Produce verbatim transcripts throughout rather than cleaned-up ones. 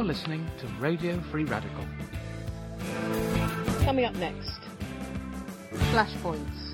You're listening to Radio Free Radical. Coming up next, Flashpoints.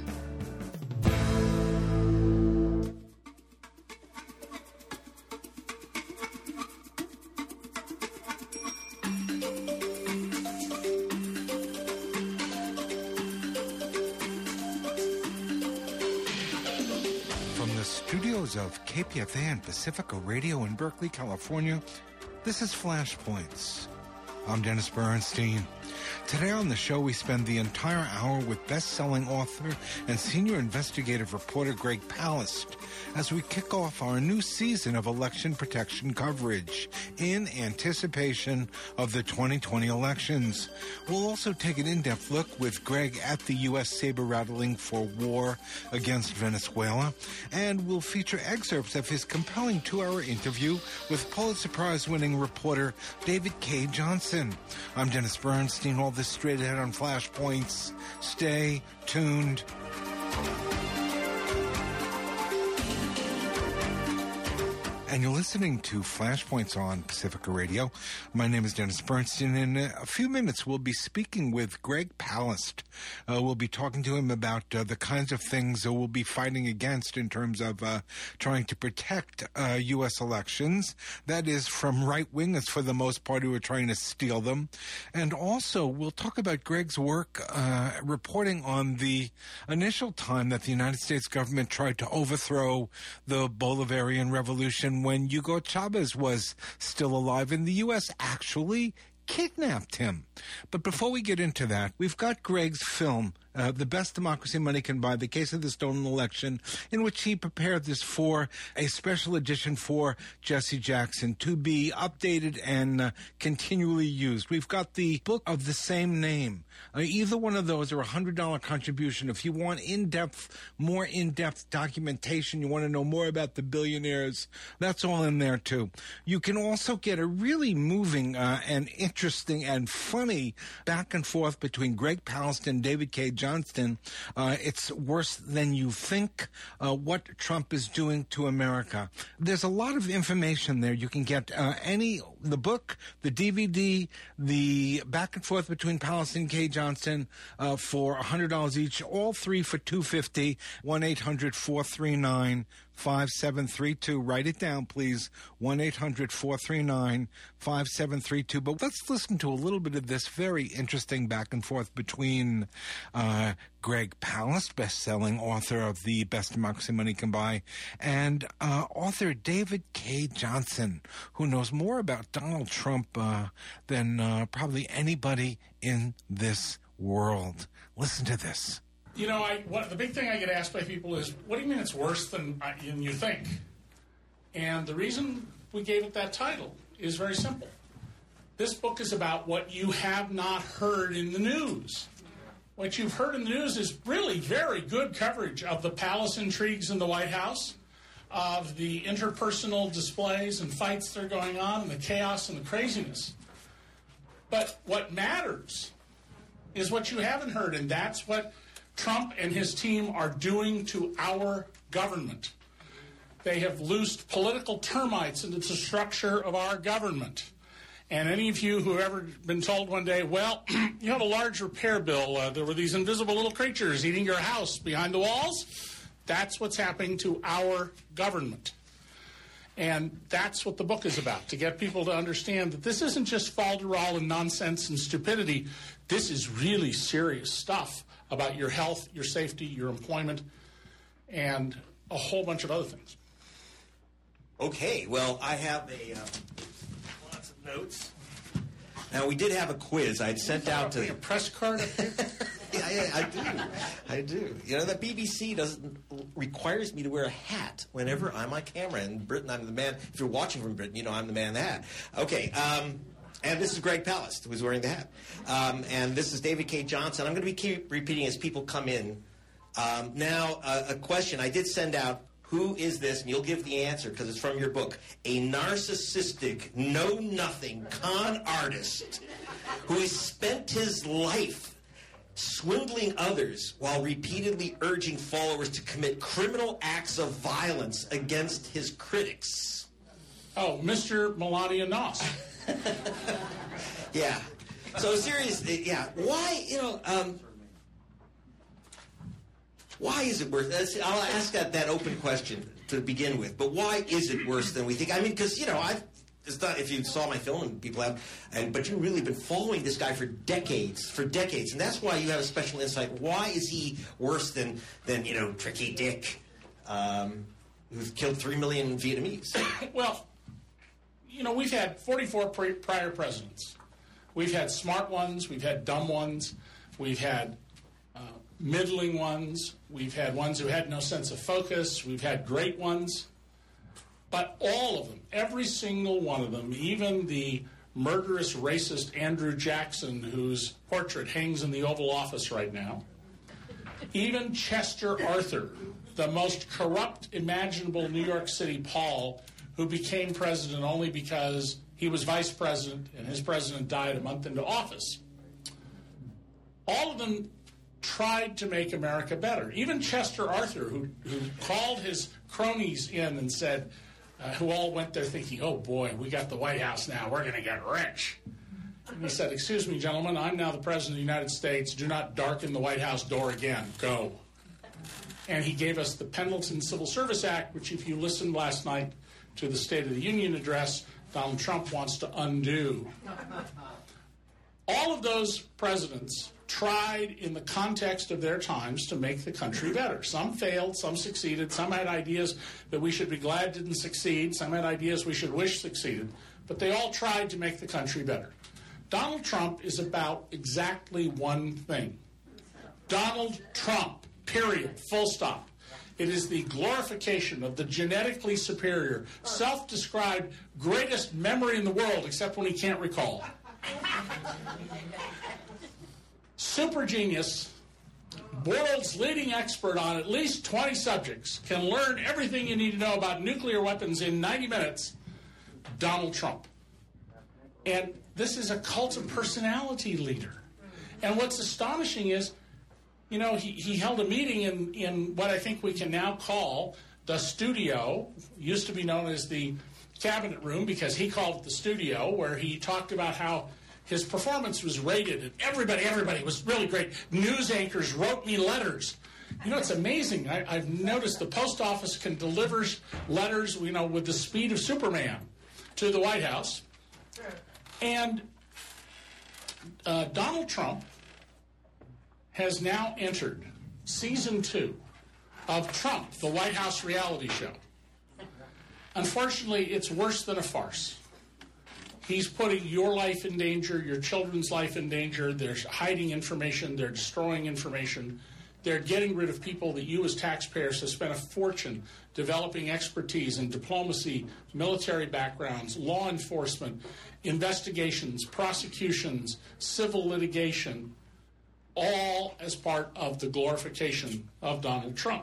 Of K P F A and Pacifica Radio in Berkeley, California, this is Flashpoints. I'm Dennis Bernstein. Today on the show, we spend the entire hour with best-selling author and senior investigative reporter Greg Palast as we kick off our new season of election protection coverage in anticipation of the twenty twenty elections. We'll also take an in-depth look with Greg at the U S saber-rattling for war against Venezuela, and we'll feature excerpts of his compelling two-hour interview with Pulitzer Prize-winning reporter David Cay Johnston. I'm Dennis Bernstein. All this straight ahead on Flashpoints. Stay tuned. And you're listening to Flashpoints on Pacifica Radio. My name is Dennis Bernstein. In a few minutes, we'll be speaking with Greg Palast. Uh, we'll be talking to him about uh, the kinds of things that we'll be fighting against in terms of uh, trying to protect uh, U S elections. That is, from right-wingers for the most part who are trying to steal them. And also, we'll talk about Greg's work uh, reporting on the initial time that the United States government tried to overthrow the Bolivarian Revolution when Hugo Chavez was still alive, and the U S actually kidnapped him. But before we get into that, we've got Greg's film, uh, The Best Democracy Money Can Buy, The Case of the Stolen Election, in which he prepared this for a special edition for Jesse Jackson to be updated and uh, continually used. We've got the book of the same name. Uh, either one of those are a one hundred dollars contribution. If you want in-depth, more in-depth documentation, you want to know more about the billionaires, that's all in there too. You can also get a really moving uh, and interesting and funny back and forth between Greg Palast and David Cay Johnston. Uh, it's worse than you think, uh, what Trump is doing to America. There's a lot of information there. You can get uh, any, the book, the D V D, the back and forth between Palast and Cay Johnston uh, for one hundred dollars each, all three for two hundred fifty dollars, one eight hundred four three nine five seven three two. Write it down, please, one eight hundred four three nine five seven three two. But let's listen to a little bit of this very interesting back and forth between uh, Greg Palast, best-selling author of The Best Democracy Money Can Buy, and uh, author David Cay Johnston, who knows more about Donald Trump uh, than uh, probably anybody in this world. Listen to this. You know, I, what, the big thing I get asked by people is, what do you mean it's worse than, uh, than you think? And the reason we gave it that title is very simple. This book is about what you have not heard in the news. What you've heard in the news is really very good coverage of the palace intrigues in the White House, of the interpersonal displays and fights that are going on, and the chaos and the craziness. But what matters is what you haven't heard, and that's what Trump and his team are doing to our government. They have loosed political termites into the structure of our government. And any of you who have ever been told one day, well, you have a large repair bill, uh, there were these invisible little creatures eating your house behind the walls, that's what's happening to our government. And that's what the book is about, to get people to understand that this isn't just falderall and nonsense and stupidity. This is really serious stuff about your health, your safety, your employment, and a whole bunch of other things. Okay, well, I have a uh, lots of notes. Now, we did have a quiz. I'd sent out to... a press card up here? yeah, yeah, I do. I do. You know, the B B C doesn't requires me to wear a hat whenever I'm on camera. In Britain, I'm the man. If you're watching from Britain, you know I'm the man in the hat. Okay, um... and this is Greg Palast, who's wearing the hat. Um, and this is David Cay Johnston. I'm going to be keep repeating as people come in. Um, now, uh, a question. I did send out, who is this? And you'll give the answer because it's from your book. A narcissistic, know-nothing con artist who has spent his life swindling others while repeatedly urging followers to commit criminal acts of violence against his critics. Oh, Mister Melania Noss. Yeah. So seriously, yeah. Why, you know, um, why is it worse? I'll ask that, that open question to begin with. But why is it worse than we think? I mean, because, you know, I've, it's not, if you saw my film, and people have, and but you've really been following this guy for decades, for decades. And that's why you have a special insight. Why is he worse than, than you know, Tricky Dick, um, who's killed three million Vietnamese? Well, you know, we've had forty-four pre- prior presidents. We've had smart ones. We've had dumb ones. We've had uh, middling ones. We've had ones who had no sense of focus. We've had great ones. But all of them, every single one of them, even the murderous racist Andrew Jackson, whose portrait hangs in the Oval Office right now, even Chester Arthur, the most corrupt imaginable New York City Paul, who became president only because he was vice president and his president died a month into office. All of them tried to make America better. Even Chester Arthur, who, who called his cronies in and said, uh, who all went there thinking, oh boy, we got the White House now, we're going to get rich. And he said, excuse me, gentlemen, I'm now the President of the United States. Do not darken the White House door again. Go. And he gave us the Pendleton Civil Service Act, which if you listened last night to the State of the Union address, Donald Trump wants to undo. All of those presidents tried in the context of their times to make the country better. Some failed, some succeeded, some had ideas that we should be glad didn't succeed, some had ideas we should wish succeeded, but they all tried to make the country better. Donald Trump is about exactly one thing. Donald Trump, period, full stop. It is the glorification of the genetically superior, self-described greatest memory in the world, except when he can't recall. Super genius, world's leading expert on at least twenty subjects, can learn everything you need to know about nuclear weapons in ninety minutes, Donald Trump. And this is a cult of personality leader. And what's astonishing is, you know, he, he held a meeting in, in what I think we can now call the studio, used to be known as the cabinet room because he called it the studio, where he talked about how his performance was rated and everybody, everybody was really great. News anchors wrote me letters. You know, it's amazing. I, I've noticed the post office can deliver letters, you know, with the speed of Superman to the White House. And uh, Donald Trump has now entered season two of Trump, the White House reality show. Unfortunately, it's worse than a farce. He's putting your life in danger, your children's life in danger. They're hiding information. They're destroying information. They're getting rid of people that you as taxpayers have spent a fortune developing expertise in diplomacy, military backgrounds, law enforcement, investigations, prosecutions, civil litigation, all as part of the glorification of Donald Trump.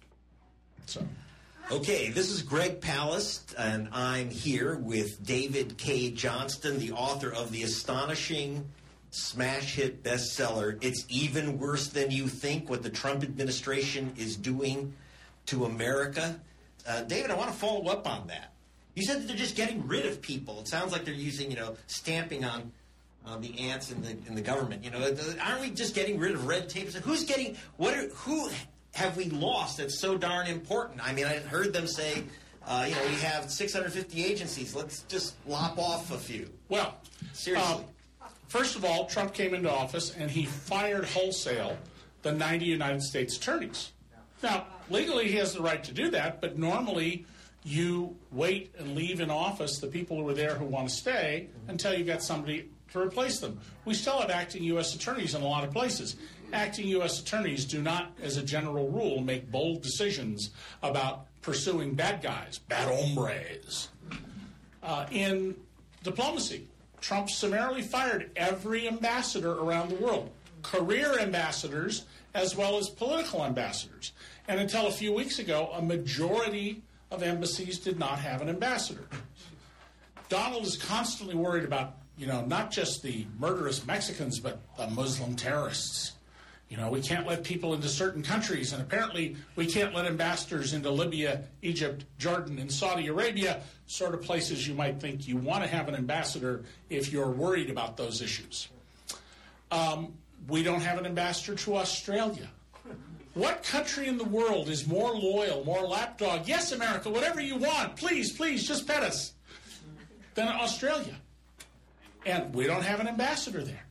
So, okay, this is Greg Palast, and I'm here with David Cay Johnston, the author of the astonishing smash hit bestseller, It's Even Worse Than You Think, What the Trump Administration is Doing to America. Uh, David, I want to follow up on that. You said that they're just getting rid of people. It sounds like they're using, you know, stamping on Uh, the ants in the in the government. You know, aren't we just getting rid of red tape? So who's getting what? Are, who have we lost that's so darn important? I mean, I heard them say, uh, you know, we have six hundred fifty agencies. Let's just lop off a few. Well, seriously. Uh, first of all, Trump came into office and he fired wholesale the ninety United States attorneys. Now, legally, he has the right to do that, but normally you wait and leave in office the people who are there who want to stay until you get somebody to replace them. We still have acting U S attorneys in a lot of places. Acting U S attorneys do not, as a general rule, make bold decisions about pursuing bad guys, bad hombres. Uh, in diplomacy, Trump summarily fired every ambassador around the world, career ambassadors as well as political ambassadors. And until a few weeks ago, a majority of embassies did not have an ambassador. Donald is constantly worried about, you know, not just the murderous Mexicans, but the Muslim terrorists. You know, we can't let people into certain countries, and apparently we can't let ambassadors into Libya, Egypt, Jordan, and Saudi Arabia, sort of places you might think you want to have an ambassador if you're worried about those issues. Um, we don't have an ambassador to Australia. What country in the world is more loyal, more lapdog, yes, America, whatever you want, please, please, just pet us, than Australia? And we don't have an ambassador there.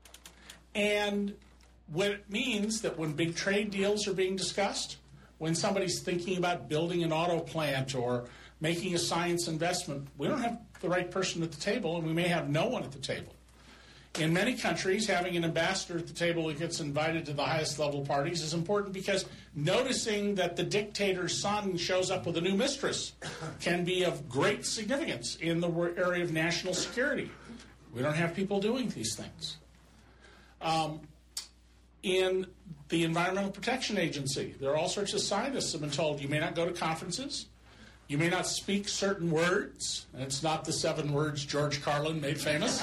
And what it means that when big trade deals are being discussed, when somebody's thinking about building an auto plant or making a science investment, we don't have the right person at the table, and we may have no one at the table. In many countries, having an ambassador at the table who gets invited to the highest level parties is important because noticing that the dictator's son shows up with a new mistress can be of great significance in the area of national security. We don't have people doing these things. Um, in the Environmental Protection Agency, there are all sorts of scientists who have been told you may not go to conferences, you may not speak certain words, and it's not the seven words George Carlin made famous.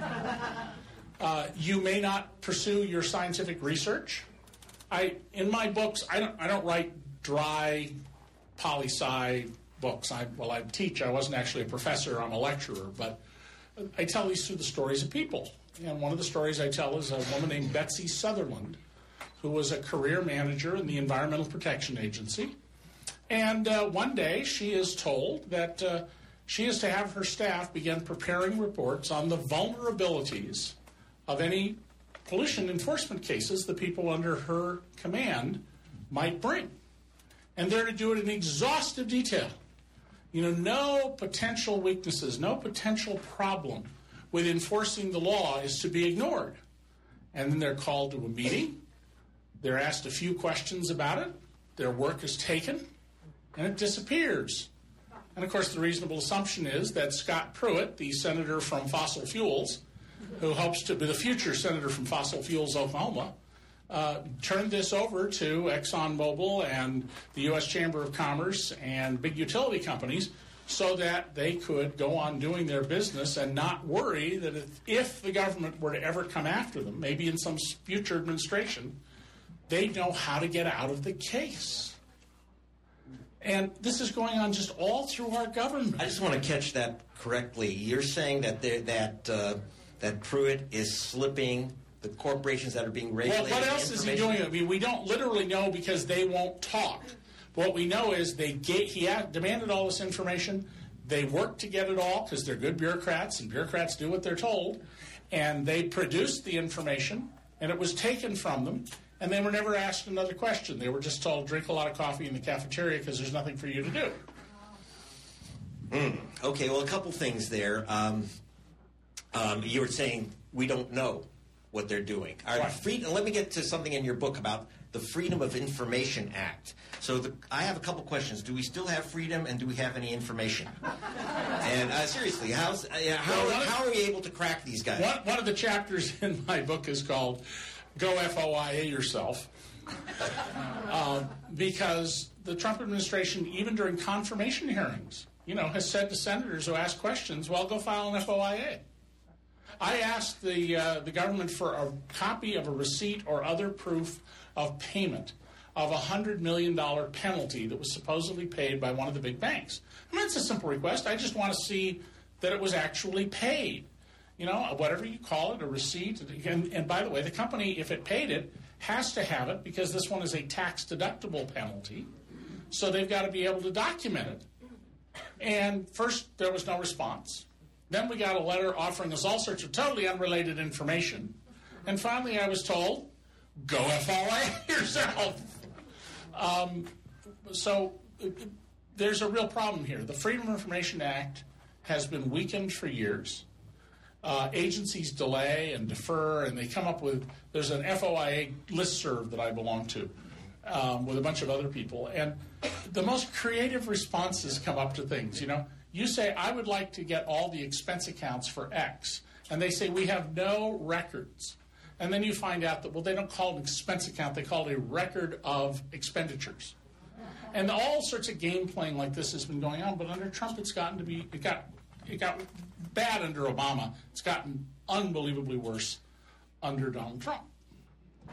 Uh, you may not pursue your scientific research. I, in my books, I don't, I don't write dry, poli-sci books. I, well, I teach. I wasn't actually a professor. I'm a lecturer. But I tell these through the stories of people. And one of the stories I tell is a woman named Betsy Sutherland, who was a career manager in the Environmental Protection Agency. And uh, one day she is told that uh, she is to have her staff begin preparing reports on the vulnerabilities of any pollution enforcement cases the people under her command might bring. And they're to do it in exhaustive detail. You know, no potential weaknesses, no potential problem with enforcing the law is to be ignored. And then they're called to a meeting. They're asked a few questions about it. Their work is taken, and it disappears. And, of course, the reasonable assumption is that Scott Pruitt, the senator from fossil fuels, who hopes to be the future senator from Fossil Fuels, Oklahoma, uh, turned this over to ExxonMobil and the U S Chamber of Commerce and big utility companies so that they could go on doing their business and not worry that if, if the government were to ever come after them, maybe in some future administration, they'd know how to get out of the case. And this is going on just all through our government. I just want to catch that correctly. You're saying that there, that uh, that Pruitt is slipping the corporations that are being regulated. Well, what else is he doing? I mean, we don't literally know because they won't talk. What we know is they gave, he had demanded all this information. They worked to get it all because they're good bureaucrats, and bureaucrats do what they're told. And they produced the information, and it was taken from them. And they were never asked another question. They were just told, drink a lot of coffee in the cafeteria because there's nothing for you to do. Mm. Okay, well, a couple things there. Um, um, you were saying we don't know what they're doing. All right, free, let me get to something in your book about the Freedom of Information Act. So the, I have a couple questions. Do we still have freedom, and do we have any information? And uh, seriously, how's, uh, how, well, how are we able to crack these guys? One, one of the chapters in my book is called Go F O I A Yourself, uh, because the Trump administration, even during confirmation hearings, you know, has said to senators who ask questions, well, go file an F O I A. I asked the, uh, the government for a copy of a receipt or other proof of payment of a one hundred million dollars penalty that was supposedly paid by one of the big banks. I mean, it's a simple request. I just want to see that it was actually paid. You know, whatever you call it, a receipt. And, and by the way, the company, if it paid it, has to have it because this one is a tax-deductible penalty. So they've got to be able to document it. And first, there was no response. Then we got a letter offering us all sorts of totally unrelated information. And finally, I was told, go F O I A yourself. Um, so uh, there's a real problem here. The Freedom of Information Act has been weakened for years. Uh, agencies delay and defer, and they come up with, there's an F O I A listserv that I belong to um, with a bunch of other people. And the most creative responses come up to things, you know. You say, I would like to get all the expense accounts for X. And they say, we have no records. And then you find out that, well, they don't call it an expense account. They call it a record of expenditures. And all sorts of game playing like this has been going on. But under Trump, it's gotten to be, it got, it got bad under Obama. It's gotten unbelievably worse under Donald Trump.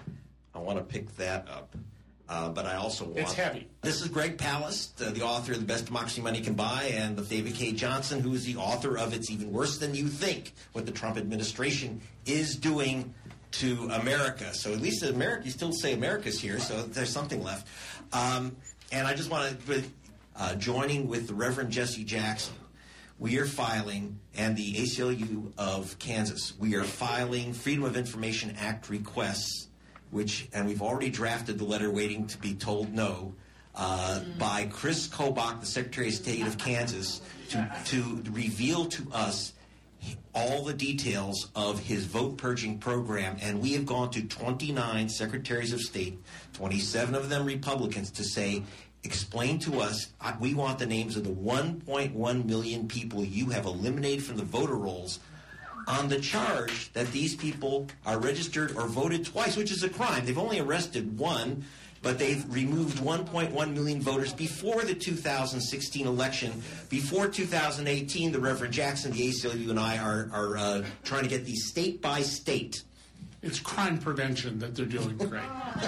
I want to pick that up. Uh, but I also want... It's heavy. This is Greg Palast, uh, the author of The Best Democracy Money Can Buy, and with David Cay Johnston, who is the author of It's Even Worse Than You Think, what the Trump administration is doing to America. So at least in America, you still say America's here, so there's something left. Um, and I just want to, uh, joining with the Reverend Jesse Jackson, we are filing, and the A C L U of Kansas, we are filing Freedom of Information Act requests, which, and we've already drafted the letter waiting to be told no, uh, mm. by Chris Kobach, the Secretary of State of Kansas, to, to reveal to us all the details of his vote purging program. And we have gone to twenty-nine Secretaries of State, twenty-seven of them Republicans, to say, explain to us, we want the names of the one point one million people you have eliminated from the voter rolls on the charge that these people are registered or voted twice, which is a crime. They've only arrested one, but they've removed one point one million voters before the two thousand sixteen election. Before two thousand eighteen, the Reverend Jackson, the A C L U, and I are, are uh, trying to get these state by state. It's crime prevention that they're doing great.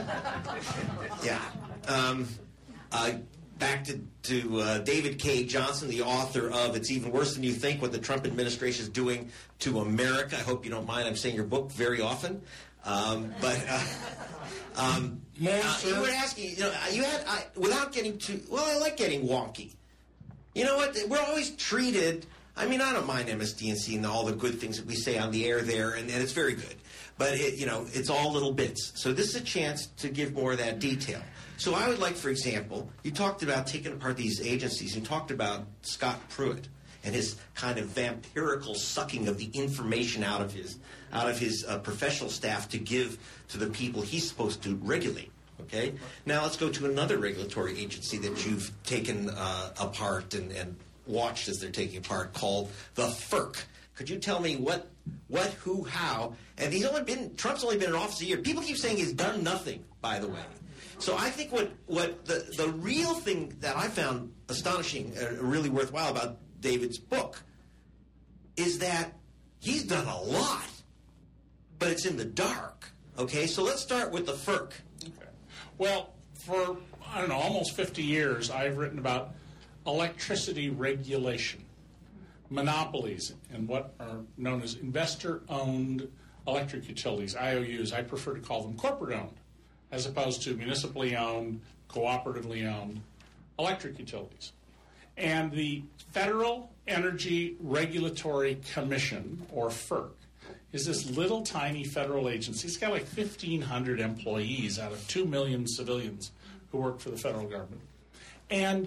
Yeah. Um, uh, Back to, to uh, David Cay Johnston, the author of It's Even Worse Than You Think, What the Trump Administration is Doing to America. I hope you don't mind. I'm saying your book very often. Um, but uh, um, uh, you were asking, you know, you had, I, without getting too, well, I like getting wonky. You know what? We're always treated, I mean, I don't mind M S D N C and all the good things that we say on the air there, and, and it's very good. But, it, you know, it's all little bits. So this is a chance to give more of that detail. So I would like, for example, you talked about taking apart these agencies. You talked about Scott Pruitt and his kind of vampirical sucking of the information out of his out of his uh, professional staff to give to the people he's supposed to regulate. Okay. Now let's go to another regulatory agency that you've taken uh, apart and, and watched as they're taking apart, called the F E R C. Could you tell me what, what, who, how? And he's only been Trump's only been in office a year. People keep saying he's done nothing, by the way. So I think what, what the, the real thing that I found astonishing, uh, really worthwhile about David's book is that he's done a lot, but it's in the dark. Okay, so let's start with the F E R C. Okay. Well, for, I don't know, almost fifty years, I've written about electricity regulation, monopolies, and what are known as investor-owned electric utilities, I O Us. I prefer to call them corporate-owned, as opposed to municipally owned, cooperatively owned electric utilities. And the Federal Energy Regulatory Commission, or F E R C, is this little tiny federal agency. It's got like fifteen hundred employees out of two million civilians who work for the federal government. And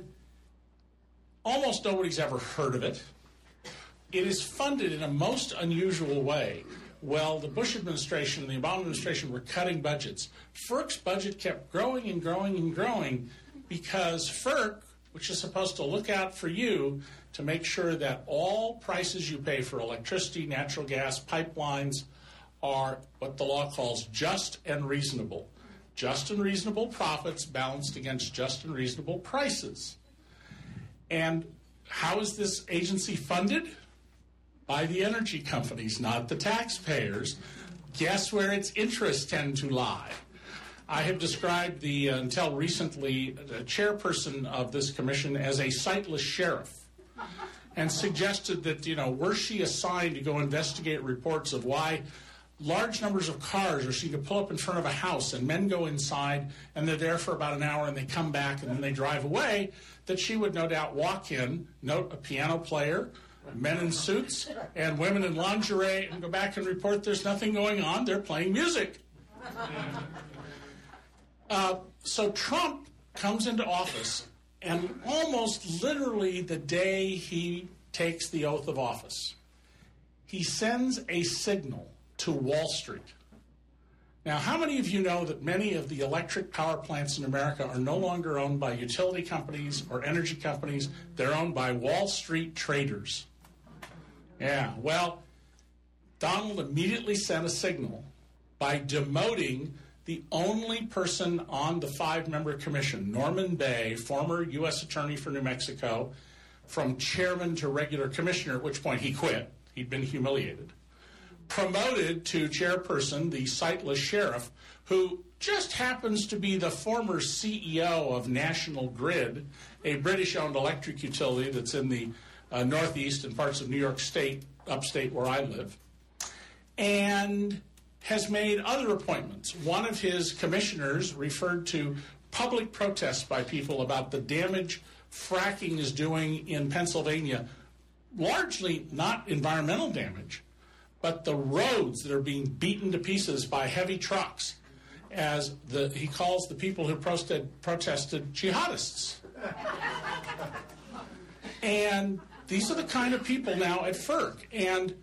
almost nobody's ever heard of it. It is funded in a most unusual way. Well, the Bush administration and the Obama administration were cutting budgets. F E R C's budget kept growing and growing and growing because F E R C, which is supposed to look out for you to make sure that all prices you pay for electricity, natural gas, pipelines are what the law calls just and reasonable. Just and reasonable profits balanced against just and reasonable prices. And how is this agency funded? By the energy companies, not the taxpayers. Guess where its interests tend to lie? I have described the, uh, until recently, the chairperson of this commission as a sightless sheriff, and suggested that, you know, were she assigned to go investigate reports of why large numbers of cars, or she could pull up in front of a house and men go inside and they're there for about an hour and they come back and then they drive away, that she would no doubt walk in, note a piano player, men in suits, and women in lingerie, and go back and report there's nothing going on, they're playing music. Uh, so Trump comes into office, and almost literally the day he takes the oath of office, he sends a signal to Wall Street. Now, how many of you know that many of the electric power plants in America are no longer owned by utility companies or energy companies? They're owned by Wall Street traders. Yeah, well, Donald immediately sent a signal by demoting the only person on the five-member commission, Norman Bay, former U S attorney for New Mexico, from chairman to regular commissioner, at which point he quit. He'd been humiliated. promoted to chairperson the sightless sheriff, who just happens to be the former C E O of National Grid, a British-owned electric utility that's in the uh, Northeast and parts of New York State, upstate where I live, and has made other appointments. One of his commissioners referred to public protests by people about the damage fracking is doing in Pennsylvania, largely not environmental damage, but the roads that are being beaten to pieces by heavy trucks, as the he calls the people who protested, protested jihadists. And these are the kind of people now at FERC. And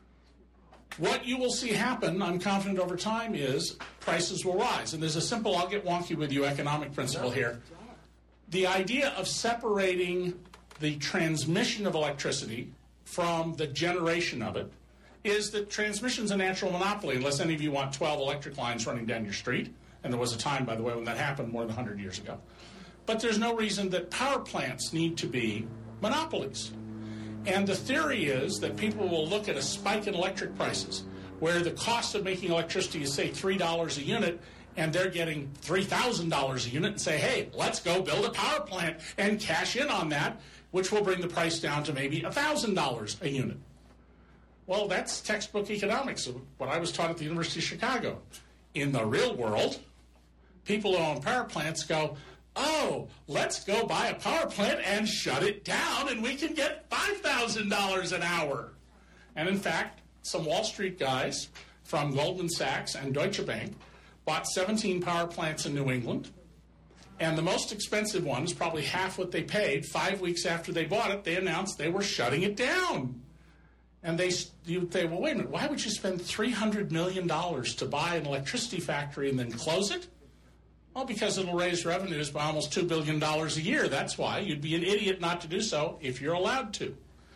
what you will see happen, I'm confident over time, is prices will rise. And there's a simple, I'll get wonky with you, economic principle here. The idea of separating the transmission of electricity from the generation of it is that transmission's a natural monopoly, unless any of you want twelve electric lines running down your street. And there was a time, by the way, when that happened more than one hundred years ago. But there's no reason that power plants need to be monopolies. And the theory is that people will look at a spike in electric prices, where the cost of making electricity is, say, three dollars a unit, and they're getting three thousand dollars a unit, and say, hey, let's go build a power plant and cash in on that, which will bring the price down to maybe one thousand dollars a unit. Well, that's textbook economics, what I was taught at the University of Chicago. In the real world, people who own power plants go, oh, let's go buy a power plant and shut it down, and we can get five thousand dollars an hour. And in fact, some Wall Street guys from Goldman Sachs and Deutsche Bank bought seventeen power plants in New England, and the most expensive one is probably half what they paid. Five weeks after they bought it, they announced they were shutting it down. And they, you'd say, well, wait a minute, why would you spend three hundred million dollars to buy an electricity factory and then close it? Well, because it'll raise revenues by almost two billion dollars a year. That's why. You'd be an idiot not to do so if you're allowed to.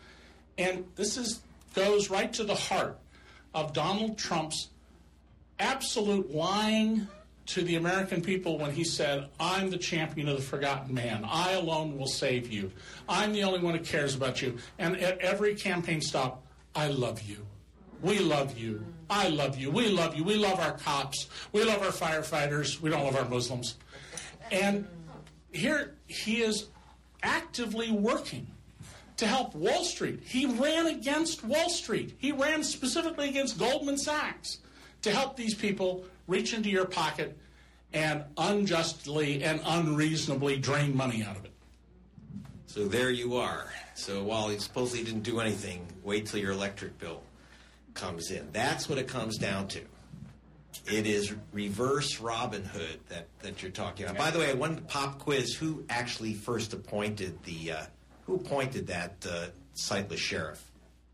And this is goes right to the heart of Donald Trump's absolute lying to the American people when he said, I'm the champion of the forgotten man. I alone will save you. I'm the only one who cares about you. And at every campaign stop, I love you. We love you. I love you. We love you. We love our cops. We love our firefighters. We don't love our Muslims. And here he is actively working to help Wall Street. He ran against Wall Street. He ran specifically against Goldman Sachs to help these people reach into your pocket and unjustly and unreasonably drain money out of it. So there you are. So while he supposedly didn't do anything, wait till your electric bill comes in. That's what it comes down to. It is reverse Robin Hood that, that you're talking about. By the way, one pop quiz, who actually first appointed the, uh, who appointed that uh, sightless sheriff?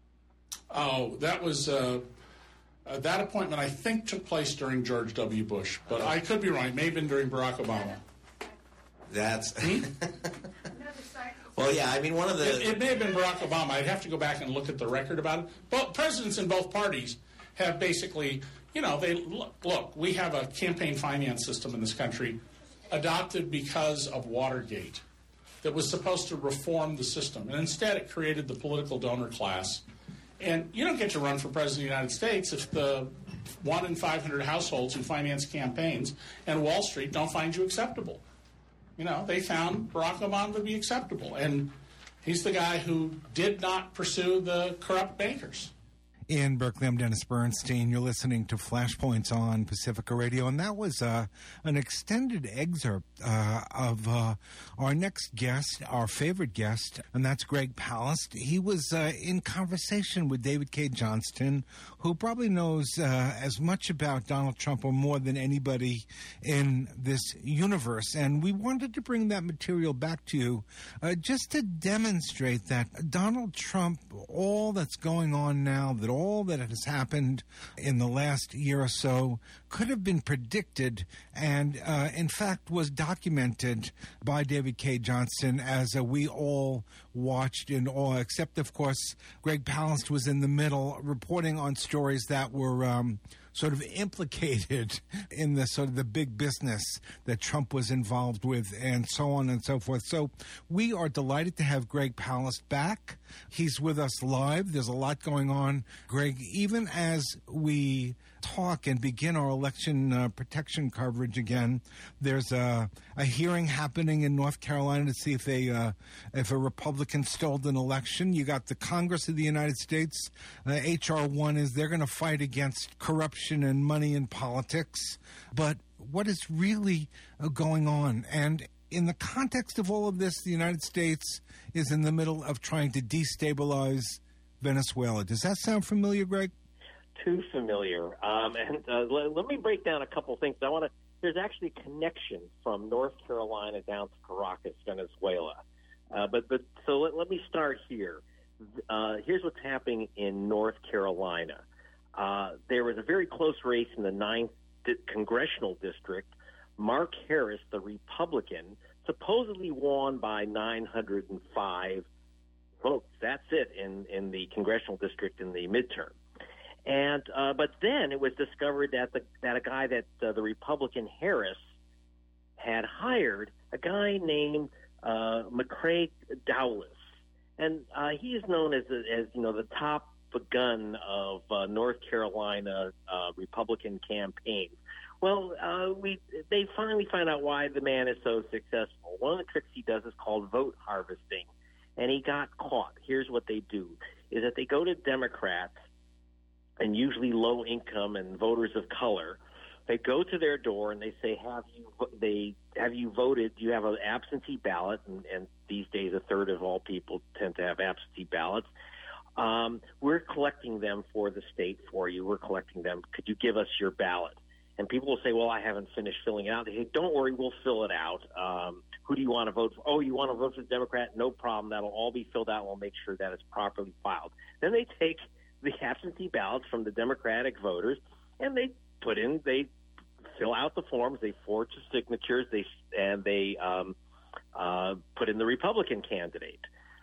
Oh, that was, uh, uh, that appointment I think took place during George W. Bush, but I could be wrong. It may have been during Barack Obama. That's... Well, yeah, I mean, one of the... It, it may have been Barack Obama. I'd have to go back and look at the record about it. But presidents in both parties have basically, you know, they look, look, we have a campaign finance system in this country adopted because of Watergate that was supposed to reform the system. And instead it created the political donor class. And you don't get to run for president of the United States if the one in five hundred households who finance campaigns and Wall Street don't find you acceptable. You know, they found Barack Obama to be acceptable. And he's the guy who did not pursue the corrupt bankers. In Berkeley, I'm Dennis Bernstein. You're listening to Flashpoints on Pacifica Radio, and that was uh, an extended excerpt uh, of uh, our next guest, our favorite guest, and that's Greg Palast. He was uh, in conversation with David Cay Johnston, who probably knows uh, as much about Donald Trump or more than anybody in this universe, and we wanted to bring that material back to you uh, just to demonstrate that Donald Trump, all that's going on now, that all All that has happened in the last year or so could have been predicted and, uh, in fact, was documented by David Cay Johnston as uh, we all watched in awe, except, of course, Greg Palast was in the middle reporting on stories that were um, sort of implicated in the sort of the big business that Trump was involved with and so on and so forth. So we are delighted to have Greg Palast back. He's with us live. There's a lot going on. Greg, even as we talk and begin our election uh, protection coverage again, there's a, a hearing happening in North Carolina to see if a, uh, if a Republican stole an election. You got the Congress of the United States. Uh, H R one is they're going to fight against corruption and money in politics. But what is really uh, going on? And in the context of all of this, the United States is in the middle of trying to destabilize Venezuela. Does that sound familiar, Greg? Too familiar. Um, and uh, let, let me break down a couple things. I want to. There's actually a connection from North Carolina down to Caracas, Venezuela. Uh, but but so let, let me start here. Uh, here's what's happening in North Carolina. Uh, there was a very close race in the ninth di- congressional district. Mark Harris, the Republican, supposedly won by nine hundred five votes. That's it in, in the congressional district in the midterm. And uh, but then it was discovered that the that a guy that uh, the Republican Harris had hired, a guy named uh, McCrae Dowless, and uh, he is known as as you know the top gun of uh, North Carolina uh, Republican campaigns. Well, uh, we they finally find out why the man is so successful. One of the tricks he does is called vote harvesting, and he got caught. Here's what they do: is that they go to Democrats, and usually low income and voters of color. They go to their door and they say, "Have you they have you voted? Do you have an absentee ballot?" And, and these days, a third of all people tend to have absentee ballots. Um, we're collecting them for the state for you. We're collecting them. Could you give us your ballot? And people will say, "Well, I haven't finished filling it out." They say, "Don't worry, we'll fill it out. Um, who do you want to vote for?" "Oh, you want to vote for the Democrat? No problem. That'll all be filled out. We'll make sure that it's properly filed." Then they take the absentee ballots from the Democratic voters, and they put in, they fill out the forms, they forge the signatures, they and they um, uh, put in the Republican candidate.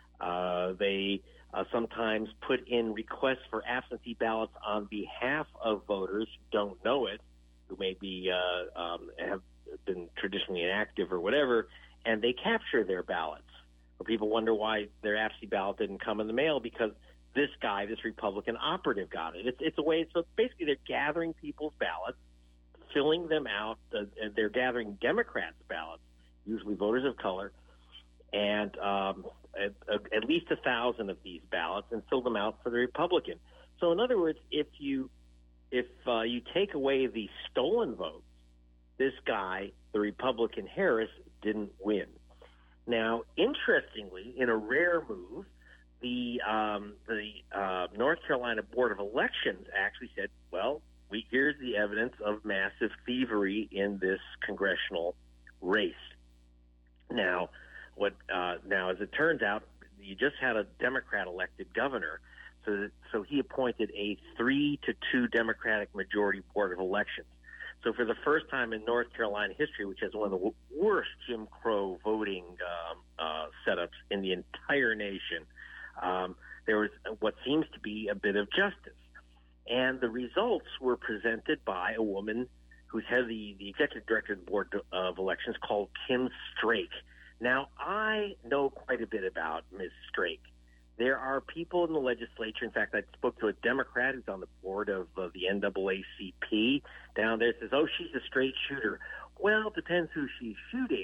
Uh, they uh, sometimes put in requests for absentee ballots on behalf of voters who don't know it, who may be uh, um, have been traditionally inactive or whatever, and they capture their ballots. Or people wonder why their absentee ballot didn't come in the mail, because this guy, this Republican operative, got it. It's, it's a way. So basically, they're gathering people's ballots, filling them out. Uh, they're gathering Democrats' ballots, usually voters of color, and um, at, at least a thousand of these ballots, and fill them out for the Republican. So, in other words, if you if uh, you take away the stolen votes, this guy, the Republican Harris, didn't win. Now, interestingly, in a rare move, the um, the uh, North Carolina Board of Elections actually said, well, we, here's the evidence of massive thievery in this congressional race. Now, what uh, now, as it turns out, you just had a Democrat-elected governor, so that, so he appointed a three to two Democratic majority Board of Elections. So for the first time in North Carolina history, which has one of the w- worst Jim Crow voting um, uh, setups in the entire nation, um, there was what seems to be a bit of justice. And the results were presented by a woman who's head of the, the executive director of the Board of Elections, called Kim Strake. Now, I know quite a bit about Miz Strake. There are people in the legislature. In fact, I spoke to a Democrat who's on the board of uh, the N double A C P down there. Says, "Oh, she's a straight shooter." Well, it depends who she's shooting.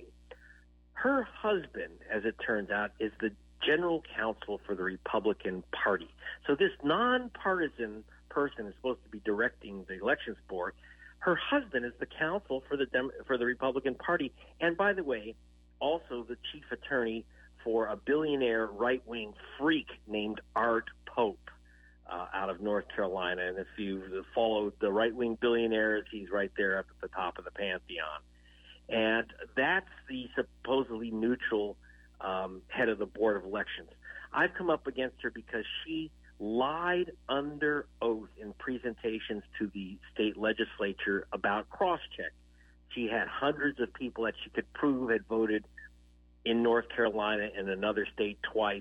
Her husband, as it turns out, is the general counsel for the Republican Party. So this nonpartisan person is supposed to be directing the elections board. Her husband is the counsel for the Dem- for the Republican Party, and by the way, also the chief attorney for a billionaire right-wing freak named Art Pope uh, out of North Carolina. And if you've followed the right-wing billionaires, he's right there up at the top of the pantheon. And that's the supposedly neutral um, head of the Board of Elections. I've come up against her because she lied under oath in presentations to the state legislature about cross-check. She had hundreds of people that she could prove had voted in North Carolina and another state twice,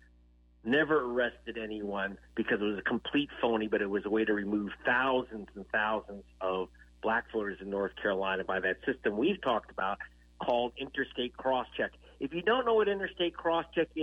never arrested anyone because it was a complete phony, but it was a way to remove thousands and thousands of black voters in North Carolina by that system we've talked about called interstate crosscheck. If you don't know what interstate crosscheck is,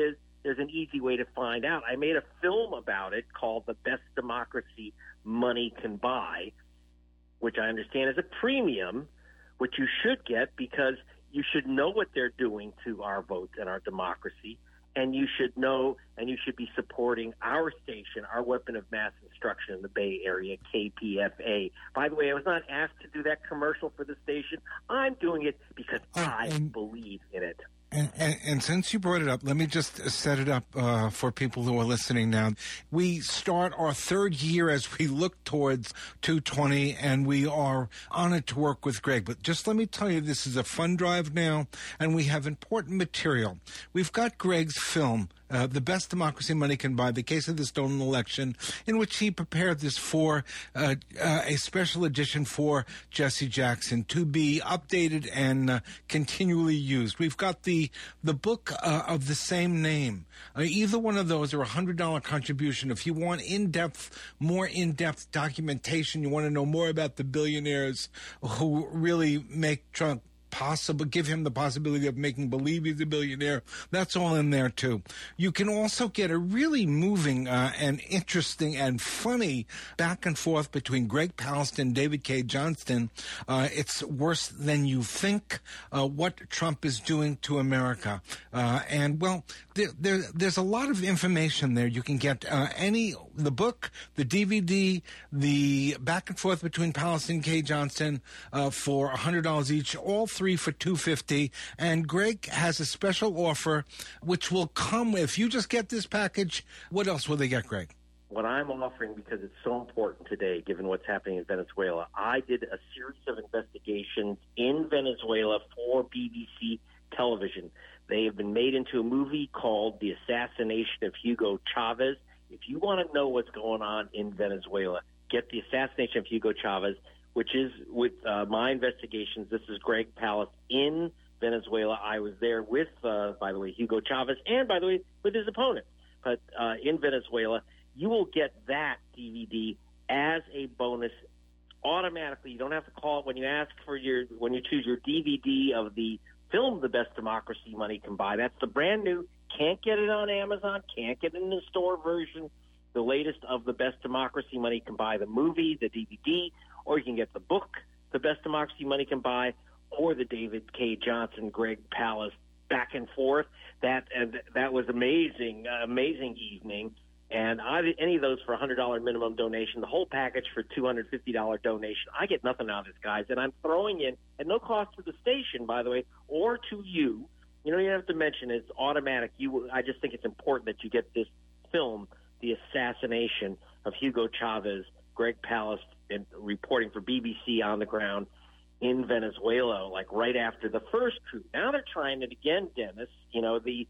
there's an easy way to find out. I made a film about it called The Best Democracy Money Can Buy, which I understand is a premium, which you should get because you should know what they're doing to our votes and our democracy, and you should know and you should be supporting our station, our weapon of mass destruction in the Bay Area, K P F A. By the way, I was not asked to do that commercial for the station. I'm doing it because Uh, I and- believe in it. And, and, and since you brought it up, let me just set it up uh, for people who are listening now. We start our third year as we look towards two twenty, and we are honored to work with Greg. But just let me tell you, this is a fund drive now, and we have important material. We've got Greg's film, uh, The Best Democracy Money Can Buy, The Case of the Stolen Election, in which he prepared this for uh, uh, a special edition for Jesse Jackson to be updated and uh, continually used. We've got the the book uh, of the same name. Uh, either one of those are a one hundred dollars contribution. If you want in-depth, more in-depth documentation, you want to know more about the billionaires who really make Trump possible, give him the possibility of making believe he's a billionaire. That's all in there too. You can also get a really moving uh, and interesting and funny back and forth between Greg Palast and David Cay Johnston. Uh, it's worse than you think. Uh, what Trump is doing to America, uh, and well, there, there, there's a lot of information there. You can get uh, any the book, the D V D, the back and forth between Palast and Cay Johnston uh, for one hundred dollars each. All three for two hundred fifty dollars, and Greg has a special offer which will come if you just get this package. What else will they get, Greg? What I'm offering, because it's so important today, given what's happening in Venezuela, I did a series of investigations in Venezuela for B B C television. They have been made into a movie called The Assassination of Hugo Chavez. If you want to know what's going on in Venezuela, get The Assassination of Hugo Chavez, which is with uh, my investigations. This is Greg Palast in Venezuela. I was there with, uh, by the way, Hugo Chavez, and, by the way, with his opponent. But uh, in Venezuela, you will get that D V D as a bonus automatically. You don't have to call it when you ask for your, when you choose your D V D of the film The Best Democracy Money Can Buy. That's the brand new. Can't get it on Amazon. Can't get it in the store version. The latest of The Best Democracy Money Can Buy, the movie, the D V D, or you can get the book, The Best Democracy Money Can Buy, or the David Cay Johnston, Greg Palast back and forth. That uh, that was amazing, uh, amazing evening. And I, any of those for a one hundred dollars minimum donation, the whole package for two hundred fifty dollars donation. I get nothing out of this, guys. And I'm throwing in, at no cost to the station, by the way, or to you. You don't even have to mention it. It's automatic. You, I just think it's important that you get this film, The Assassination of Hugo Chavez, Greg Palast, and reporting for B B C on the ground in Venezuela, like right after the first coup. Now they're trying it again, Dennis. You know, the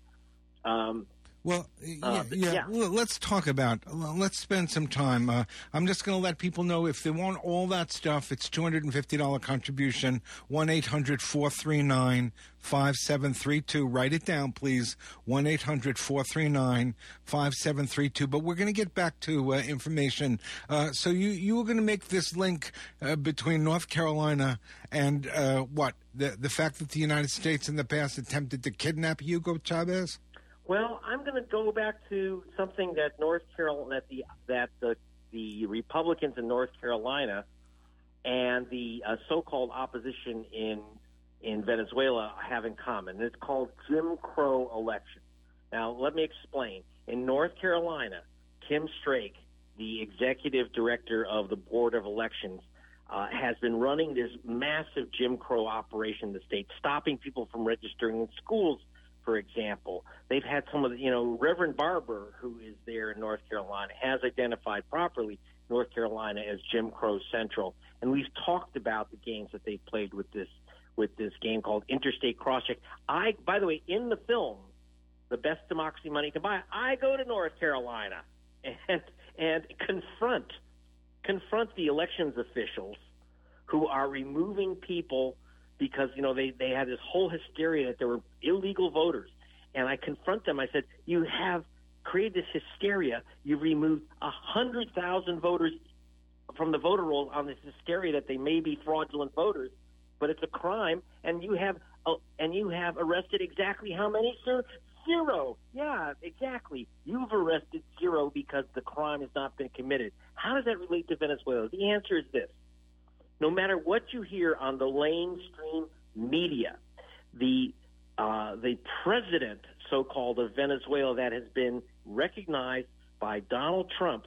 um, Well, yeah, Uh, yeah. yeah. Well, let's talk about. Let's spend some time. Uh, I'm just going to let people know if they want all that stuff. It's two hundred fifty dollars contribution. one eight hundred four three nine five seven three two. Write it down, please. one eight hundred four three nine five seven three two. But we're going to get back to uh, information. Uh, so you you were going to make this link uh, between North Carolina and uh, what the the fact that the United States in the past attempted to kidnap Hugo Chavez. Well, I'm going to go back to something that North Carolina, that the that the the Republicans in North Carolina and the uh, so-called opposition in in Venezuela have in common. It's called Jim Crow election. Now, let me explain. In North Carolina, Kim Strake, the executive director of the Board of Elections, uh, has been running this massive Jim Crow operation in the state, stopping people from registering in schools. For example, they've had some of the, you know, Reverend Barber, who is there in North Carolina, has identified properly North Carolina as Jim Crow Central. And we've talked about the games that they've played with this with this game called Interstate Crosscheck. I, by the way, in the film, The Best Democracy Money Can Buy, I go to North Carolina and and confront confront the elections officials who are removing people because, you know, they, they had this whole hysteria that there were illegal voters. And I confront them. I said, you have created this hysteria. You've removed one hundred thousand voters from the voter rolls on this hysteria that they may be fraudulent voters, but it's a crime. And you have uh, and you have arrested exactly how many, sir? zero. Yeah, exactly. You've arrested zero because the crime has not been committed. How does that relate to Venezuela? The answer is this. No matter what you hear on the mainstream media, the uh, the president, so-called, of Venezuela that has been recognized by Donald Trump,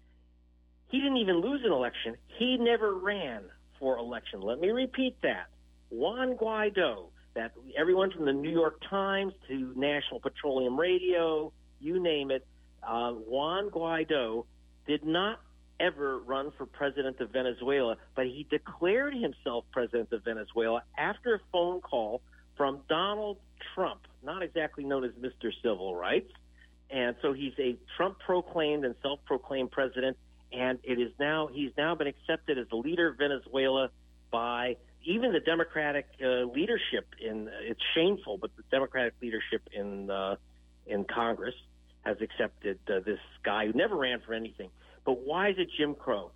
he didn't even lose an election. He never ran for election. Let me repeat that. Juan Guaido, that everyone from the New York Times to National Petroleum Radio, you name it, uh, Juan Guaido did not ever run for president of Venezuela, but he declared himself president of Venezuela after a phone call from Donald Trump, not exactly known as Mister Civil Rights. And so he's a Trump-proclaimed and self-proclaimed president, and it is now he's now been accepted as the leader of Venezuela by even the Democratic uh, leadership. In it's shameful, but the Democratic leadership in uh, in Congress has accepted uh, this guy who never ran for anything. But why is it Jim Crow?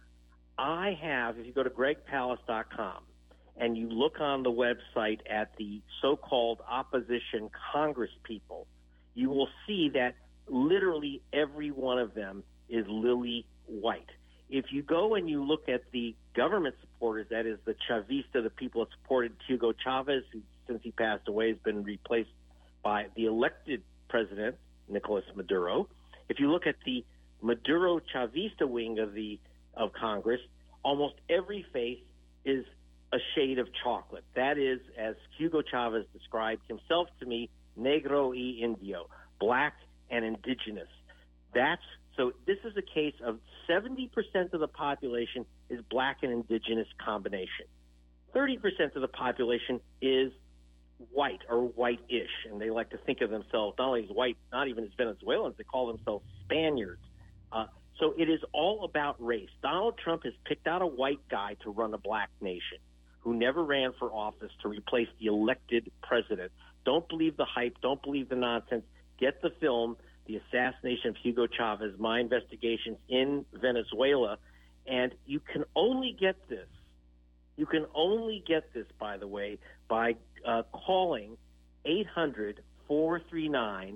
I have, if you go to greg palast dot com and you look on the website at the so-called opposition Congress people, you will see that literally every one of them is lily white. If you go and you look at the government supporters, that is the Chavista, the people that supported Hugo Chavez, who since he passed away has been replaced by the elected president, Nicolas Maduro. If you look at the Maduro Chavista wing of the of Congress, almost every face is a shade of chocolate. That is, as Hugo Chavez described himself to me, negro y indio, black and indigenous. That's so this is a case of seventy percent of the population is black and indigenous combination. thirty percent of the population is white or white-ish, and they like to think of themselves not only as white, not even as Venezuelans, they call themselves Spaniards. Uh, so it is all about race. Donald Trump has picked out a white guy to run a black nation who never ran for office to replace the elected president. Don't believe the hype. Don't believe the nonsense. Get the film, The Assassination of Hugo Chavez, My Investigations in Venezuela, and you can only get this. You can only get this, by the way, by uh, calling eight hundred, four three nine,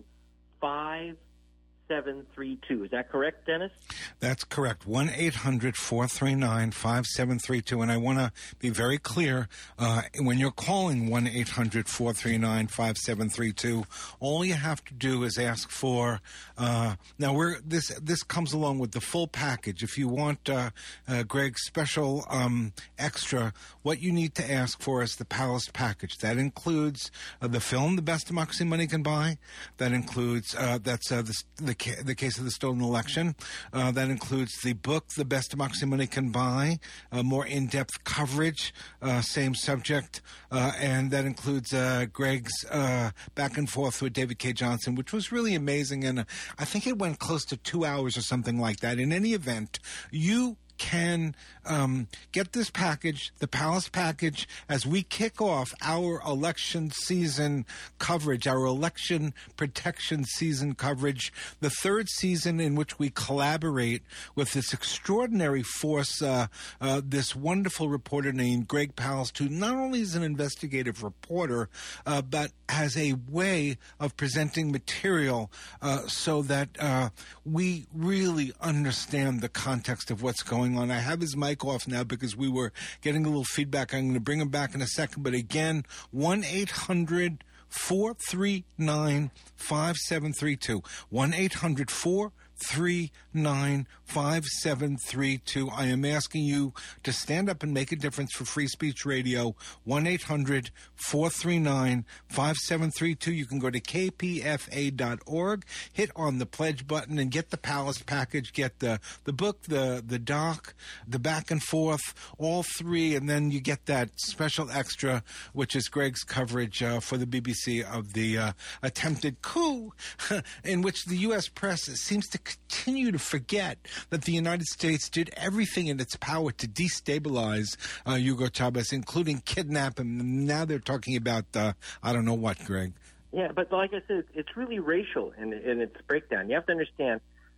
five seven three two. Is that correct, Dennis? That's correct. one eight hundred, four three nine, five seven three two. And I want to be very clear, uh, when you're calling one eight hundred, four three nine, five seven three two, all you have to do is ask for, uh, now we're, this, this comes along with the full package. If you want, uh, uh, Greg's special, um, extra, what you need to ask for is the Palast package. That includes uh, the film, The Best Democracy Money Can Buy. That includes, uh, that's, uh, the, the the case of the stolen election. Uh, that includes the book, The Best Democracy Money Can Buy, uh, more in-depth coverage, uh, same subject, uh, and that includes uh, Greg's uh, back and forth with David K. Johnson, which was really amazing, and uh, I think it went close to two hours or something like that. In any event, you can um, get this package, the Palast package, as we kick off our election season coverage, our election protection season coverage, the third season in which we collaborate with this extraordinary force, uh, uh, this wonderful reporter named Greg Palast, who not only is an investigative reporter, uh, but has a way of presenting material uh, so that uh, we really understand the context of what's going on. I have his mic off now because we were getting a little feedback. I'm going to bring him back in a second. But again, one eight hundred, four three nine, five seven three two. one eight hundred, four three nine, five seven three two. I am asking you to stand up and make a difference for Free Speech Radio. one eight hundred, four three nine, five seven three two. You can go to k p f a dot org, hit on the pledge button, and get the Palast package. Get the, the book, the, the doc, the back and forth, all three, and then you get that special extra, which is Greg's coverage uh, for the B B C of the uh, attempted coup, in which the U S press seems to continue to forget that the United States did everything in its power to destabilize uh, Hugo Chavez, including kidnap him. Now they're talking about, uh, I don't know what, Greg. Yeah, but like I said, it's really racial in, in its breakdown. You have to understand,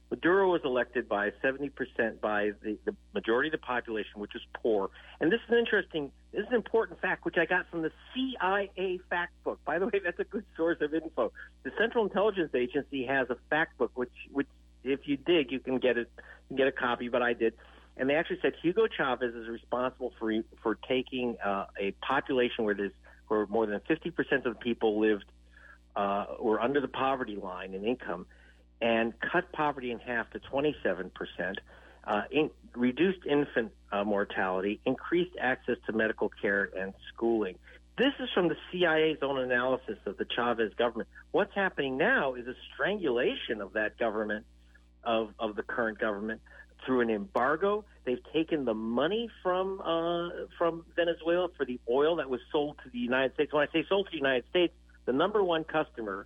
Maduro was elected by seventy percent by the, the majority of the population, which is poor. And this is an interesting, this is an important fact, which I got from the C I A fact book. By the way, that's a good source of info. The Central Intelligence Agency has a fact book, which, which if you dig, you can get it, you can get a copy, but I did. And they actually said Hugo Chavez is responsible for for taking uh, a population where there's where more than fifty percent of the people lived uh, were under the poverty line in income, and cut poverty in half to twenty-seven percent, uh, in, reduced infant uh, mortality, increased access to medical care and schooling. This is from the C I A's own analysis of the Chavez government. What's happening now is a strangulation of that government, of, of the current government, through an embargo. They've taken the money from uh, from Venezuela for the oil that was sold to the United States. When I say sold to the United States, the number one customer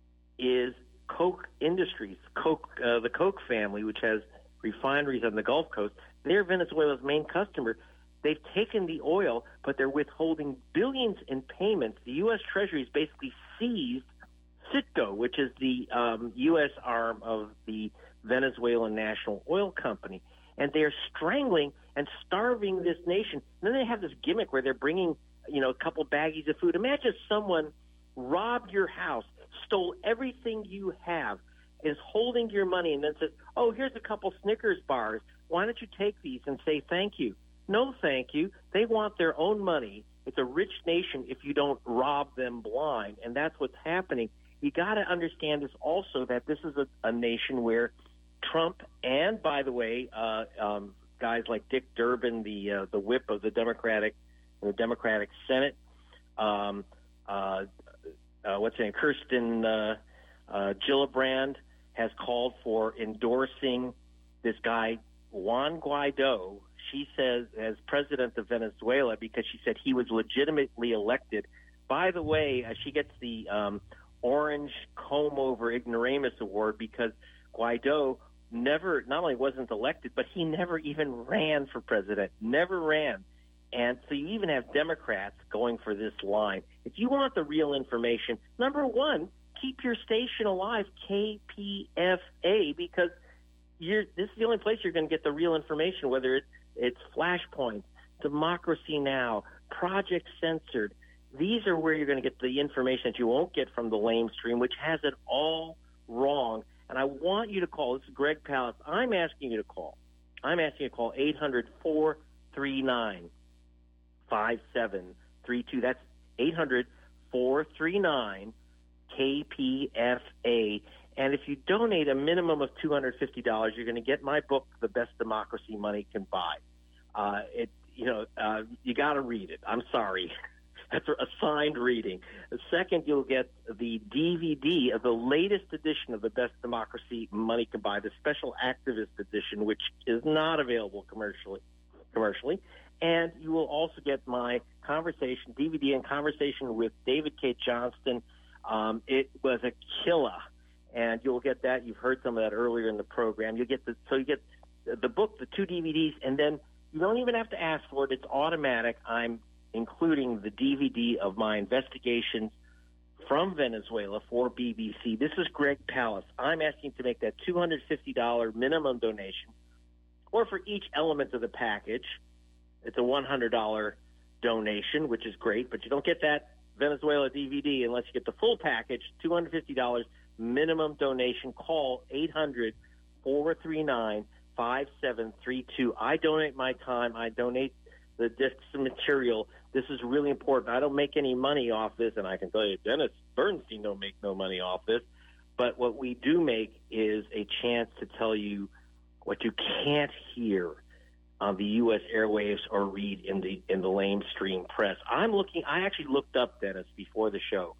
is Koch Industries, Koch, uh, the Koch family, which has refineries on the Gulf Coast. They're Venezuela's main customer. They've taken the oil, but they're withholding billions in payments. The U S Treasury has basically seized Citgo, which is the um, U S arm of the Venezuelan National Oil Company. And they're strangling and starving this nation. And then they have this gimmick where they're bringing, you know, a couple baggies of food. Imagine someone robbed your house, stole everything you have, is holding your money, and then says, oh, here's a couple Snickers bars. Why don't you take these and say thank you? No, thank you. They want their own money. It's a rich nation if you don't rob them blind, and that's what's happening. You got to understand this also, that this is a, a nation where Trump and, by the way, uh, um, guys like Dick Durbin, the uh, the whip of the Democratic the Democratic Senate, um, uh, uh, what's her name, Kirsten uh, uh, Gillibrand, has called for endorsing this guy Juan Guaido. She says as president of Venezuela because she said he was legitimately elected. By the way, uh, she gets the um, Orange Comb Over Ignoramus Award because Guaido never, not only wasn't elected, but he never even ran for president, never ran. And so you even have Democrats going for this line. If you want the real information, number one, keep your station alive, K P F A, because you're, this is the only place you're going to get the real information, whether it's, it's Flashpoint, Democracy Now!, Project Censored. These are where you're going to get the information that you won't get from the lamestream, which has it all wrong. And I want you to call. This is Greg Palast. I'm asking you to call. I'm asking you to call eight hundred, four three nine, five seven three two. That's eight hundred, four three nine, K P F A. And if you donate a minimum of two hundred fifty dollars, you're going to get my book, The Best Democracy Money Can Buy. Uh, it, you know, uh, you got to read it. I'm sorry. That's a signed reading. The second, you'll get the D V D of the latest edition of The Best Democracy Money Can Buy, the special activist edition, which is not available commercially. commercially. And you will also get my conversation, D V D and conversation with David K. Johnston. Um, it was a killer. And you'll get that. You've heard some of that earlier in the program. You get the so you get the book, the two D V Ds, and then you don't even have to ask for it. It's automatic. I'm including the D V D of my investigations from Venezuela for B B C. This is Greg Palast. I'm asking to make that two hundred fifty dollars minimum donation, or for each element of the package, it's a one hundred dollars donation, which is great, but you don't get that Venezuela D V D unless you get the full package, two hundred fifty dollars minimum donation. Call eight hundred, four three nine, five seven three two. I donate my time. I donate the discs of material. This is really important. I don't make any money off this, and I can tell you Dennis Bernstein don't make no money off this. But what we do make is a chance to tell you what you can't hear on the U S airwaves or read in the in the lamestream press. I'm looking. I actually looked up, Dennis, before the show.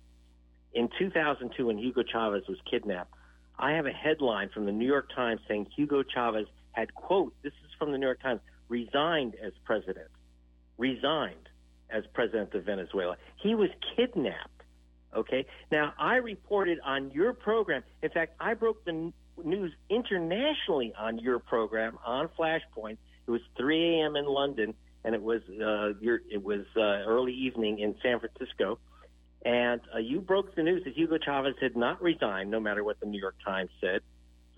In two thousand two, when Hugo Chavez was kidnapped, I have a headline from the New York Times saying Hugo Chavez had, quote, this is from the New York Times, resigned as president. Resigned as president of Venezuela. He was kidnapped, okay? Now, I reported on your program. In fact, I broke the n- news internationally on your program on Flashpoint. It was three a.m. in London, and it was uh, your, it was uh, early evening in San Francisco. And uh, you broke the news that Hugo Chavez had not resigned, no matter what the New York Times said.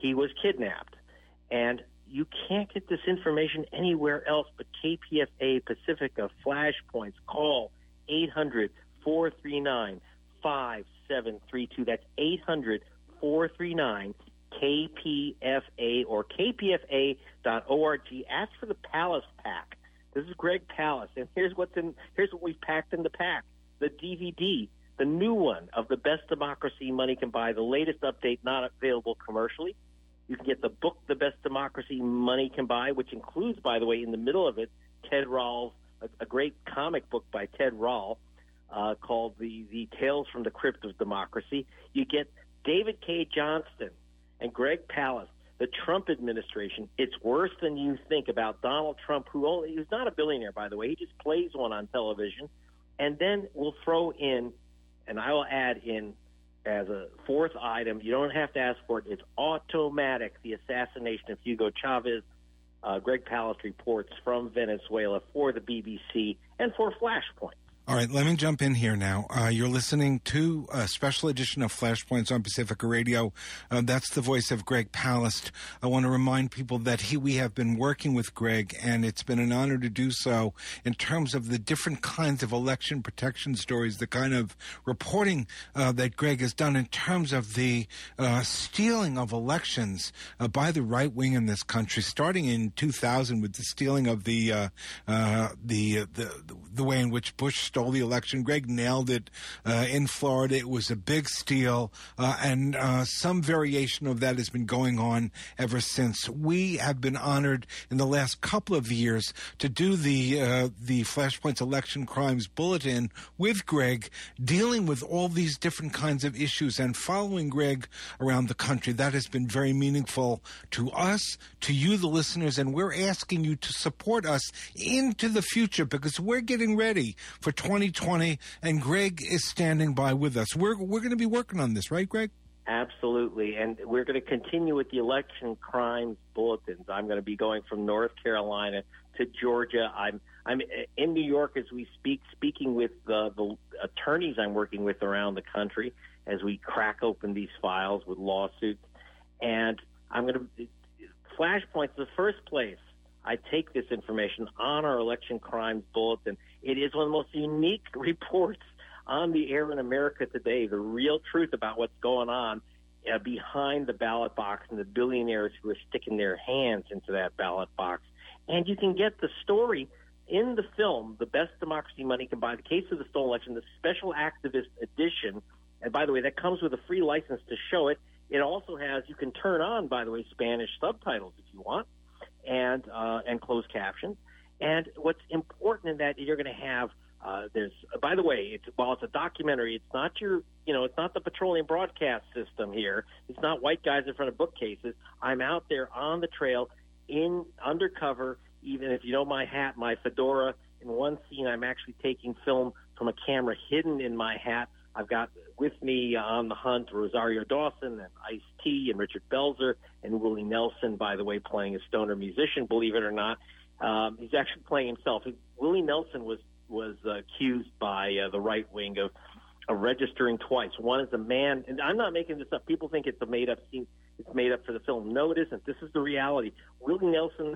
he was kidnapped. And you can't get this information anywhere else but K P F A Pacifica Flashpoints. Call eight hundred, four three nine, five seven three two. That's eight hundred, four three nine, K P F A or K P F A dot org. Ask for the Palace Pack. This is Greg Palast, and here's what's in. Here's what we've packed in the pack: the D V D, the new one of The Best Democracy Money Can Buy, the latest update, not available commercially. You can get the book, The Best Democracy Money Can Buy, which includes, by the way, in the middle of it, Ted Rall's, a, a great comic book by Ted Rall uh, called the, the Tales from the Crypt of Democracy. You get David K. Johnston and Greg Palast, the Trump administration. It's worse than you think about Donald Trump, who only, he's not a billionaire, by the way. He just plays one on television. And then we'll throw in, and I will add in as a fourth item, you don't have to ask for it, it's automatic, the assassination of Hugo Chavez. Uh, Greg Palast reports from Venezuela for the B B C and for Flashpoint. All right, let me jump in here now. Uh, you're listening to a special edition of Flashpoints on Pacifica Radio. Uh, that's the voice of Greg Palast. I want to remind people that he, we have been working with Greg, and it's been an honor to do so in terms of the different kinds of election protection stories, the kind of reporting uh, that Greg has done in terms of the uh, stealing of elections uh, by the right wing in this country, starting in two thousand with the stealing of the uh, uh, the, the the way in which Bush stole the election. Greg nailed it uh, in Florida. It was a big steal, uh, and uh, some variation of that has been going on ever since. We have been honored in the last couple of years to do the uh, the Flashpoints Election Crimes Bulletin with Greg, dealing with all these different kinds of issues and following Greg around the country. That has been very meaningful to us, to you, the listeners, and we're asking you to support us into the future because we're getting ready for twenty twenty, and Greg is standing by with us. We're we're going to be working on this, right, Greg? Absolutely, and we're going to continue with the election crimes bulletins. I'm going to be going from North Carolina to Georgia. I'm I'm in New York as we speak, speaking with the, the attorneys I'm working with around the country as we crack open these files with lawsuits. And I'm going to Flashpoint's the first place I take this information on our election crimes bulletin. It is one of the most unique reports on the air in America today, the real truth about what's going on uh, behind the ballot box and the billionaires who are sticking their hands into that ballot box. And you can get the story in the film, The Best Democracy Money Can Buy, The Case of the Stolen Election, the Special Activist Edition. And by the way, that comes with a free license to show it. It also has, you can turn on, by the way, Spanish subtitles if you want, and uh, and closed captions. And what's important in that, you're going to have, uh, there's, uh, by the way, it's, while it's a documentary, it's not your, you know, it's not the petroleum broadcast system here. It's not white guys in front of bookcases. I'm out there on the trail, in undercover, even if you know my hat, my fedora. In one scene, I'm actually taking film from a camera hidden in my hat. I've got with me uh, on the hunt Rosario Dawson and Ice-T and Richard Belzer and Willie Nelson, by the way, playing a stoner musician, believe it or not. Um, he's actually playing himself. He, Willie Nelson was was uh, accused by uh, the right wing of, of registering twice. One is a man, and I'm not making this up. People think it's a made-up scene. It's made up for the film. No, it isn't. This is the reality. Willie Nelson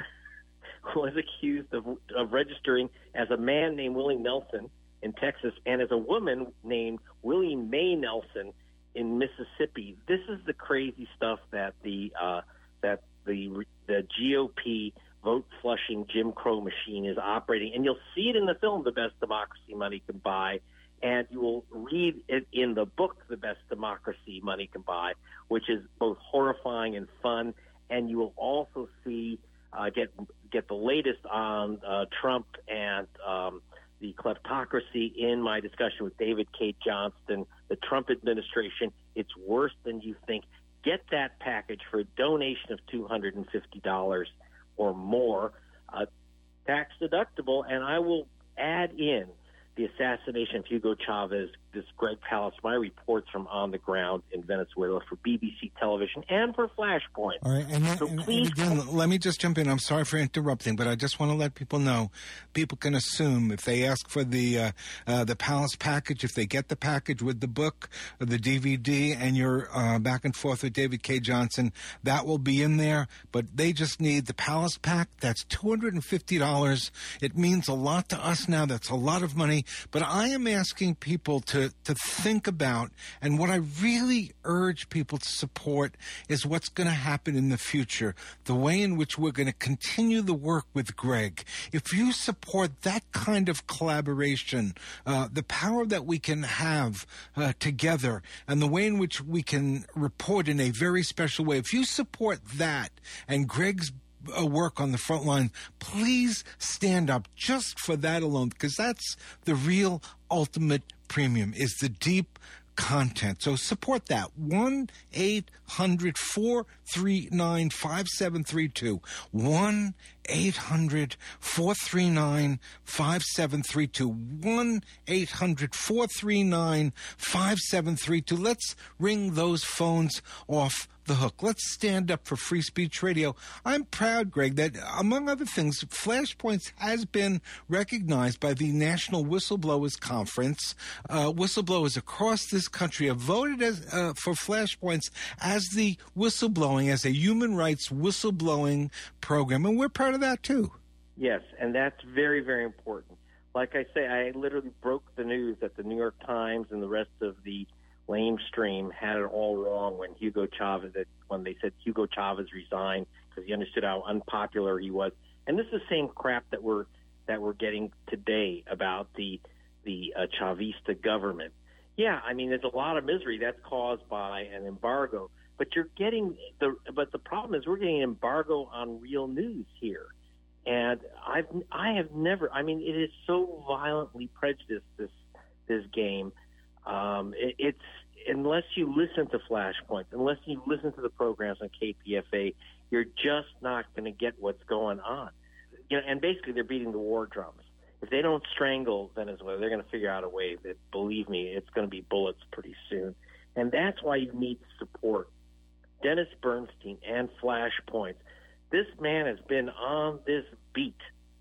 was accused of, of registering as a man named Willie Nelson in Texas and as a woman named Willie Mae Nelson in Mississippi. This is the crazy stuff that the uh, that the the G O P vote-flushing Jim Crow machine is operating. And you'll see it in the film, The Best Democracy Money Can Buy, and you will read it in the book, The Best Democracy Money Can Buy, which is both horrifying and fun. And you will also see, uh, get get the latest on uh, Trump and um, the kleptocracy in my discussion with David K. Johnston, the Trump administration. It's worse than you think. Get that package for a donation of two hundred fifty dollars or more, uh, tax deductible, and I will add in the assassination of Hugo Chavez, this Greg Palast, my reports from on the ground in Venezuela for B B C television and for Flashpoint. All right, and, so and, please, and again, let me just jump in. I'm sorry for interrupting, but I just want to let people know. People can assume if they ask for the uh, uh, the Palast package, if they get the package with the book, or the D V D, and you're uh, back and forth with David Cay Johnston, that will be in there. But they just need the Palast pack. That's two hundred fifty dollars. It means a lot to us now. That's a lot of money. But I am asking people to, to think about, and what I really urge people to support is what's going to happen in the future, the way in which we're going to continue the work with Greg. If you support that kind of collaboration, uh, the power that we can have uh, together, and the way in which we can report in a very special way, if you support that and Greg's Uh, work on the front line, please stand up just for that alone, because that's the real ultimate premium, is the deep content. So support that. one eight hundred four three nine five seven three two. one eight hundred four three nine five seven three two. one eight hundred four three nine five seven three two. Let's ring those phones off the hook. Let's stand up for free speech radio. I'm proud, Greg, that among other things, Flashpoints has been recognized by the National Whistleblowers Conference. Uh, whistleblowers across this country have voted as, uh, for Flashpoints as the whistleblowing, as a human rights whistleblowing program, and we're part of that too. Yes, and that's very, very important. Like I say, I literally broke the news that the New York Times and the rest of the lamestream had it all wrong when Hugo Chavez, when they said Hugo Chavez resigned because he understood how unpopular he was. And this is the same crap that we're that we're getting today about the the uh, Chavista government. Yeah, I mean, there's a lot of misery that's caused by an embargo, but you're getting the but the problem is we're getting an embargo on real news here. And I've I have never. I mean, it is so violently prejudiced, this this game. Um, it, it's unless you listen to Flashpoints, unless you listen to the programs on K P F A, you're just not going to get what's going on. You know, and basically, they're beating the war drums. If they don't strangle Venezuela, they're going to figure out a way that, believe me, it's going to be bullets pretty soon. And that's why you need support. Dennis Bernstein and Flashpoints. This man has been on this beat,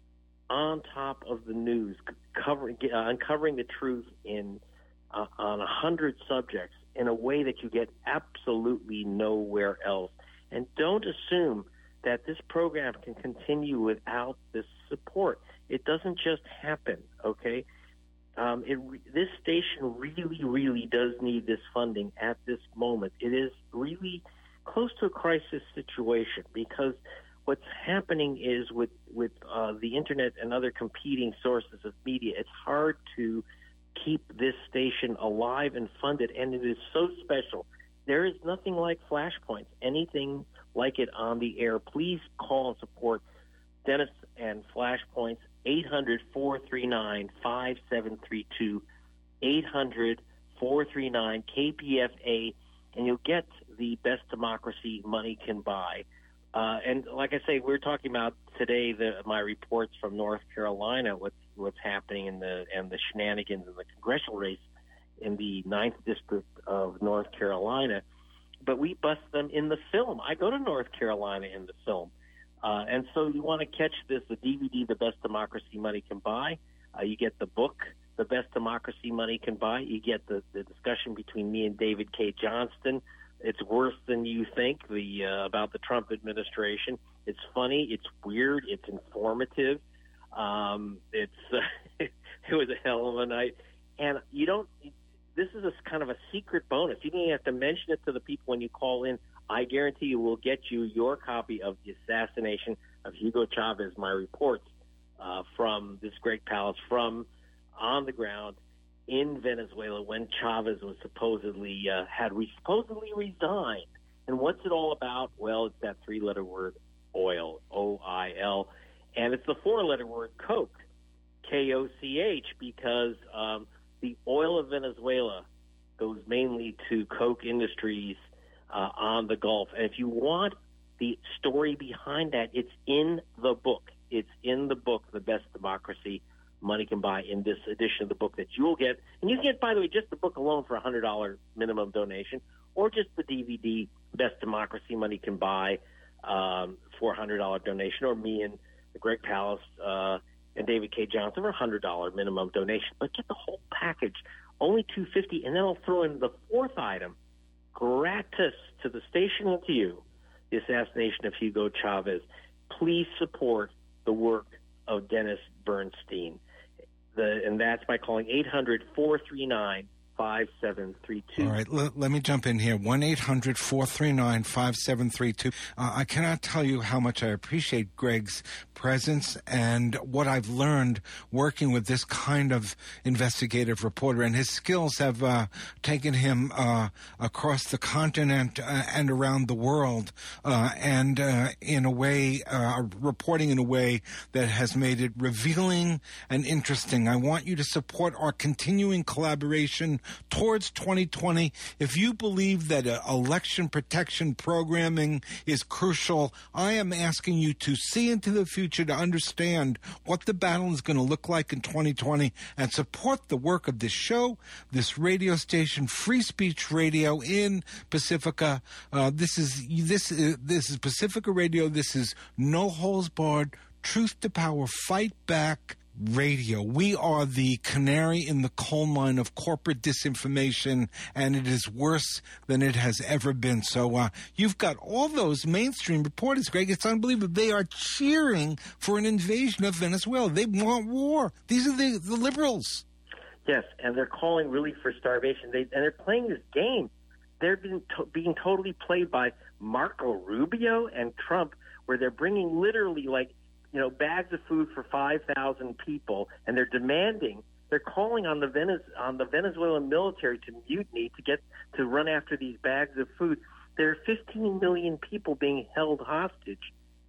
on top of the news, covering, uh, uncovering the truth in uh, on a hundred subjects in a way that you get absolutely nowhere else. And don't assume that this program can continue without this support. It doesn't just happen, okay? Um, it, this station really, really does need this funding at this moment. It is really close to a crisis situation because what's happening is with, with uh, the Internet and other competing sources of media, it's hard to keep this station alive and funded, and it is so special. There is nothing like Flashpoints, anything like it on the air. Please call and support Dennis and Flashpoints, eight hundred, four three nine, five seven three two, eight hundred, four three nine, K P F A, and you'll get the best democracy money can buy. Uh, and like I say, we're talking about today the, my reports from North Carolina, what's what's happening in the and the shenanigans in the congressional race in the ninth District of North Carolina. But we bust them in the film. I go to North Carolina in the film. Uh, and so you want to catch this, the D V D, The Best Democracy Money Can Buy. Uh, you get the book, The Best Democracy Money Can Buy. You get the, the discussion between me and David Cay Johnston. It's worse than you think the uh, about the Trump administration. It's funny. It's weird. It's informative. Um, it's uh, it was a hell of a night. And you don't – this is a kind of a secret bonus. You don't even have to mention it to the people when you call in. I guarantee you we'll get you your copy of The Assassination of Hugo Chavez, my reports uh, from this Greg Palast from on the ground in Venezuela when Chavez was supposedly uh, had re- supposedly resigned. And what's it all about? Well, it's that three-letter word, oil, O I L. And it's the four-letter word, Coke, K O C H, because um, the oil of Venezuela goes mainly to Koch Industries uh, on the Gulf. And if you want the story behind that, it's in the book. It's in the book, The Best Democracy money can buy in this edition of the book that you'll get. And you can get, by the way, just the book alone for a one hundred dollars minimum donation, or just the D V D, Best Democracy Money Can Buy, um, for a one hundred dollars donation, or me and Greg Palast uh, and David K. Johnson for a one hundred dollars minimum donation. But get the whole package, only two hundred fifty dollars, and then I'll throw in the fourth item, gratis to the station and to you, the assassination of Hugo Chavez. Please support the work of Dennis Bernstein. The, and that's by calling eight hundred, four three nine, five seven three two. All right, l- let me jump in here. one eight hundred, four three nine, five seven three two. Uh, I cannot tell you how much I appreciate Greg's presence and what I've learned working with this kind of investigative reporter. And his skills have uh, taken him uh, across the continent uh, and around the world, uh, and uh, in a way, uh, reporting in a way that has made it revealing and interesting. I want you to support our continuing collaboration towards twenty twenty. If you believe that uh, election protection programming is crucial, I am asking you to see into the future, to understand what the battle is going to look like in twenty twenty, and support the work of this show, this radio station, Free Speech Radio in Pacifica. Uh, this is this is, this is Pacifica Radio. This is No Holds Barred, Truth to Power, Fight Back Radio. We are the canary in the coal mine of corporate disinformation, and it is worse than it has ever been. So uh, you've got all those mainstream reporters, Greg. It's unbelievable. They are cheering for an invasion of Venezuela. They want war. These are the, the liberals. Yes, and they're calling really for starvation. They, and they're playing this game. They're being, to, being totally played by Marco Rubio and Trump, where they're bringing literally like you know, bags of food for five thousand people, and they're demanding, they're calling on the Venez- on the Venezuelan military to mutiny to get to run after these bags of food. There are fifteen million people being held hostage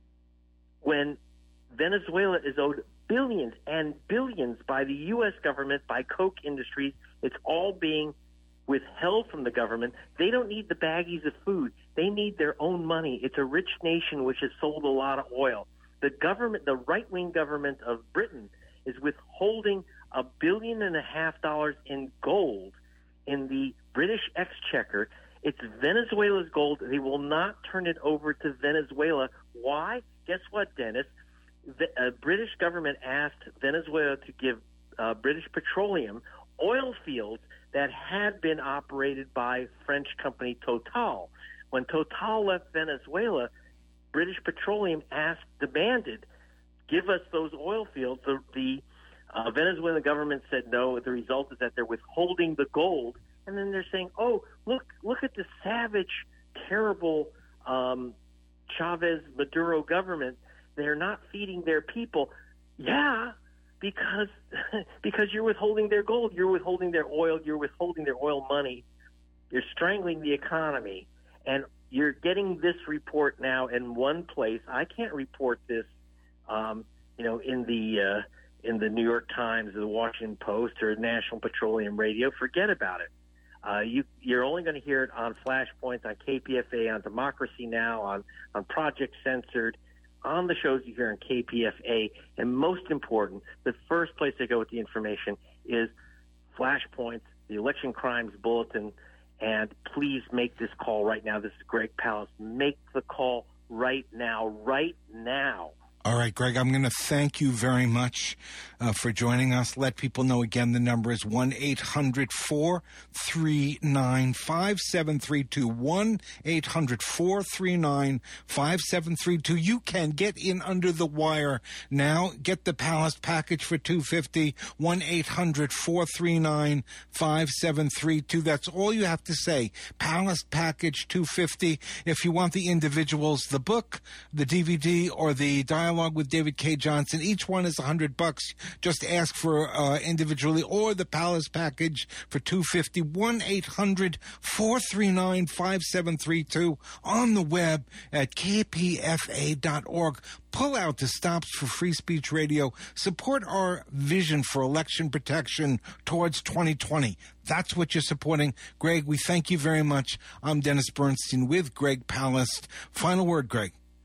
when Venezuela is owed billions and billions by the U S government, by Koch Industries. It's all being withheld from the government. They don't need the baggies of food. They need their own money. It's a rich nation which has sold a lot of oil. The government, the right-wing government of Britain, is withholding a billion and a half dollars in gold in the British exchequer. It's Venezuela's gold. They will not turn it over to Venezuela. Why? Guess what, Dennis? The uh, British government asked Venezuela to give uh, British Petroleum oil fields that had been operated by French company Total. When Total left Venezuela, British Petroleum asked, demanded, give us those oil fields. The, the uh, Venezuelan government said no. The result is that they're withholding the gold, and then they're saying, "Oh, look, look at the savage, terrible um, Chavez Maduro government. They're not feeding their people." Yeah, because because you're withholding their gold, you're withholding their oil, you're withholding their oil money, you're strangling the economy, and you're getting this report now in one place. I can't report this, um, you know, in the uh, in the New York Times, or the Washington Post, or National Petroleum Radio. Forget about it. Uh, you, you're only going to hear it on Flashpoint, on K P F A, on Democracy Now!, on on Project Censored, on the shows you hear on K P F A. And most important, the first place they go with the information is Flashpoint, the Election Crimes Bulletin. And please make this call right now. This is Greg Palast. Make the call right now, right now. All right, Greg, I'm going to thank you very much uh, for joining us. Let people know again, the number is one eight hundred, four three nine, five seven three two, one eight hundred, four three nine, five seven three two. You can get in under the wire now. Get the Palast package for two hundred fifty dollars, one eight hundred, four three nine, five seven three two. That's all you have to say. Palast package two hundred fifty dollars. If you want the individuals, the book, the D V D, or the dialogue with David K. Johnson, each one is one hundred bucks. Just ask for uh, individually, or the Palast package for two hundred fifty dollars, one eight hundred, four three nine, five seven three two, on the web at k p f a dot org. Pull out the stops for Free Speech Radio. Support our vision for election protection towards twenty twenty. That's what you're supporting. Greg, we thank you very much. I'm Dennis Bernstein with Greg Palast. Final word, Greg.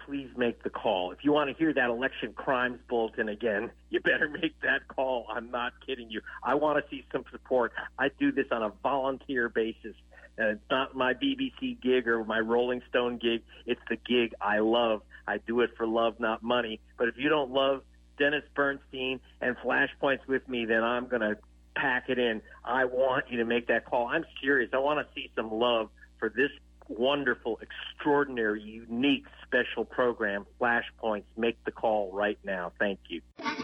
please make the call. If you want to hear that election crimes bulletin again, you better make that call. I'm not kidding you. I want to see some support. I do this on a volunteer basis. Uh, it's not my B B C gig or my Rolling Stone gig. It's the gig I love. I do it for love, not money. But if you don't love Dennis Bernstein and Flashpoints with me, then I'm going to pack it in. I want you to make that call. I'm serious. I want to see some love for this wonderful, extraordinary, unique, special program, Flashpoints. Make the call right now. Thank you.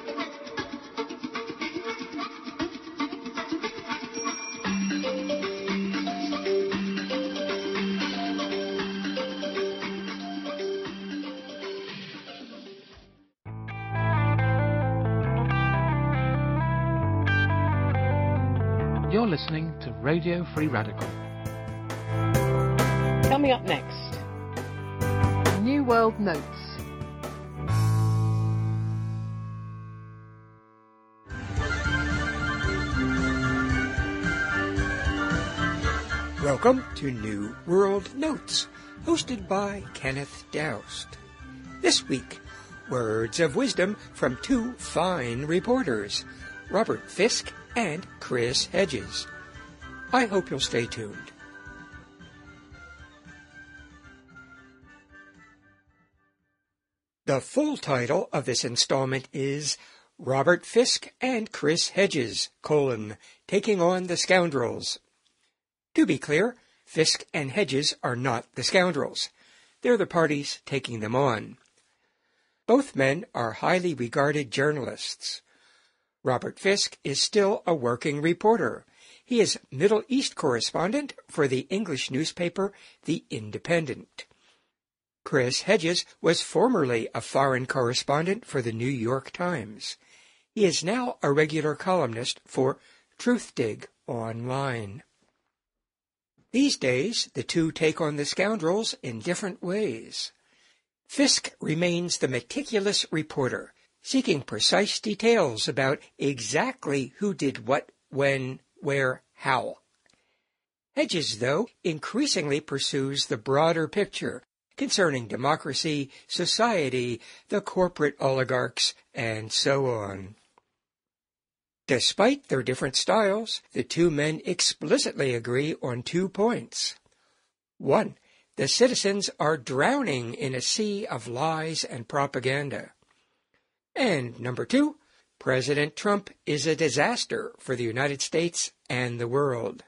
You're listening to Radio Free Radical. Coming up next, New World Notes. Welcome to New World Notes, hosted by Kenneth Doust. This week, words of wisdom from two fine reporters, Robert Fisk and Chris Hedges. I hope you'll stay tuned. The full title of this installment is Robert Fisk and Chris Hedges, colon, Taking on the Scoundrels. To be clear, Fisk and Hedges are not the scoundrels. They're the parties taking them on. Both men are highly regarded journalists. Robert Fisk is still a working reporter. He is Middle East correspondent for the English newspaper The Independent. Chris Hedges was formerly a foreign correspondent for the New York Times. He is now a regular columnist for Truthdig Online. These days, the two take on the scoundrels in different ways. Fisk remains the meticulous reporter, seeking precise details about exactly who did what, when, where, how. Hedges, though, increasingly pursues the broader picture concerning democracy, society, the corporate oligarchs, and so on. Despite their different styles, the two men explicitly agree on two points. One, the citizens are drowning in a sea of lies and propaganda. And number two, President Trump is a disaster for the United States and the world.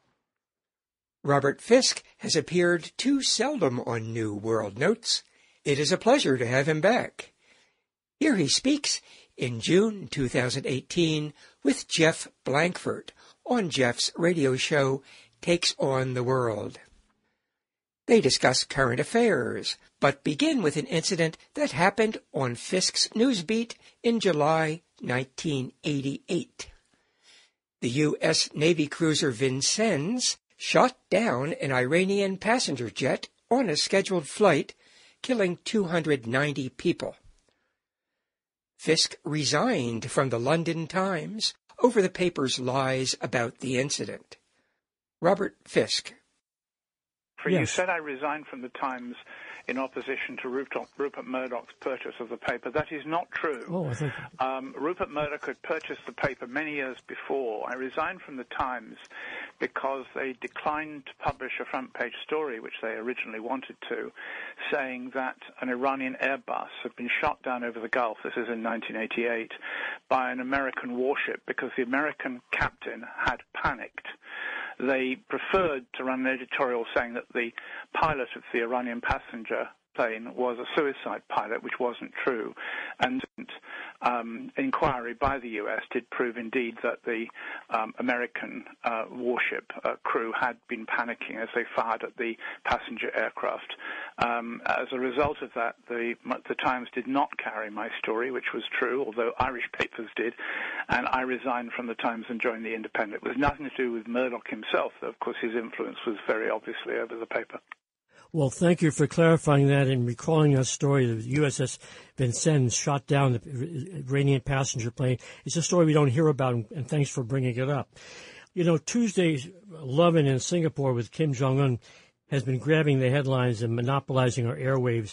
Robert Fisk has appeared too seldom on New World Notes. It is a pleasure to have him back. Here he speaks in June two thousand eighteen with Jeff Blankford on Jeff's radio show Takes on the World. They discuss current affairs, but begin with an incident that happened on Fisk's newsbeat in July nineteen eighty-eight. The U S Navy cruiser Vincennes shot down an Iranian passenger jet on a scheduled flight, killing two hundred ninety people. Fisk resigned from the London Times over the paper's lies about the incident. Robert Fisk. For Yes. You said I resigned from the Times in opposition to Rupert, Rupert Murdoch's purchase of the paper. That is not true. Oh, I think... um, Rupert Murdoch had purchased the paper many years before. I resigned from the Times because they declined to publish a front-page story, which they originally wanted to, saying that an Iranian Airbus had been shot down over the Gulf, this is in nineteen eighty-eight, by an American warship because the American captain had panicked. They preferred to run an editorial saying that the pilot of the Iranian passenger plane was a suicide pilot, which wasn't true. And um, inquiry by the U S did prove indeed that the um, American uh, warship uh, crew had been panicking as they fired at the passenger aircraft. Um, as a result of that, the, the Times did not carry my story, which was true, although Irish papers did, and I resigned from the Times and joined the Independent. It was nothing to do with Murdoch himself, though of course his influence was very obviously over the paper. Well, thank you for clarifying that and recalling that story. The U S S Vincennes shot down the Iranian passenger plane. It's a story we don't hear about, and thanks for bringing it up. You know, Tuesday's Lovin' in Singapore with Kim Jong-un has been grabbing the headlines and monopolizing our airwaves.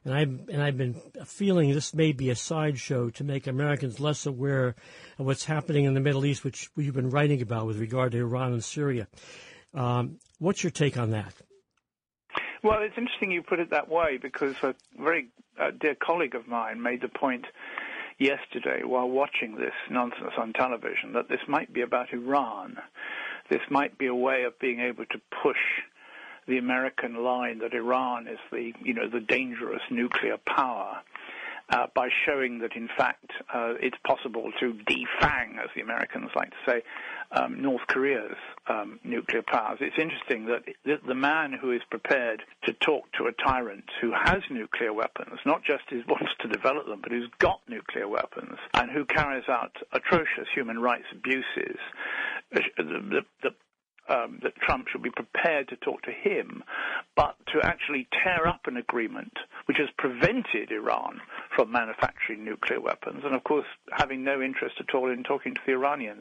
And I've, and I've been feeling this may be a sideshow to make Americans less aware of what's happening in the Middle East, which we've been writing about with regard to Iran and Syria. Um, what's your take on that? Well, it's interesting you put it that way, because a very uh, dear colleague of mine made the point yesterday while watching this nonsense on television that this might be about Iran. This might be a way of being able to push the American line that Iran is the, you know, the dangerous nuclear power, uh, by showing that, in fact, uh, it's possible to defang, as the Americans like to say, um, North Korea's um, nuclear powers. It's interesting that the man who is prepared to talk to a tyrant who has nuclear weapons, not just who wants to develop them, but who's got nuclear weapons, and who carries out atrocious human rights abuses, the, the, the Um, that Trump should be prepared to talk to him, but to actually tear up an agreement which has prevented Iran from manufacturing nuclear weapons, and of course having no interest at all in talking to the Iranians.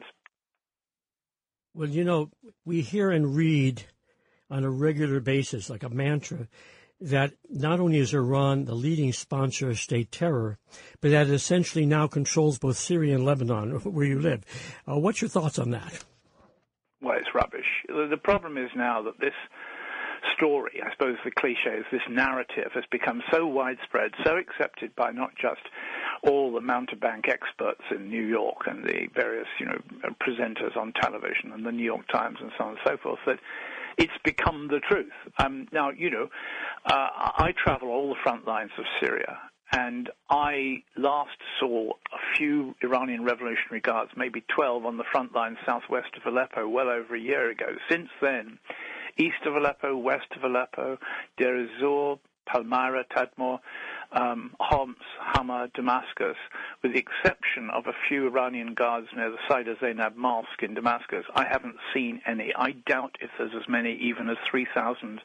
Well, you know, we hear and read on a regular basis, like a mantra, that not only is Iran the leading sponsor of state terror, but that it essentially now controls both Syria and Lebanon, where you live. Uh, what's your thoughts on that? Well, it's rubbish. The problem is now that this story, I suppose the cliche is this narrative, has become so widespread, so accepted by not just all the mountebank experts in New York and the various, you know, presenters on television and the New York Times and so on and so forth, that it's become the truth. Um, now, you know, uh, I travel all the front lines of Syria, and I last saw a few Iranian Revolutionary Guards, maybe twelve, on the front line southwest of Aleppo well over a year ago. Since then, east of Aleppo, west of Aleppo, Deir ez-Zor, Palmyra, Tadmor, um, Homs, Hama, Damascus, with the exception of a few Iranian guards near the Saida Zainab Mosque in Damascus, I haven't seen any. I doubt if there's as many even as three thousand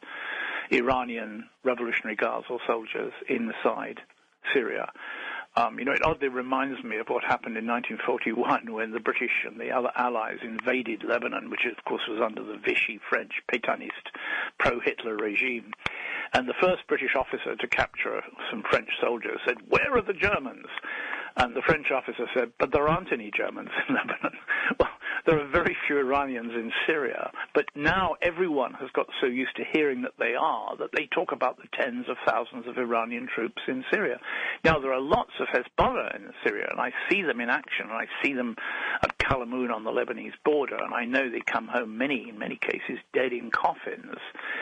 Iranian Revolutionary Guards or soldiers inside Syria. Um, you know, it oddly reminds me of what happened in nineteen forty-one when the British and the other allies invaded Lebanon, which of course was under the Vichy French Pétainist pro-Hitler regime. And the first British officer to capture some French soldiers said, "Where are the Germans?" And the French officer said, "But there aren't any Germans in Lebanon." Well, there are very few Iranians in Syria, but now everyone has got so used to hearing that they are, that they talk about the tens of thousands of Iranian troops in Syria. Now, there are lots of Hezbollah in Syria, and I see them in action, and I see them at Kalamoun on the Lebanese border, and I know they come home, many, in many cases, dead in coffins.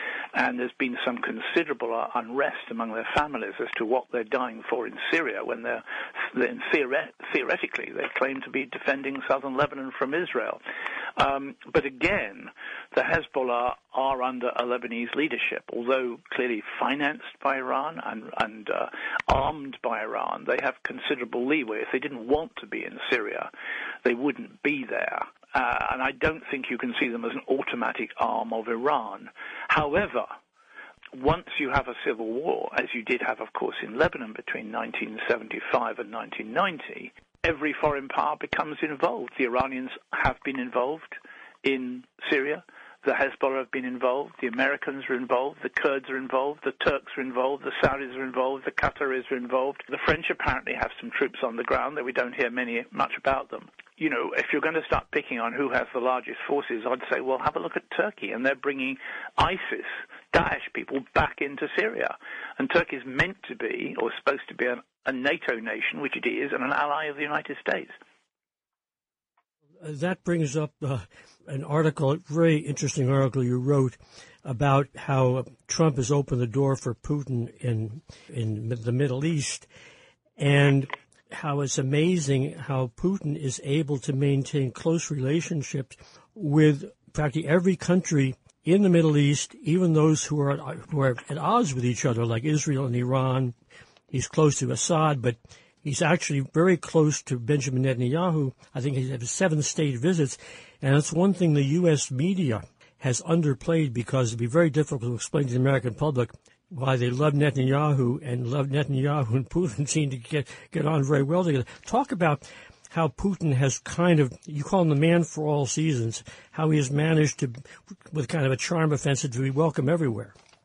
And there's been some considerable unrest among their families as to what they're dying for in Syria when they're, then theoret- theoretically they claim to be defending southern Lebanon from Israel. Um, but again, the Hezbollah are under a Lebanese leadership, although clearly financed by Iran and, and uh, armed by Iran. They have considerable leeway. If they didn't want to be in Syria, they wouldn't be there. Uh, and I don't think you can see them as an automatic arm of Iran. However, once you have a civil war, as you did have, of course, in Lebanon between nineteen seventy-five and nineteen ninety, every foreign power becomes involved. The Iranians have been involved in Syria. The Hezbollah have been involved. The Americans are involved. The Kurds are involved. The Turks are involved. The Saudis are involved. The Qataris are involved. The French apparently have some troops on the ground, though we don't hear many much about them. You know, if you're going to start picking on who has the largest forces, I'd say, well, have a look at Turkey, and they're bringing ISIS, Daesh people back into Syria. And Turkey is meant to be, or supposed to be, a, a NATO nation, which it is, and an ally of the United States. That brings up uh, an article, a very interesting article you wrote about how Trump has opened the door for Putin in in the Middle East, and how it's amazing how Putin is able to maintain close relationships with practically every country in the Middle East, even those who are who are at odds with each other, like Israel and Iran. He's close to Assad, but he's actually very close to Benjamin Netanyahu. I think he has seven state visits, and it's one thing the U S media has underplayed, because it'd be very difficult to explain to the American public why they love Netanyahu, and love Netanyahu and Putin seem to get, get on very well together. Talk about how Putin has kind of, you call him the man for all seasons, how he has managed to, with kind of a charm offensive, to be welcome everywhere.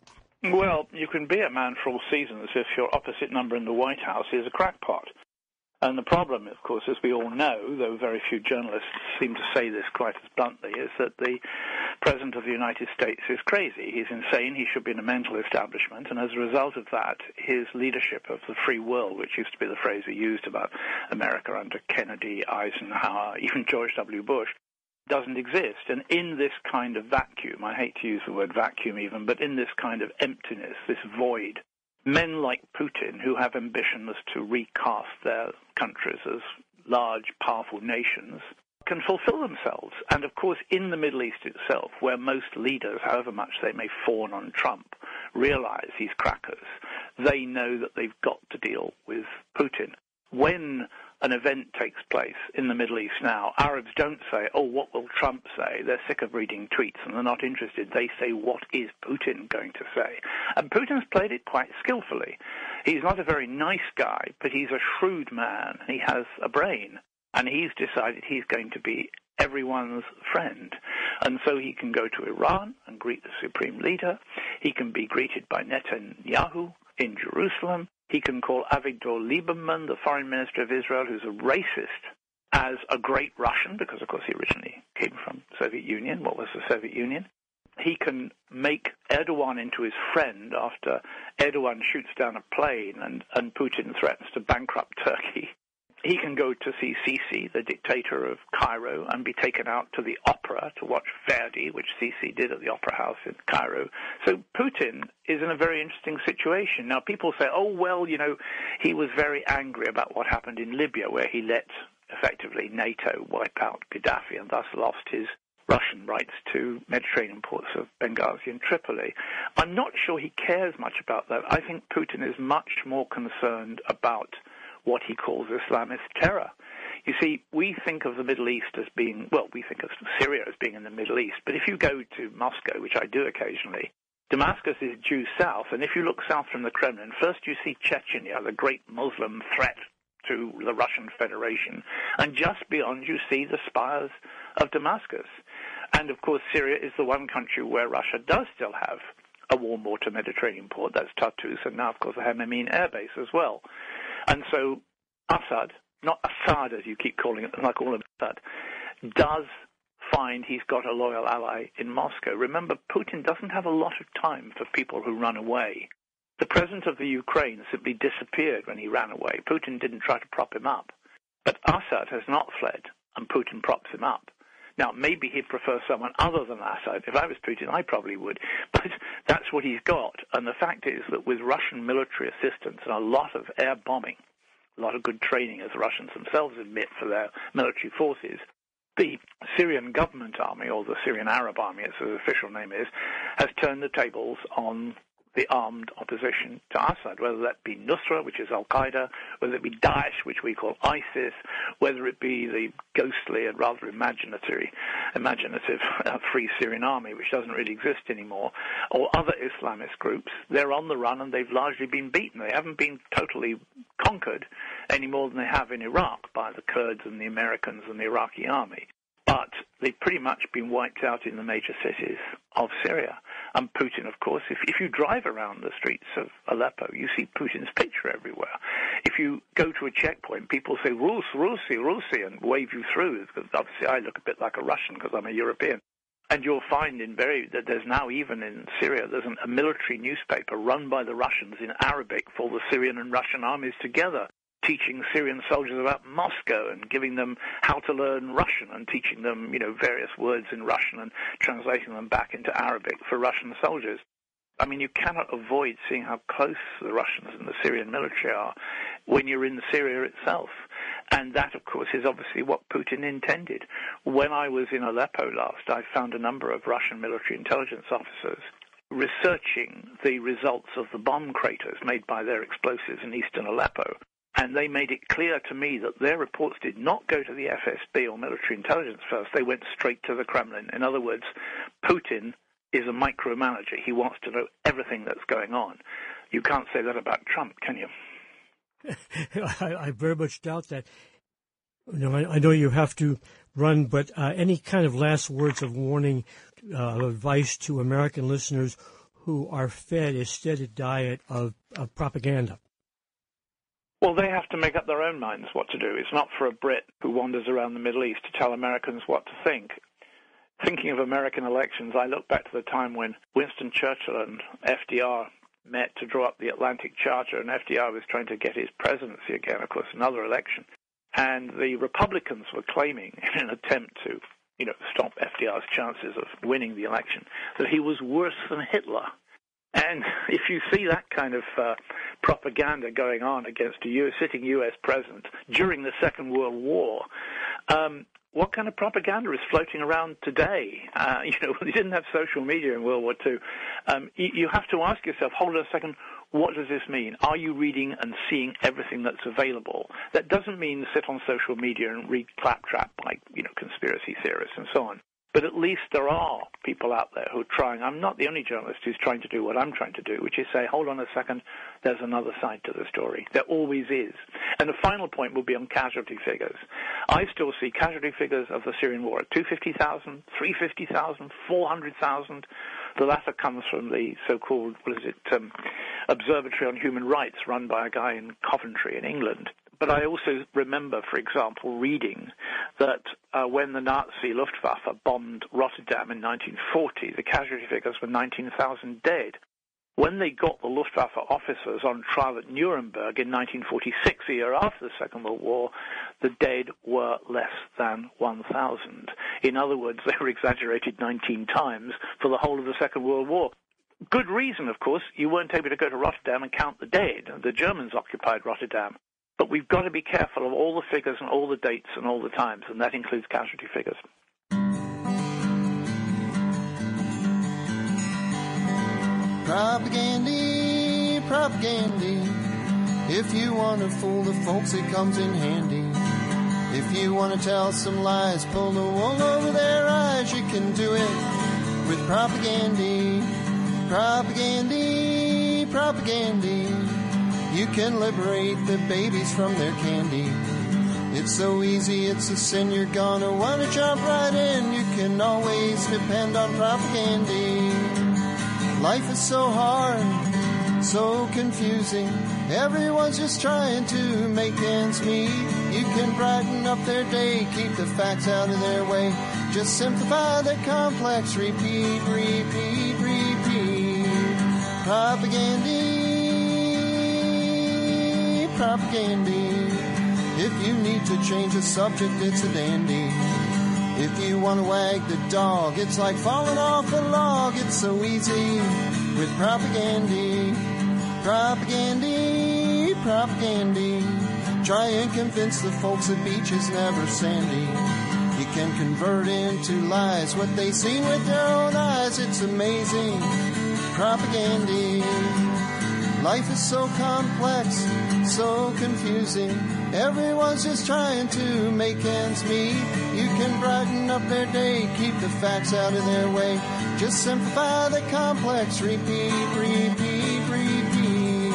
Well, you can be a man for all seasons if your opposite number in the White House is a crackpot. And the problem, of course, as we all know, though very few journalists seem to say this quite as bluntly, is that the President of the United States is crazy. He's insane. He should be in a mental establishment. And as a result of that, his leadership of the free world, which used to be the phrase we used about America under Kennedy, Eisenhower, even George W. Bush, doesn't exist. And in this kind of vacuum, I hate to use the word vacuum even, but in this kind of emptiness, this void, men like Putin, who have ambitions to recast their countries as large, powerful nations, can fulfill themselves. And, of course, in the Middle East itself, where most leaders, however much they may fawn on Trump, realize he's crackers, they know that they've got to deal with Putin. When an event takes place in the Middle East now, Arabs don't say, oh, what will Trump say? They're sick of reading tweets and they're not interested. They say, what is Putin going to say? And Putin's played it quite skillfully. He's not a very nice guy, but he's a shrewd man. He has a brain. And he's decided he's going to be everyone's friend. And so he can go to Iran and greet the supreme leader. He can be greeted by Netanyahu in Jerusalem. He can call Avigdor Lieberman, the foreign minister of Israel, who's a racist, as a great Russian, because, of course, he originally came from the Soviet Union. What was the Soviet Union? He can make Erdogan into his friend after Erdogan shoots down a plane and, and Putin threatens to bankrupt Turkey. He can go to see Sisi, the dictator of Cairo, and be taken out to the opera to watch Verdi, which Sisi did at the Opera House in Cairo. So Putin is in a very interesting situation. Now, people say, oh, well, you know, he was very angry about what happened in Libya, where he let, effectively, NATO wipe out Gaddafi and thus lost his Russian rights to Mediterranean ports of Benghazi and Tripoli. I'm not sure he cares much about that. I think Putin is much more concerned about what he calls Islamist terror. You see, we think of the Middle East as being, well, we think of Syria as being in the Middle East, but if you go to Moscow, which I do occasionally, Damascus is due south, and if you look south from the Kremlin, first you see Chechnya, the great Muslim threat to the Russian Federation, and just beyond you see the spires of Damascus. And, of course, Syria is the one country where Russia does still have a warm water Mediterranean port, that's Tartus, and now, of course, the Hamameen air base as well. And so Assad, not Assad as you keep calling it, like all of Assad, does find he's got a loyal ally in Moscow. Remember, Putin doesn't have a lot of time for people who run away. The president of the Ukraine simply disappeared when he ran away. Putin didn't try to prop him up. But Assad has not fled, and Putin props him up. Now, maybe he'd prefer someone other than Assad. If I was Putin, I probably would. But that's what he's got. And the fact is that with Russian military assistance and a lot of air bombing, a lot of good training, as the Russians themselves admit, for their military forces, the Syrian government army, or the Syrian Arab army, as the official name is, has turned the tables on the armed opposition to Assad, whether that be Nusra, which is Al-Qaeda, whether it be Daesh, which we call ISIS, whether it be the ghostly and rather imaginative, imaginative uh, Free Syrian Army, which doesn't really exist anymore, or other Islamist groups. They're on the run and they've largely been beaten. They haven't been totally conquered any more than they have in Iraq by the Kurds and the Americans and the Iraqi army. But they've pretty much been wiped out in the major cities of Syria. And Putin, of course, if, if you drive around the streets of Aleppo, you see Putin's picture everywhere. If you go to a checkpoint, people say, Rus, Rusi, Rusi, and wave you through. Because obviously I look a bit like a Russian because I'm a European. And you'll find in very that there's now, even in Syria, there's an, a military newspaper run by the Russians in Arabic for the Syrian and Russian armies together, teaching Syrian soldiers about Moscow and giving them how to learn Russian and teaching them, you know, various words in Russian and translating them back into Arabic for Russian soldiers. I mean, you cannot avoid seeing how close the Russians and the Syrian military are when you're in Syria itself. And that, of course, is obviously what Putin intended. When I was in Aleppo last, I found a number of Russian military intelligence officers researching the results of the bomb craters made by their explosives in eastern Aleppo. And they made it clear to me that their reports did not go to the F S B or military intelligence first. They went straight to the Kremlin. In other words, Putin is a micromanager. He wants to know everything that's going on. You can't say that about Trump, can you? I, I very much doubt that. You know, I, I know you have to run, but uh, any kind of last words of warning, uh, advice to American listeners who are fed a steady diet of, of propaganda? Well, they have to make up their own minds what to do. It's not for a Brit who wanders around the Middle East to tell Americans what to think. Thinking of American elections, I look back to the time when Winston Churchill and F D R met to draw up the Atlantic Charter, and F D R was trying to get his presidency again, of course, another election. And the Republicans were claiming, in an attempt to, you know, stop F D R's chances of winning the election, that he was worse than Hitler. And if you see that kind of uh, propaganda going on against a U S, sitting U S president during the Second World War, um, what kind of propaganda is floating around today? Uh, you know, they didn't have social media in World War Two. Um, you, you have to ask yourself, hold on a second, what does this mean? Are you reading and seeing everything that's available? That doesn't mean sit on social media and read claptrap like, you know, conspiracy theorists and so on. But at least there are people out there who are trying. I'm not the only journalist who's trying to do what I'm trying to do, which is say, hold on a second, there's another side to the story. There always is. And the final point will be on casualty figures. I still see casualty figures of the Syrian war at two hundred fifty thousand, three hundred fifty thousand, four hundred thousand. The latter comes from the so-called, what is it, um, Observatory on Human Rights run by a guy in Coventry in England. But I also remember, for example, reading that uh, when the Nazi Luftwaffe bombed Rotterdam in nineteen forty, the casualty figures were nineteen thousand dead. When they got the Luftwaffe officers on trial at Nuremberg in nineteen forty-six, a year after the Second World War, the dead were less than one thousand. In other words, they were exaggerated nineteen times for the whole of the Second World War. Good reason, of course, you weren't able to go to Rotterdam and count the dead. The Germans occupied Rotterdam. But we've got to be careful of all the figures and all the dates and all the times, and that includes casualty figures. Propagandy, propagandy. If you want to fool the folks, it comes in handy. If you want to tell some lies, pull the wool over their eyes, you can do it with propagandy. Propagandy, propagandy. You can liberate the babies from their candy. It's so easy, it's a sin, you're gonna want to jump right in. You can always depend on propagandy. Life is so hard, so confusing. Everyone's just trying to make ends meet. You can brighten up their day, keep the facts out of their way. Just simplify the complex, repeat, repeat, repeat. Propagandy. Propagandy. If you need to change the subject, it's a dandy. If you want to wag the dog, it's like falling off a log. It's so easy with propagandy. Propagandy, propagandy. Try and convince the folks the beach is never sandy. You can convert into lies what they see with their own eyes. It's amazing. Propagandy. Life is so complex, so confusing. Everyone's just trying to make ends meet. You can brighten up their day, keep the facts out of their way. Just simplify the complex, repeat, repeat, repeat.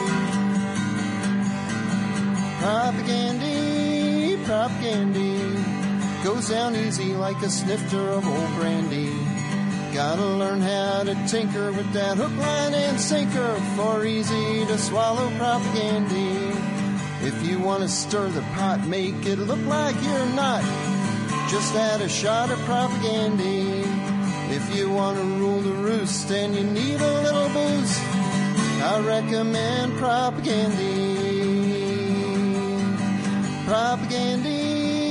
Propagandy, propagandy. Goes down easy like a snifter of old brandy. Gotta learn how to tinker with that hook, line, and sinker for easy to swallow propagandy. If you want to stir the pot, make it look like you're not just add a shot of propagandy. If you want to rule the roost and you need a little boost, I recommend propagandy. Propagandy.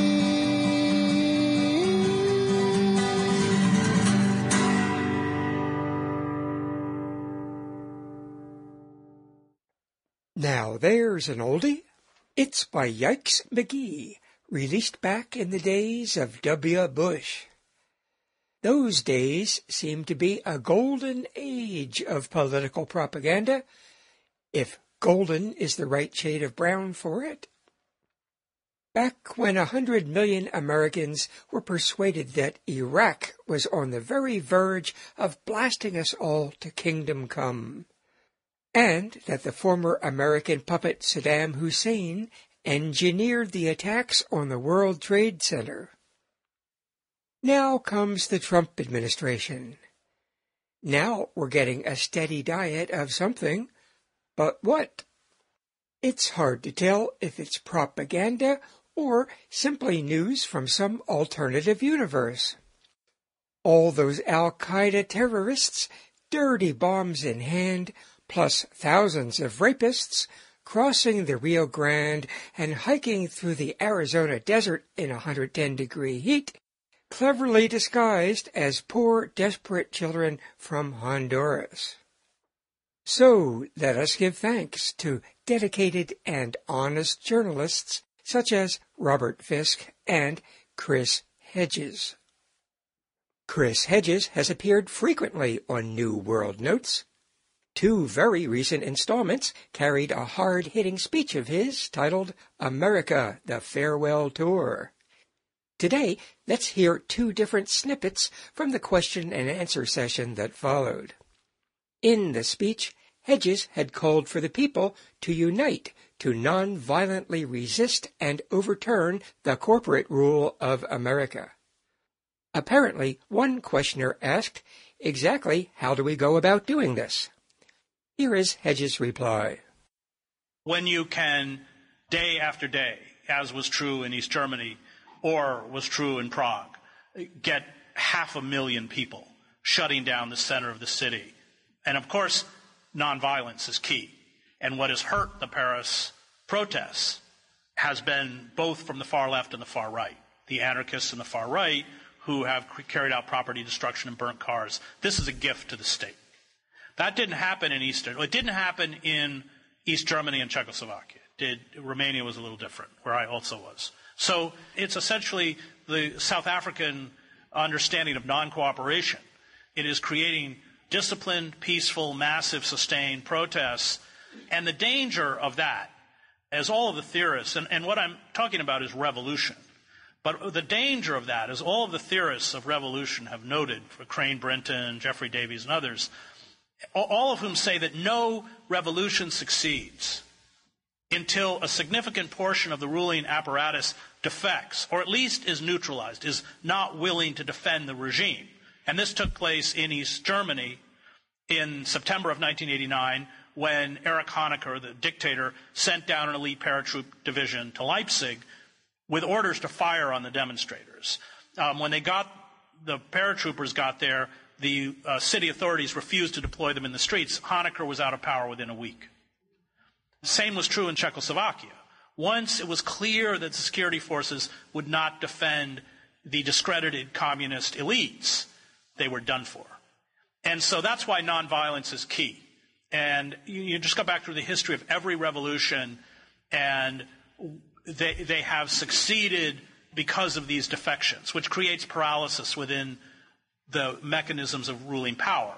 Now there's an oldie. It's by Yikes McGee, released back in the days of W. Bush. Those days seem to be a golden age of political propaganda, if golden is the right shade of brown for it. Back when a hundred million Americans were persuaded that Iraq was on the very verge of blasting us all to kingdom come, and that the former American puppet Saddam Hussein engineered the attacks on the World Trade Center. Now comes the Trump administration. Now we're getting a steady diet of something. But what? It's hard to tell if it's propaganda or simply news from some alternative universe. All those Al-Qaeda terrorists, dirty bombs in hand, plus thousands of rapists, crossing the Rio Grande and hiking through the Arizona desert in one hundred ten degree heat, cleverly disguised as poor, desperate children from Honduras. So let us give thanks to dedicated and honest journalists such as Robert Fisk and Chris Hedges. Chris Hedges has appeared frequently on New World Notes. Two very recent installments carried a hard-hitting speech of his titled America, the Farewell Tour. Today, let's hear two different snippets from the question and answer session that followed. In the speech, Hedges had called for the people to unite to non-violently resist and overturn the corporate rule of America. Apparently, one questioner asked, exactly how do we go about doing this? Here is Hedges' reply. When you can, day after day, as was true in East Germany or was true in Prague, get half a million people shutting down the center of the city. And of course, nonviolence is key. And what has hurt the Paris protests has been both from the far left and the far right, the anarchists and the far right who have carried out property destruction and burnt cars. This is a gift to the state. That didn't happen in Eastern. It didn't happen in East Germany and Czechoslovakia. It did, Romania was a little different, where I also was. So it's essentially the South African understanding of non-cooperation. It is creating disciplined, peaceful, massive, sustained protests. And the danger of that, as all of the theorists, and, and what I'm talking about is revolution, but the danger of that, as all of the theorists of revolution have noted, for Crane Brinton, Jeffrey Davies, and others, all of whom say that no revolution succeeds until a significant portion of the ruling apparatus defects, or at least is neutralized, is not willing to defend the regime. And this took place in East Germany in September of nineteen eighty-nine, when Erich Honecker, the dictator, sent down an elite paratroop division to Leipzig with orders to fire on the demonstrators. Um, when they got, the paratroopers got there, the uh, city authorities refused to deploy them in the streets. Honecker was out of power within a week. The same was true in Czechoslovakia. Once it was clear that the security forces would not defend the discredited communist elites, they were done for. And so that's why nonviolence is key. And you, you just go back through the history of every revolution, and they, they have succeeded because of these defections, which creates paralysis within the mechanisms of ruling power.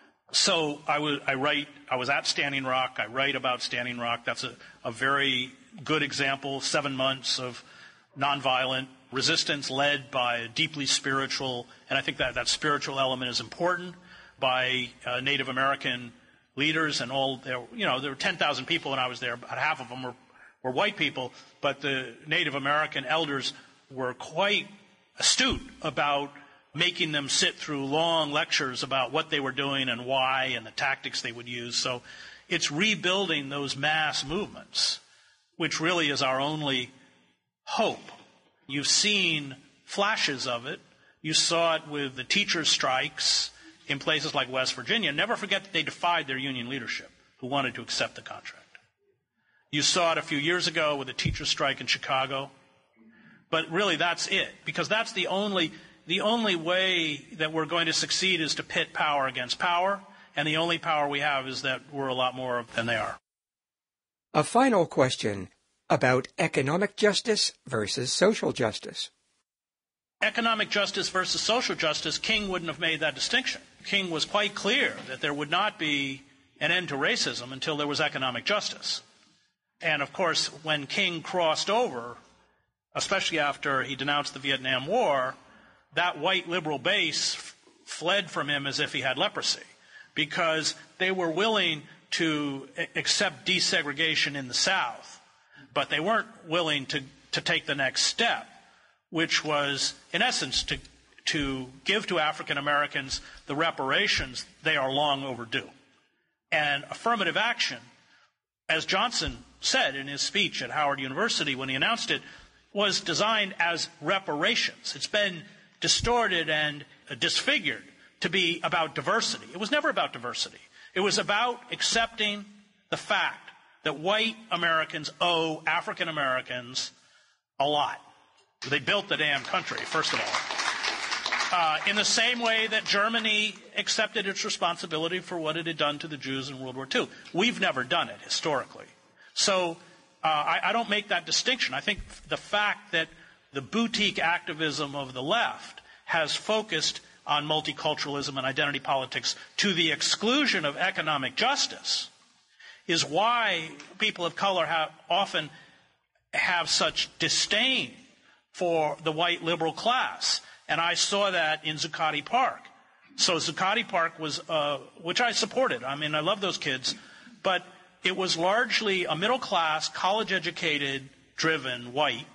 So I, w- I write, I was at Standing Rock, I write about Standing Rock. That's a, a very good example, seven months of nonviolent resistance led by a deeply spiritual, and I think that that spiritual element is important, by uh, Native American leaders and all. There, you know, there were ten thousand people when I was there. About half of them were, were white people, but the Native American elders were quite astute about making them sit through long lectures about what they were doing and why and the tactics they would use. So it's rebuilding those mass movements, which really is our only hope. You've seen flashes of it. You saw it with the teachers' strikes in places like West Virginia. Never forget that they defied their union leadership, who wanted to accept the contract. You saw it a few years ago with the teachers' strike in Chicago. But really, that's it, because that's the only the only way that we're going to succeed is to pit power against power, and the only power we have is that we're a lot more than they are. A final question about economic justice versus social justice. Economic justice versus social justice, King wouldn't have made that distinction. King was quite clear that there would not be an end to racism until there was economic justice. And of course, when King crossed over, especially after he denounced the Vietnam War, that white liberal base f- fled from him as if he had leprosy, because they were willing to a- accept desegregation in the South, but they weren't willing to, to take the next step, which was, in essence, to, to give to African Americans the reparations they are long overdue. And affirmative action, as Johnson said in his speech at Howard University when he announced it, was designed as reparations. It's been distorted and disfigured to be about diversity. It was never about diversity. It was about accepting the fact that white Americans owe African Americans a lot. They built the damn country, first of all. Uh, in the same way that Germany accepted its responsibility for what it had done to the Jews in World War Two. We've never done it historically. So uh, I, I don't make that distinction. I think the fact that the boutique activism of the left has focused on multiculturalism and identity politics to the exclusion of economic justice is why people of color have often have such disdain for the white liberal class. And I saw that in Zuccotti Park. So Zuccotti Park was, uh, which I supported. I mean, I love those kids. But it was largely a middle-class, college-educated, driven white.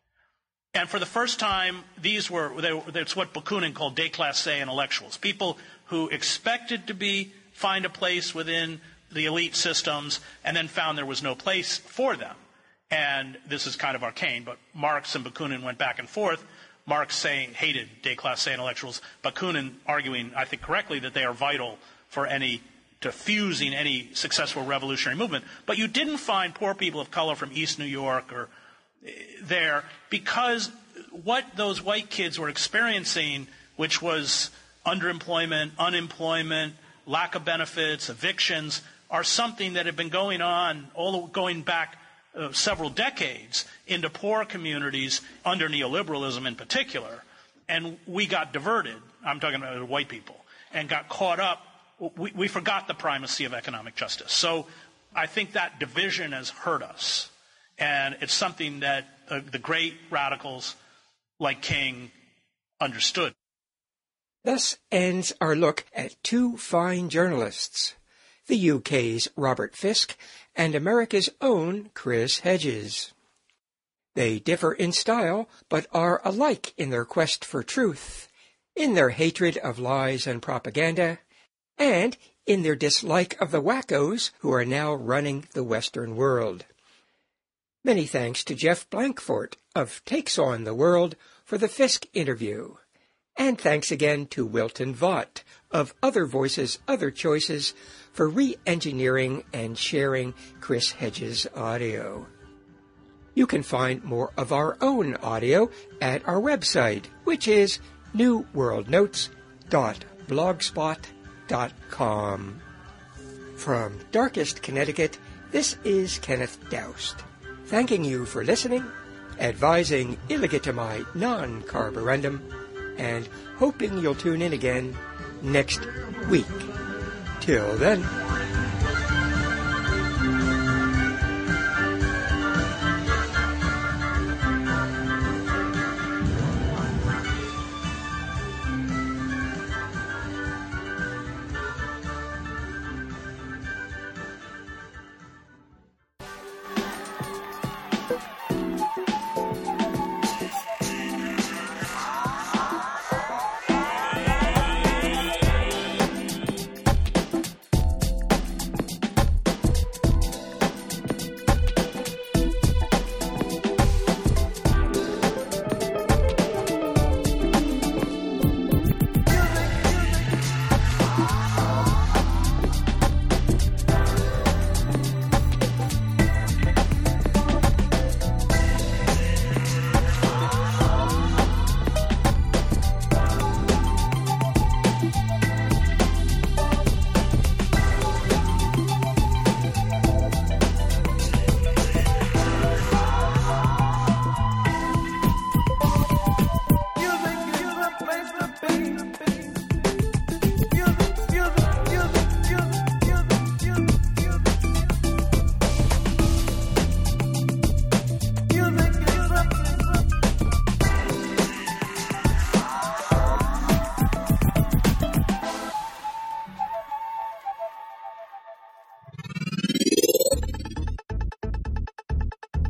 And for the first time, these were, they, that's what Bakunin called déclassé intellectuals, people who expected to be, find a place within the elite systems and then found there was no place for them. And this is kind of arcane, but Marx and Bakunin went back and forth. Marx saying hated déclassé intellectuals, Bakunin arguing, I think correctly, that they are vital for any, to fusing any successful revolutionary movement. But you didn't find poor people of color from East New York or there because what those white kids were experiencing, which was underemployment, unemployment, lack of benefits, evictions, are something that had been going on all going back Uh, several decades into poor communities under neoliberalism in particular. And we got diverted, I'm talking about white people, and got caught up. We, we forgot the primacy of economic justice. So I think that division has hurt us. And it's something that uh, the great radicals like King understood. Thus ends our look at two fine journalists, the U K's Robert Fisk and America's own Chris Hedges. They differ in style, but are alike in their quest for truth, in their hatred of lies and propaganda, and in their dislike of the wackos who are now running the Western world. Many thanks to Jeff Blankfort of Takes On the World for the Fisk interview, and thanks again to Wilton Vaught of Other Voices, Other Choices for re-engineering and sharing Chris Hedges' audio. You can find more of our own audio at our website, which is new world notes dot blogspot dot com. From Darkest Connecticut, this is Kenneth Doust, thanking you for listening, advising illegitimate non-carborundum, and hoping you'll tune in again next week. Till then.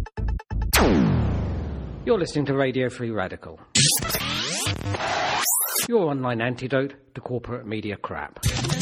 You're listening to Radio Free Radical. Your online antidote to corporate media crap.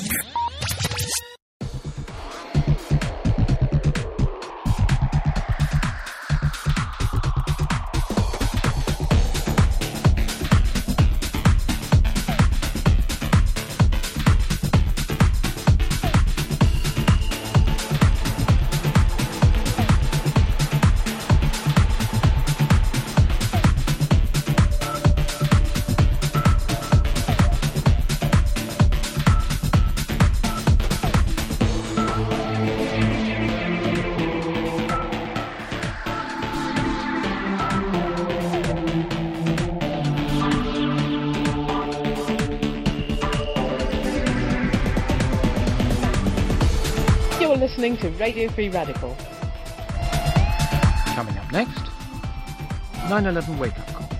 Listening to Radio Free Radical. Coming up next, nine eleven Wake Up Call.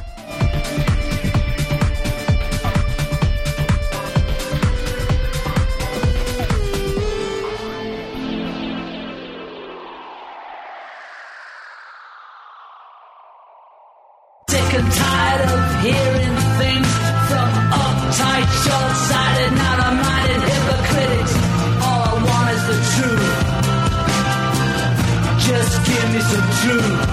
Sick and tired of hearing things from uptight, short-sighted, narrow-minded hypocrites. The truth. Just give me some truth.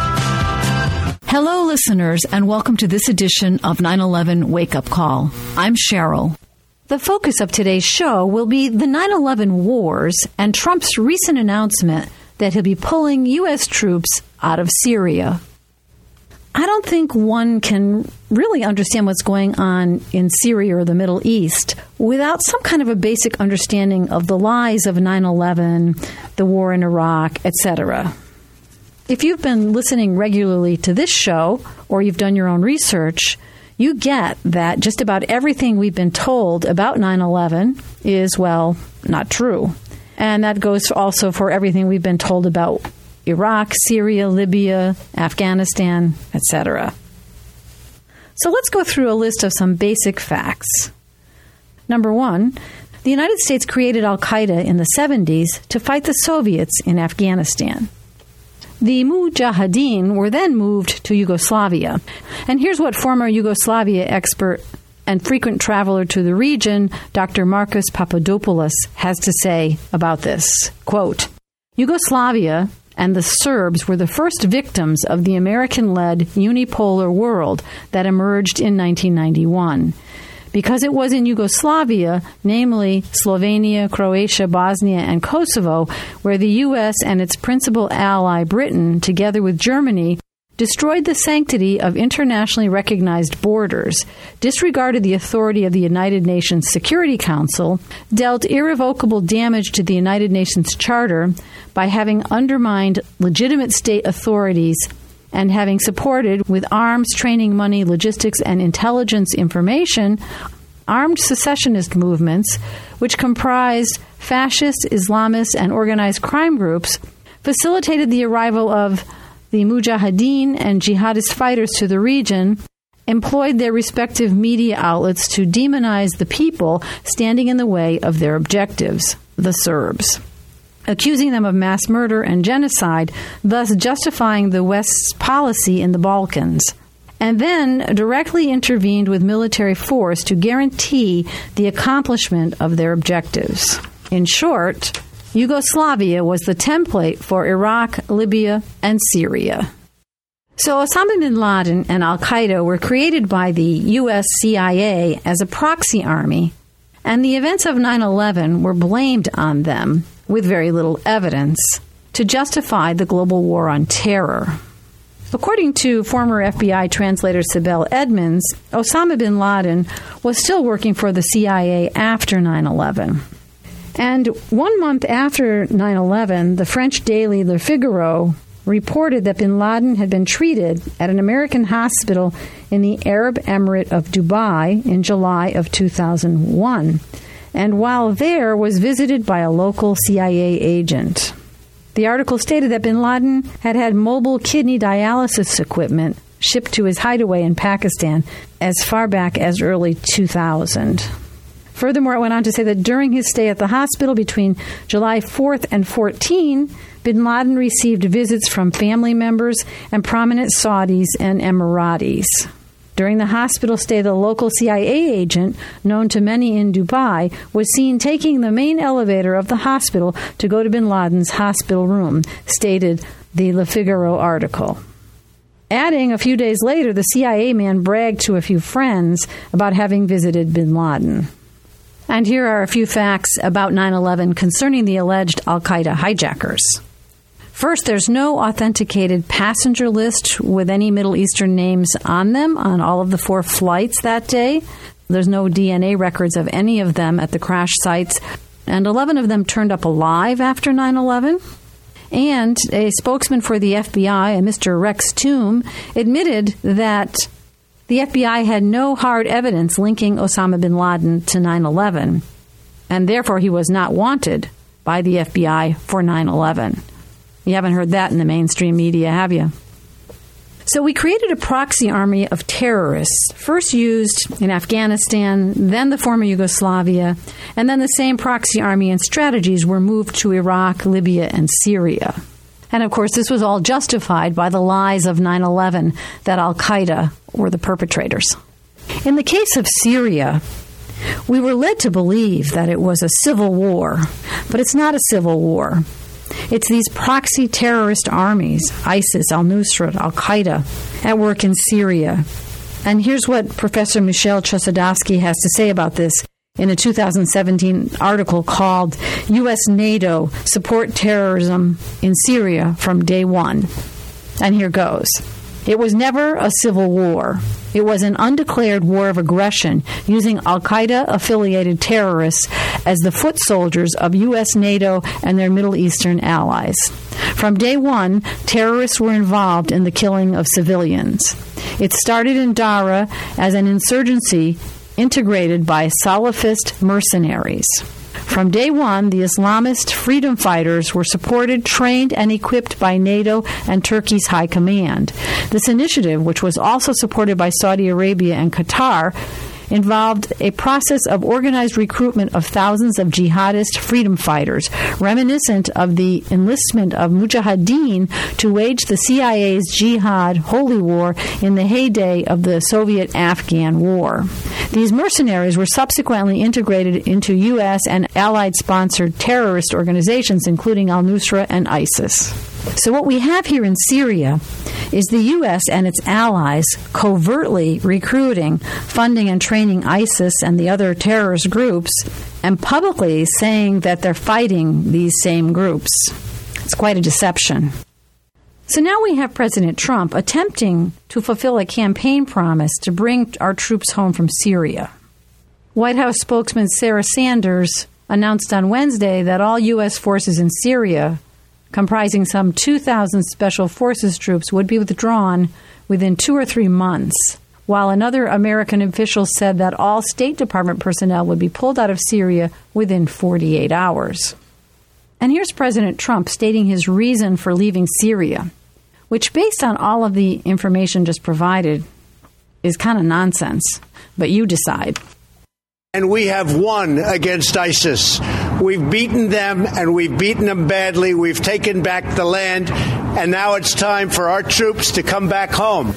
Hello, listeners, and welcome to this edition of nine eleven Wake Up Call. I'm Cheryl. The focus of today's show will be the nine eleven wars and Trump's recent announcement that he'll be pulling U S troops out of Syria. I don't think one can really understand what's going on in Syria or the Middle East without some kind of a basic understanding of the lies of nine eleven, the war in Iraq, et cetera. If you've been listening regularly to this show or you've done your own research, you get that just about everything we've been told about nine eleven is, well, not true. And that goes also for everything we've been told about Iraq, Syria, Libya, Afghanistan, et cetera. So let's go through a list of some basic facts. Number one, the United States created al-Qaeda in the seventies to fight the Soviets in Afghanistan. The Mujahideen were then moved to Yugoslavia. And here's what former Yugoslavia expert and frequent traveler to the region, Doctor Marcus Papadopoulos, has to say about this. Quote, Yugoslavia and the Serbs were the first victims of the American-led unipolar world that emerged in nineteen ninety-one. Because it was in Yugoslavia, namely Slovenia, Croatia, Bosnia, and Kosovo, where the U S and its principal ally, Britain, together with Germany, destroyed the sanctity of internationally recognized borders, disregarded the authority of the United Nations Security Council, dealt irrevocable damage to the United Nations Charter by having undermined legitimate state authorities and having supported, with arms, training, money, logistics, and intelligence information, armed secessionist movements, which comprised fascist, Islamist, and organized crime groups, facilitated the arrival of the Mujahideen and jihadist fighters to the region, employed their respective media outlets to demonize the people standing in the way of their objectives, the Serbs, accusing them of mass murder and genocide, thus justifying the West's policy in the Balkans, and then directly intervened with military force to guarantee the accomplishment of their objectives. In short, Yugoslavia was the template for Iraq, Libya, and Syria. So Osama bin Laden and al-Qaeda were created by the U S C I A as a proxy army, and the events of nine eleven were blamed on them, with very little evidence, to justify the global war on terror. According to former F B I translator Sibel Edmonds, Osama bin Laden was still working for the C I A after nine eleven. And one month after nine eleven, the French daily Le Figaro reported that bin Laden had been treated at an American hospital in the Arab Emirate of Dubai in July of two thousand one, and while there was visited by a local C I A agent. The article stated that bin Laden had had mobile kidney dialysis equipment shipped to his hideaway in Pakistan as far back as early two thousand. Furthermore, it went on to say that during his stay at the hospital between July fourth and fourteenth, bin Laden received visits from family members and prominent Saudis and Emiratis. During the hospital stay, the local C I A agent, known to many in Dubai, was seen taking the main elevator of the hospital to go to bin Laden's hospital room, stated the Le Figaro article. Adding, a few days later, the C I A man bragged to a few friends about having visited bin Laden. And here are a few facts about nine eleven concerning the alleged al-Qaeda hijackers. First, there's no authenticated passenger list with any Middle Eastern names on them on all of the four flights that day. There's no D N A records of any of them at the crash sites, and eleven of them turned up alive after nine eleven. And a spokesman for the F B I, a Mister Rex Toom, admitted that the F B I had no hard evidence linking Osama bin Laden to nine eleven, and therefore he was not wanted by the F B I for nine eleven. You haven't heard that in the mainstream media, have you? So we created a proxy army of terrorists, first used in Afghanistan, then the former Yugoslavia, and then the same proxy army and strategies were moved to Iraq, Libya, and Syria. And of course, this was all justified by the lies of nine eleven that al-Qaeda were the perpetrators. In the case of Syria, we were led to believe that it was a civil war, but it's not a civil war. It's these proxy terrorist armies, ISIS, al-Nusra, al-Qaeda, at work in Syria. And here's what Professor Michel Chossudovsky has to say about this in a two thousand seventeen article called U S NATO Support Terrorism in Syria from Day One. And here goes. It was never a civil war. It was an undeclared war of aggression using al-Qaeda-affiliated terrorists as the foot soldiers of U S NATO and their Middle Eastern allies. From day one, terrorists were involved in the killing of civilians. It started in Dara as an insurgency integrated by Salafist mercenaries. From day one, the Islamist freedom fighters were supported, trained, and equipped by NATO and Turkey's high command. This initiative, which was also supported by Saudi Arabia and Qatar, involved a process of organized recruitment of thousands of jihadist freedom fighters, reminiscent of the enlistment of mujahideen to wage the C I A's jihad holy war in the heyday of the Soviet-Afghan War. These mercenaries were subsequently integrated into U S and Allied-sponsored terrorist organizations, including al-Nusra and ISIS. So what we have here in Syria is the U S and its allies covertly recruiting, funding, and training ISIS and the other terrorist groups, and publicly saying that they're fighting these same groups. It's quite a deception. So now we have President Trump attempting to fulfill a campaign promise to bring our troops home from Syria. White House spokesman Sarah Sanders announced on Wednesday that all U S forces in Syria, comprising some two thousand Special Forces troops, would be withdrawn within two or three months, while another American official said that all State Department personnel would be pulled out of Syria within forty-eight hours. And here's President Trump stating his reason for leaving Syria, which, based on all of the information just provided, is kind of nonsense. But you decide. And we have won against ISIS. We've beaten them, and we've beaten them badly. We've taken back the land, and now it's time for our troops to come back home.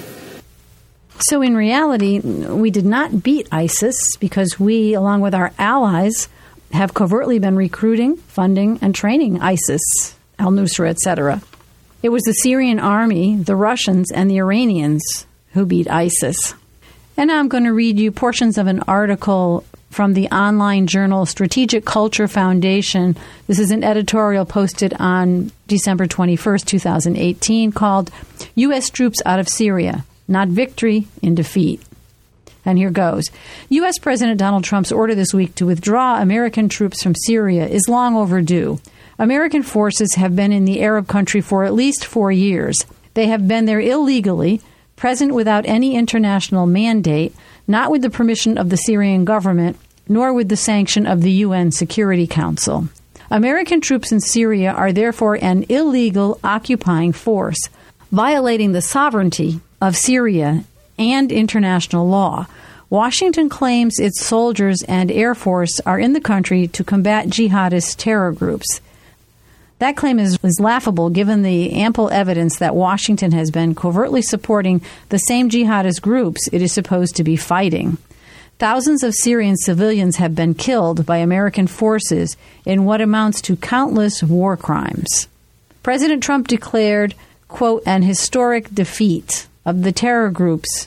So in reality, we did not beat ISIS because we, along with our allies, have covertly been recruiting, funding, and training ISIS, al-Nusra, et cetera. It was the Syrian army, the Russians, and the Iranians who beat ISIS. And now I'm going to read you portions of an article from the online journal Strategic Culture Foundation. This is an editorial posted on December twenty-first, twenty eighteen, called U S Troops Out of Syria, Not Victory in Defeat. And here goes. U S President Donald Trump's order this week to withdraw American troops from Syria is long overdue. American forces have been in the Arab country for at least four years. They have been there illegally, present without any international mandate, not with the permission of the Syrian government, nor with the sanction of the U N Security Council. American troops in Syria are therefore an illegal occupying force, violating the sovereignty of Syria and international law. Washington claims its soldiers and Air Force are in the country to combat jihadist terror groups. That claim is, is laughable given the ample evidence that Washington has been covertly supporting the same jihadist groups it is supposed to be fighting. Thousands of Syrian civilians have been killed by American forces in what amounts to countless war crimes. President Trump declared, quote, an historic defeat of the terror groups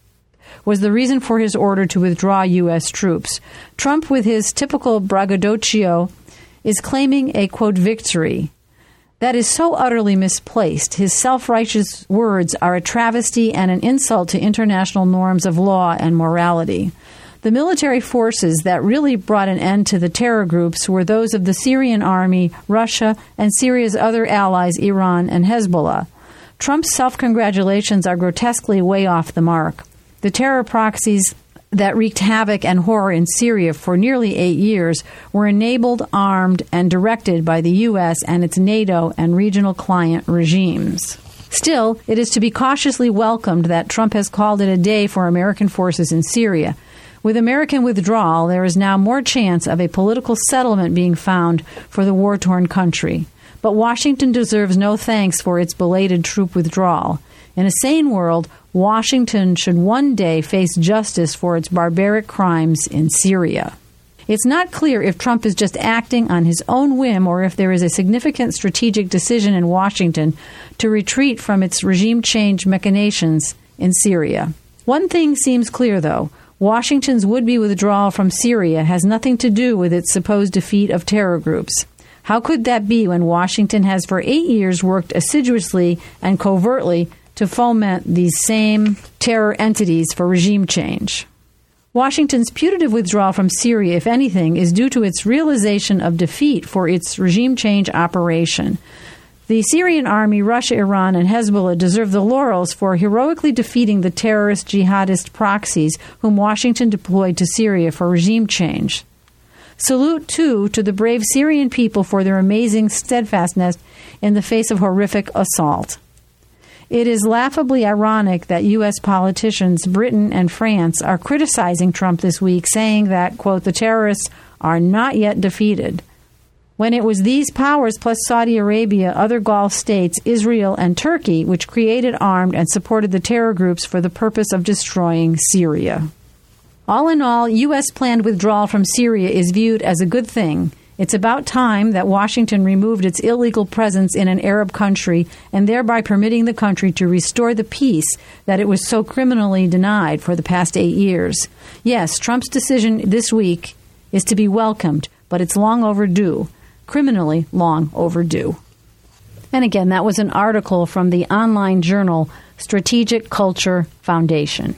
was the reason for his order to withdraw U S troops. Trump, with his typical braggadocio, is claiming a, quote, victory. That is so utterly misplaced. His self-righteous words are a travesty and an insult to international norms of law and morality. The military forces that really brought an end to the terror groups were those of the Syrian army, Russia, and Syria's other allies, Iran and Hezbollah. Trump's self-congratulations are grotesquely way off the mark. The terror proxies that wreaked havoc and horror in Syria for nearly eight years were enabled, armed, and directed by the U S and its NATO and regional client regimes. Still, it is to be cautiously welcomed that Trump has called it a day for American forces in Syria. With American withdrawal, there is now more chance of a political settlement being found for the war-torn country. But Washington deserves no thanks for its belated troop withdrawal. In a sane world, Washington should one day face justice for its barbaric crimes in Syria. It's not clear if Trump is just acting on his own whim or if there is a significant strategic decision in Washington to retreat from its regime change machinations in Syria. One thing seems clear, though. Washington's would-be withdrawal from Syria has nothing to do with its supposed defeat of terror groups. How could that be when Washington has for eight years worked assiduously and covertly to foment these same terror entities for regime change? Washington's putative withdrawal from Syria, if anything, is due to its realization of defeat for its regime change operation. The Syrian army, Russia, Iran, and Hezbollah deserve the laurels for heroically defeating the terrorist jihadist proxies whom Washington deployed to Syria for regime change. Salute, too, to the brave Syrian people for their amazing steadfastness in the face of horrific assault. It is laughably ironic that U S politicians, Britain and France, are criticizing Trump this week, saying that, quote, the terrorists are not yet defeated, when it was these powers plus Saudi Arabia, other Gulf states, Israel, and Turkey which created, armed, and supported the terror groups for the purpose of destroying Syria. All in all, U S planned withdrawal from Syria is viewed as a good thing. It's about time that Washington removed its illegal presence in an Arab country and thereby permitting the country to restore the peace that it was so criminally denied for the past eight years. Yes, Trump's decision this week is to be welcomed, but it's long overdue, criminally long overdue. And again, that was an article from the online journal Strategic Culture Foundation.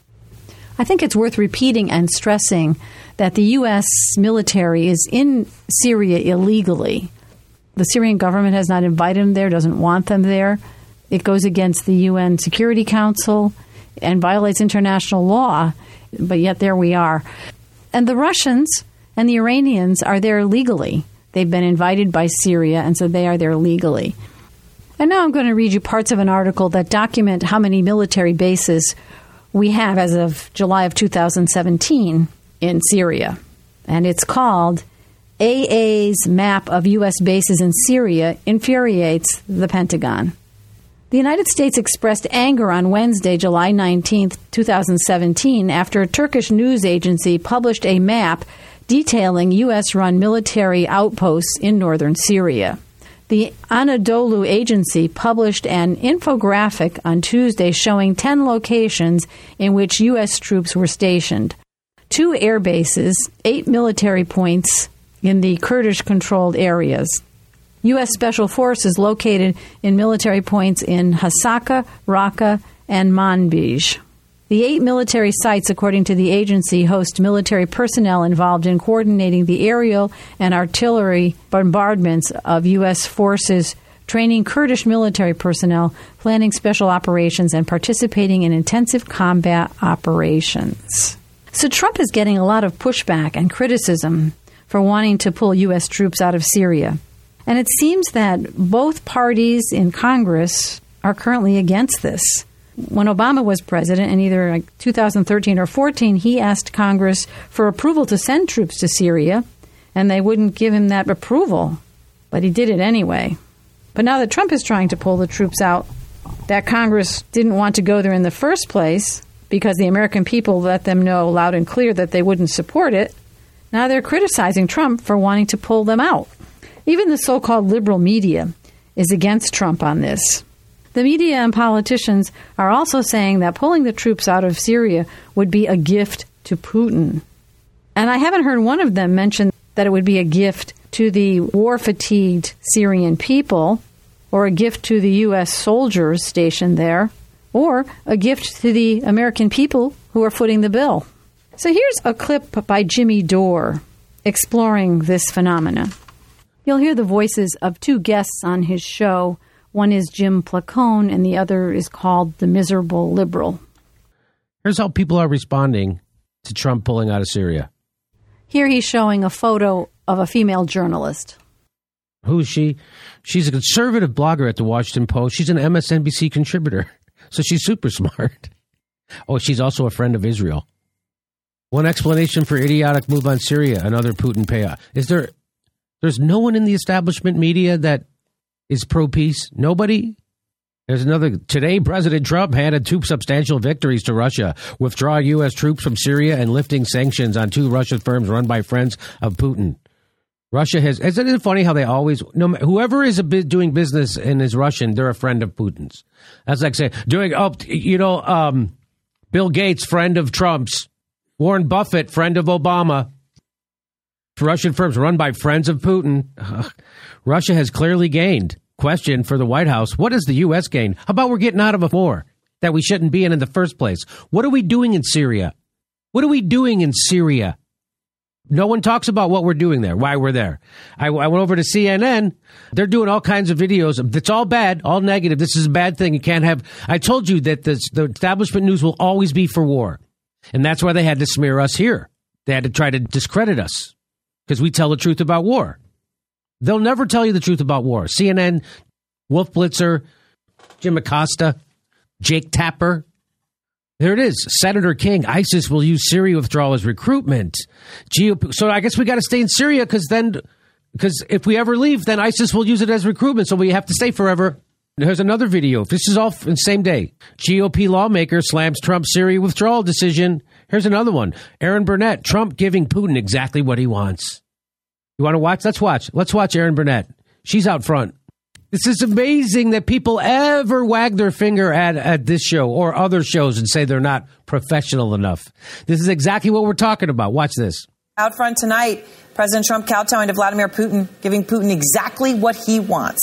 I think it's worth repeating and stressing that the U S military is in Syria illegally. The Syrian government has not invited them there, doesn't want them there. It goes against the U N Security Council and violates international law, but yet there we are. And the Russians and the Iranians are there legally. They've been invited by Syria, and so they are there legally. And now I'm going to read you parts of an article that document how many military bases we have as of July of two thousand seventeen in Syria. And it's called A A's Map of U S Bases in Syria Infuriates the Pentagon. The United States expressed anger on Wednesday, July nineteenth, twenty seventeen, after a Turkish news agency published a map detailing U S-run military outposts in northern Syria. The Anadolu Agency published an infographic on Tuesday showing ten locations in which U S troops were stationed, two air bases, eight military points in the Kurdish-controlled areas, U S Special Forces located in military points in Hasaka, Raqqa, and Manbij. The eight military sites, according to the agency, host military personnel involved in coordinating the aerial and artillery bombardments of U S forces, training Kurdish military personnel, planning special operations, and participating in intensive combat operations. So Trump is getting a lot of pushback and criticism for wanting to pull U S troops out of Syria. And it seems that both parties in Congress are currently against this. When Obama was president in either like two thousand thirteen or fourteen, he asked Congress for approval to send troops to Syria, and they wouldn't give him that approval. But he did it anyway. But now that Trump is trying to pull the troops out, that Congress didn't want to go there in the first place because the American people let them know loud and clear that they wouldn't support it, now they're criticizing Trump for wanting to pull them out. Even the so-called liberal media is against Trump on this. The media and politicians are also saying that pulling the troops out of Syria would be a gift to Putin. And I haven't heard one of them mention that it would be a gift to the war-fatigued Syrian people, or a gift to the U S soldiers stationed there, or a gift to the American people who are footing the bill. So here's a clip by Jimmy Dore exploring this phenomena. You'll hear the voices of two guests on his show. One is Jim Placone, and the other is called The Miserable Liberal. Here's how people are responding to Trump pulling out of Syria. Here he's showing a photo of a female journalist. Who is she? She's a conservative blogger at the Washington Post. She's an M S N B C contributor, so she's super smart. Oh, she's also a friend of Israel. One explanation for idiotic move on Syria, another Putin payoff. Is there, there's no one in the establishment media that is pro-peace? Nobody? There's another. Today, President Trump handed two substantial victories to Russia, withdrawing U S troops from Syria and lifting sanctions on two Russian firms run by friends of Putin. Russia has, isn't it funny how they always, no, whoever is a bit doing business and is Russian, they're a friend of Putin's. That's like saying, doing, oh, you know, um, Bill Gates, friend of Trump's. Warren Buffett, friend of Obama. Russian firms run by friends of Putin. Ugh. Russia has clearly gained. Question for the White House, what has the U S gained? How about we're getting out of a war that we shouldn't be in in the first place? What are we doing in Syria? What are we doing in Syria? No one talks about what we're doing there, why we're there. I, I went over to C N N. They're doing all kinds of videos. It's all bad, all negative. This is a bad thing. You can't have... I told you that the, the establishment news will always be for war. And that's why they had to smear us here. They had to try to discredit us because we tell the truth about war. They'll never tell you the truth about war. C N N, Wolf Blitzer, Jim Acosta, Jake Tapper. There it is. Senator King, ISIS will use Syria withdrawal as recruitment. G O P, so I guess we got to stay in Syria because then, because if we ever leave, then ISIS will use it as recruitment. So we have to stay forever. Here's another video. This is all in the same day. G O P lawmaker slams Trump Syria withdrawal decision. Here's another one. Aaron Burnett, Trump giving Putin exactly what he wants. You want to watch? Let's watch. Let's watch Aaron Burnett. She's out front. This is amazing that people ever wag their finger at, at this show or other shows and say they're not professional enough. This is exactly what we're talking about. Watch this. Out front tonight, President Trump kowtowing to Vladimir Putin, giving Putin exactly what he wants.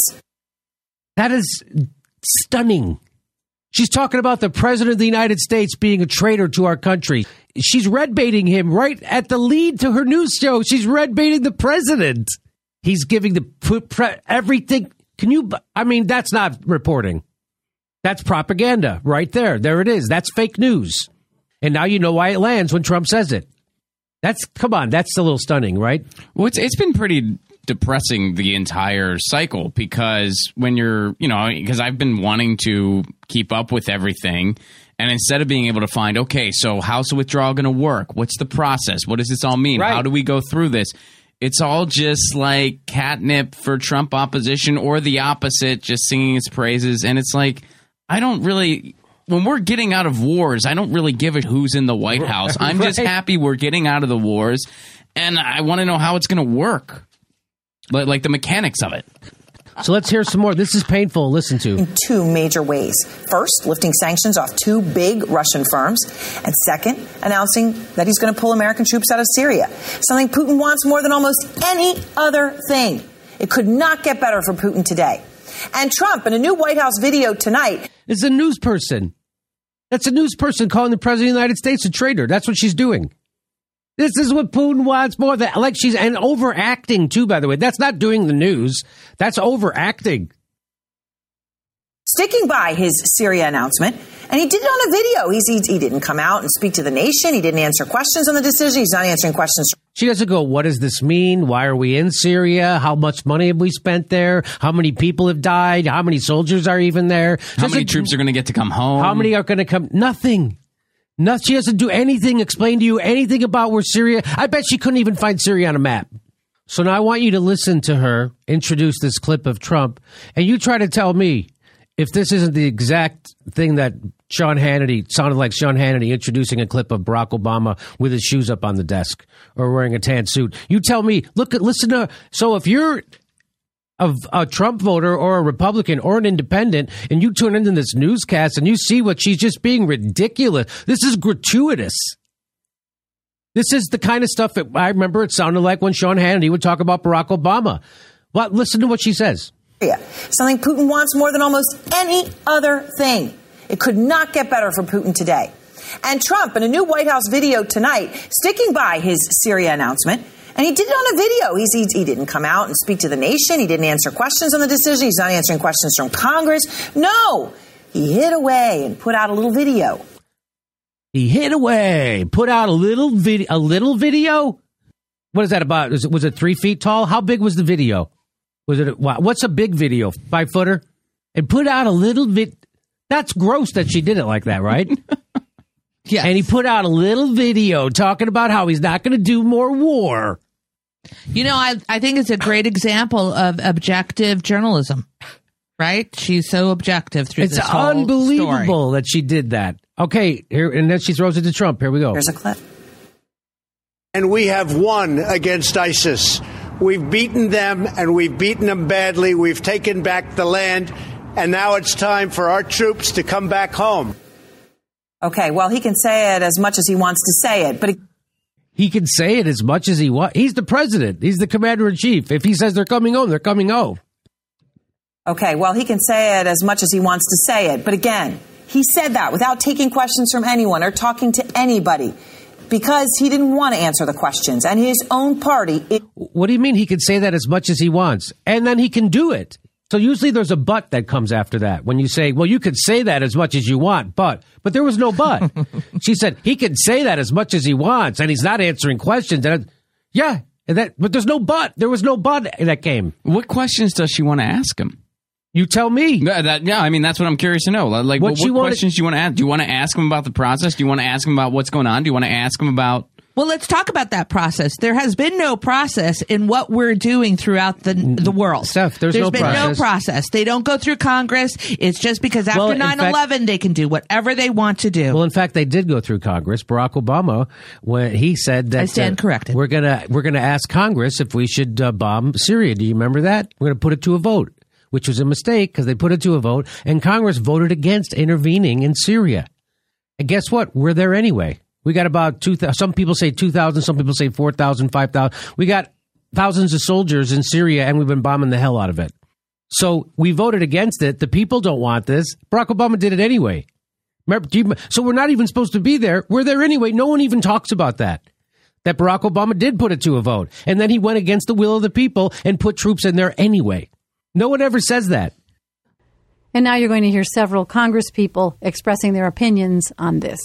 That is stunning. She's talking about the president of the United States being a traitor to our country. She's red baiting him right at the lead to her news show. She's red baiting the president. He's giving the pre- everything. Can you, I mean, that's not reporting. That's propaganda right there. There it is. That's fake news. And now you know why it lands when Trump says it. That's, come on, that's a little stunning, right? Well, it's, it's been pretty depressing the entire cycle because when you're, you know, because I've been wanting to keep up with everything. And instead of being able to find, okay, so how's the withdrawal going to work? What's the process? What does this all mean? Right. How do we go through this? It's all just like catnip for Trump opposition or the opposite, just singing his praises. And it's like, I don't really, when we're getting out of wars, I don't really give a who's in the White House. I'm right. just happy we're getting out of the wars. And I want to know how it's going to work, like, like the mechanics of it. So let's hear some more. This is painful. Listen to. In two major ways. First, lifting sanctions off two big Russian firms. And second, announcing that he's going to pull American troops out of Syria. Something Putin wants more than almost any other thing. It could not get better for Putin today. And Trump, in a new White House video tonight. Is a news person. That's a news person calling the president of the United States a traitor. That's what she's doing. This is what Putin wants more than, like she's, and overacting too, by the way. That's not doing the news. That's overacting. Sticking by his Syria announcement, and he did it on a video. He's, he, he didn't come out and speak to the nation. He didn't answer questions on the decision. He's not answering questions. She doesn't go, what does this mean? Why are we in Syria? How much money have we spent there? How many people have died? How many soldiers are even there? How many troops are going to get to come home? How many are going to come? Nothing. No, she doesn't do anything, explain to you anything about where Syria... I bet she couldn't even find Syria on a map. So now I want you to listen to her introduce this clip of Trump, and you try to tell me if this isn't the exact thing that Sean Hannity sounded like Sean Hannity introducing a clip of Barack Obama with his shoes up on the desk or wearing a tan suit. You tell me, look at, listen to, so if you're a, a Trump voter or a Republican or an independent and you tune into this newscast and you see what she's just being ridiculous, this is gratuitous. This is the kind of stuff that I remember it sounded like when Sean Hannity would talk about Barack Obama. Well, listen to what she says. Something Putin wants more than almost any other thing. It could not get better for Putin today. And Trump, in a new White House video tonight, sticking by his Syria announcement, and he did it on a video. He's, he, he didn't come out and speak to the nation. He didn't answer questions on the decision. He's not answering questions from Congress. No, he hid away and put out a little video. He hid away, put out a little video. A little video? What is that about? Was it, was it three feet tall? How big was the video? Was it? What's a big video? Five footer? And put out a little vid. That's gross that she did it like that, right? Yeah. And he put out a little video talking about how he's not going to do more war. You know, I I think it's a great example of objective journalism, right? She's so objective through it's this whole unbelievable story. that she did that. Okay, here, and then she throws it to Trump. Here we go. Here's a clip. And we have won against ISIS. We've beaten them, and we've beaten them badly. We've taken back the land, and now it's time for our troops to come back home. Okay, well, he can say it as much as he wants to say it, but... He- He can say it as much as he wants. He's the president. He's the commander-in-chief. If he says they're coming home, they're coming home. Okay, well, he can say it as much as he wants to say it. But again, he said that without taking questions from anyone or talking to anybody because he didn't want to answer the questions. And his own party... It- what do you mean he can say that as much as he wants? And then he can do it. So usually there's a but that comes after that. When you say, well, you could say that as much as you want, but, but there was no but. She said, he can say that as much as he wants, and he's not answering questions. And I, yeah, and that, but there's no but. There was no but that came. What questions does she want to ask him? You tell me. No, that, yeah, I mean, that's what I'm curious to know. Like, what, what, what questions do you want to ask? Do you want to ask him about the process? Do you want to ask him about what's going on? Do you want to ask him about... Well, let's talk about that process. There has been no process in what we're doing throughout the the world. Steph, there's, there's no been process. no process. They don't go through Congress. It's just because after well, nine eleven, they can do whatever they want to do. Well, in fact, they did go through Congress. Barack Obama, when he said that I stand uh, corrected. We're gonna we're gonna ask Congress if we should uh, bomb Syria. Do you remember that? We're gonna put it to a vote, which was a mistake because they put it to a vote, and Congress voted against intervening in Syria. And guess what? We're there anyway. We got about two thousand. Some people say two thousand. Some people say four thousand, five thousand. We got thousands of soldiers in Syria, and we've been bombing the hell out of it. So we voted against it. The people don't want this. Barack Obama did it anyway. Remember, you, so we're not even supposed to be there. We're there anyway. No one even talks about that. That Barack Obama did put it to a vote. And then he went against the will of the people and put troops in there anyway. No one ever says that. And now you're going to hear several Congress people expressing their opinions on this.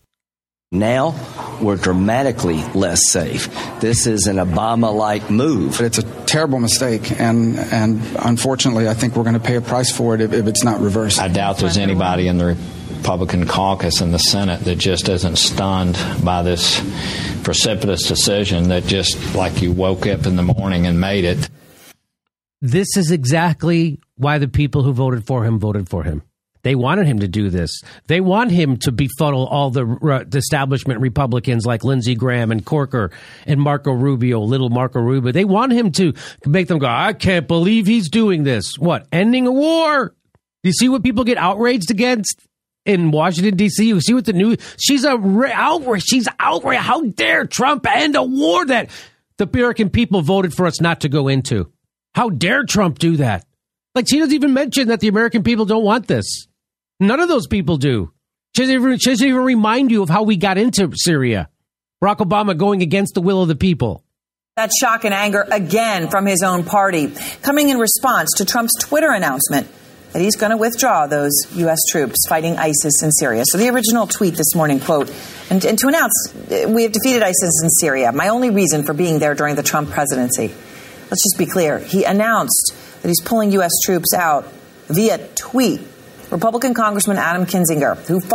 Now we're dramatically less safe. This is an Obama-like move. It's a terrible mistake, and and unfortunately, I think we're going to pay a price for it if, if it's not reversed. I doubt there's anybody in the Republican caucus in the Senate that just isn't stunned by this precipitous decision that just like you woke up in the morning and made it. This is exactly why the people who voted for him voted for him. They wanted him to do this. They want him to befuddle all the, uh, the establishment Republicans like Lindsey Graham and Corker and Marco Rubio, little Marco Rubio. They want him to make them go, I can't believe he's doing this. What? Ending a war? You see what people get outraged against in Washington, D C? You see what the news... She's a ra- outrage. She's outraged. How dare Trump end a war that the American people voted for us not to go into? How dare Trump do that? Like, she doesn't even mention that the American people don't want this. None of those people do. She doesn't, even, she doesn't even remind you of how we got into Syria. Barack Obama going against the will of the people. That shock and anger again from his own party, coming in response to Trump's Twitter announcement that he's going to withdraw those U S troops fighting ISIS in Syria. So the original tweet this morning, quote, and, and to announce, we have defeated ISIS in Syria. My only reason for being there during the Trump presidency. Let's just be clear. He announced that he's pulling U S troops out via tweet. Republican Congressman Adam Kinzinger, who fought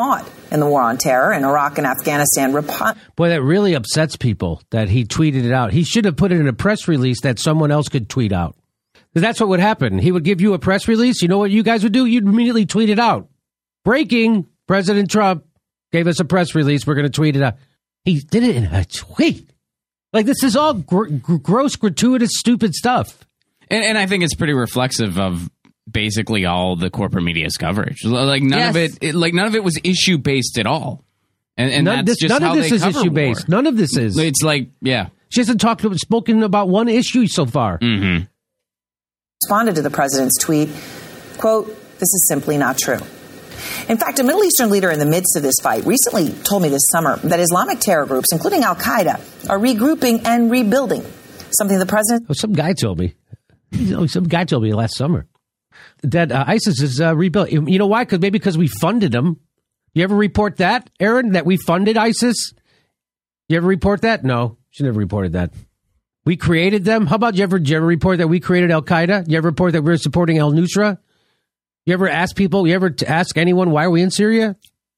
in the war on terror in Iraq and Afghanistan. Rep- Boy, that really upsets people that he tweeted it out. He should have put it in a press release that someone else could tweet out. Because that's what would happen. He would give you a press release. You know what you guys would do? You'd immediately tweet it out. Breaking, President Trump gave us a press release. We're going to tweet it out. He did it in a tweet. Like, this is all gr- gr- gross, gratuitous, stupid stuff. And, and I think it's pretty reflexive of basically all the corporate media's coverage. Like none Yes. of it, it, like none of it was issue based at all. And, and none, that's this, just none how of this they is cover issue war. based. None of this is. It's like, yeah. She hasn't talked spoken about one issue so far. Mm-hmm. responded to the president's tweet, quote, "This is simply not true." In fact, a Middle Eastern leader in the midst of this fight recently told me this summer that Islamic terror groups, including Al-Qaeda, are regrouping and rebuilding, something the president... Oh, some guy told me. Oh, some guy told me last summer that uh, ISIS is uh, rebuilt. You know why? Because maybe because we funded them. You ever report that, Aaron, that we funded ISIS? You ever report that? No, she never reported that. We created them. How about you ever, you ever report that we created Al-Qaeda? You ever report that we're supporting Al-Nusra? You ever ask people, you ever ask anyone, why are we in Syria?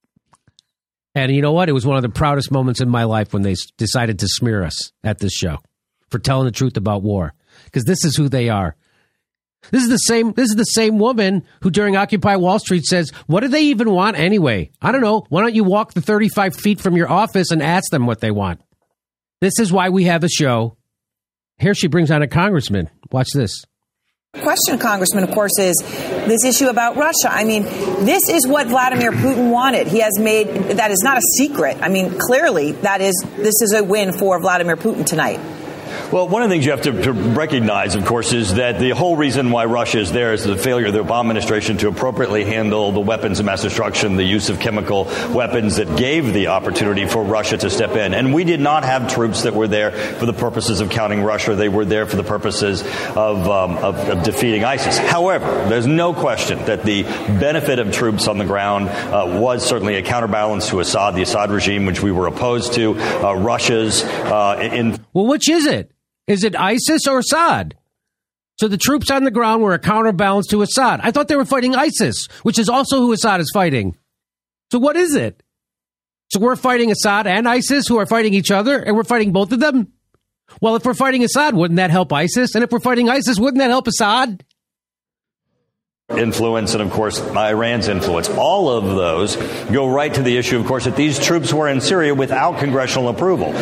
And you know what? It was one of the proudest moments in my life when they s- decided to smear us at this show for telling the truth about war. Because this is who they are. This is the same, this is the same woman who during Occupy Wall Street says, what do they even want anyway? I don't know. Why don't you walk the thirty-five feet from your office and ask them what they want? This is why we have a show. Here she brings on a congressman. Watch this. Question, Congressman, of course, is this issue about Russia. I mean, this is what Vladimir Putin wanted. He has made, that is not a secret. I mean, clearly, that is, this is a win for Vladimir Putin tonight. Well, one of the things you have to, to recognize, of course, is that the whole reason why Russia is there is the failure of the Obama administration to appropriately handle the weapons of mass destruction, the use of chemical weapons that gave the opportunity for Russia to step in. And we did not have troops that were there for the purposes of counting Russia. They were there for the purposes of, um, of, of defeating ISIS. However, there's no question that the benefit of troops on the ground uh, was certainly a counterbalance to Assad, the Assad regime, which we were opposed to. Uh, Russia's uh, in. Well, which is it? Is it ISIS or Assad? So the troops on the ground were a counterbalance to Assad. I thought they were fighting ISIS, which is also who Assad is fighting. So what is it? So we're fighting Assad and ISIS who are fighting each other, and we're fighting both of them? Well, if we're fighting Assad, wouldn't that help ISIS? And if we're fighting ISIS, wouldn't that help Assad? Influence and, of course, Iran's influence. All of those go right to the issue, of course, that these troops were in Syria without congressional approval.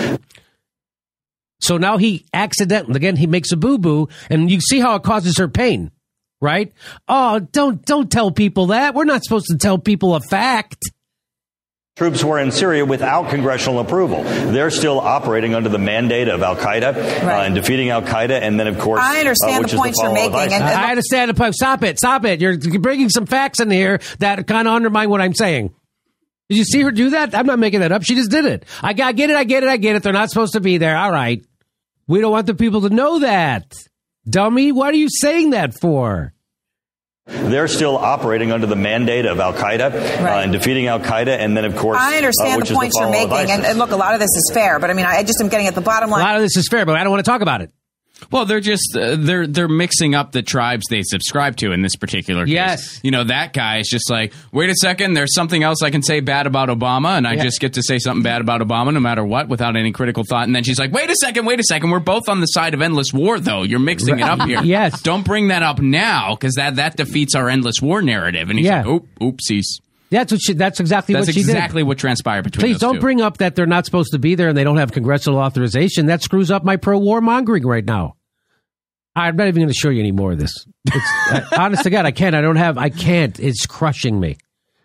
So now he accidentally, again, he makes a boo-boo, and you see how it causes her pain, right? Oh, don't don't tell people that. We're not supposed to tell people a fact. Troops were in Syria without congressional approval. They're still operating under the mandate of Al-Qaeda right. uh, and defeating Al-Qaeda, and then, of course, I understand uh, which the points is the you're making. and, and, I understand the point. Stop it. Stop it. You're bringing some facts in here that kind of undermine what I'm saying. Did you see her do that? I'm not making that up. She just did it. I, I get it. I get it. I get it. They're not supposed to be there. All right. We don't want the people to know that. Dummy, what are you saying that for? They're still operating under the mandate of Al-Qaeda right. uh, and defeating Al-Qaeda, and then, of course, I understand uh, the points the you're making, and, and look, a lot of this is fair, but I mean, I just am getting at the bottom line. A lot of this is fair, but I don't want to talk about it. Well, they're just uh, they're they're mixing up the tribes they subscribe to in this particular case. Yes. You know, that guy is just like, wait a second, there's something else I can say bad about Obama, and I yeah. just get to say something bad about Obama no matter what without any critical thought. And then she's like, wait a second, wait a second, we're both on the side of endless war, though. You're mixing it up here. Yes. Don't bring that up now, because that, that defeats our endless war narrative. And he's yeah. like, oop, oopsies. That's what she, that's exactly that's what she exactly did. That's exactly what transpired between Please those don't two. bring up that they're not supposed to be there and they don't have congressional authorization. That screws up my pro-war mongering right now. I'm not even going to show you any more of this. It's, I, honest to God, I can't. I don't have. I can't. It's crushing me.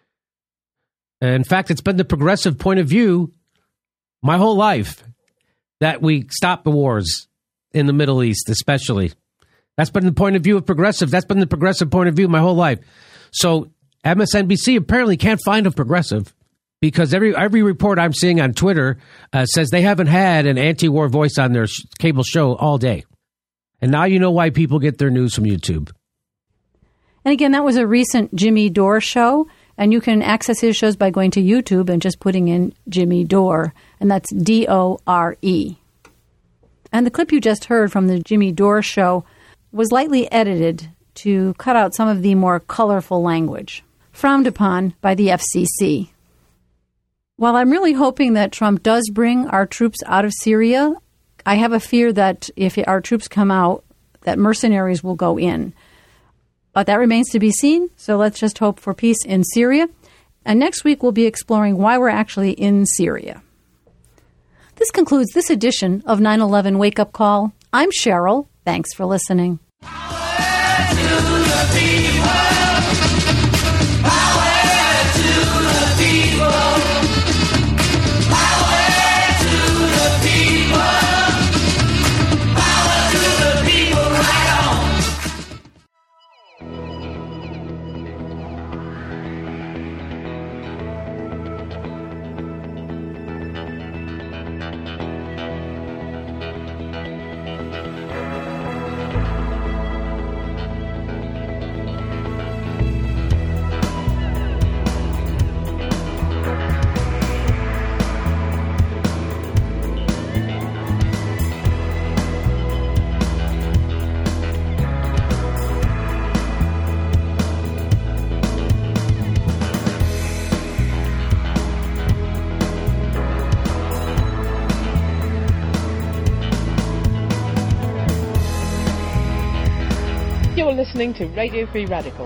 In fact, it's been the progressive point of view my whole life that we stop the wars in the Middle East, especially. That's been the point of view of progressive. That's been the progressive point of view my whole life. So M S N B C apparently can't find a progressive because every every report I'm seeing on Twitter uh, says they haven't had an anti-war voice on their sh- cable show all day. And now you know why people get their news from YouTube. And again, that was a recent Jimmy Dore show. And you can access his shows by going to YouTube and just putting in Jimmy Dore. And that's D O R E. And the clip you just heard from the Jimmy Dore show was lightly edited to cut out some of the more colorful language, frowned upon by the F C C. While I'm really hoping that Trump does bring our troops out of Syria, I have a fear that if our troops come out, that mercenaries will go in. But that remains to be seen, so let's just hope for peace in Syria. And next week we'll be exploring why we're actually in Syria. This concludes this edition of nine eleven Wake Up Call. I'm Cheryl. Thanks for listening. You're listening to Radio Free Radical.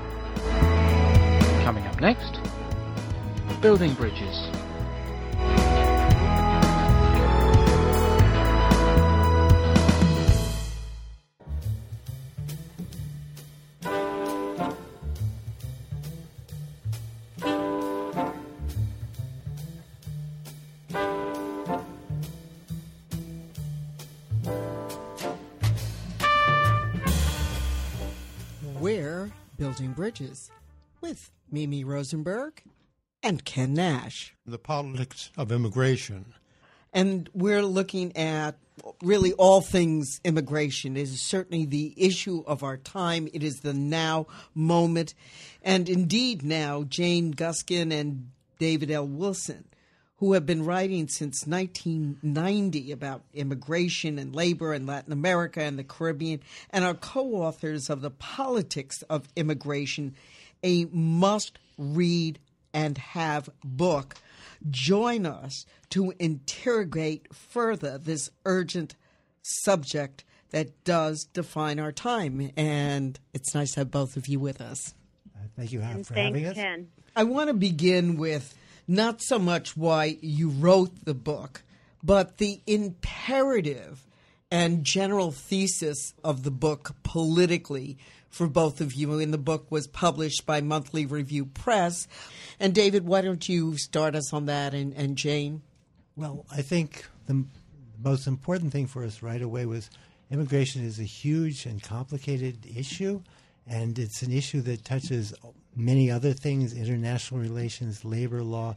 Coming up next, building bridges. We're building bridges with Mimi Rosenberg and Ken Nash. The politics of immigration. And we're looking at really all things immigration. It is certainly the issue of our time. It is the now moment. And indeed now, Jane Guskin and David L. Wilson, who have been writing since nineteen ninety about immigration and labor in Latin America and the Caribbean, and are co-authors of The Politics of Immigration, a must-read and have book, join us to interrogate further this urgent subject that does define our time. And it's nice to have both of you with us. Uh, thank you for Thanks, having us. Ken. I want to begin with not so much why you wrote the book, but the imperative and general thesis of the book politically for both of you. And the book was published by Monthly Review Press. And David, why don't you start us on that, and, and Jane? Well, I think the most important thing for us right away was immigration is a huge and complicated issue, and it's an issue that touches many other things, international relations, labor law.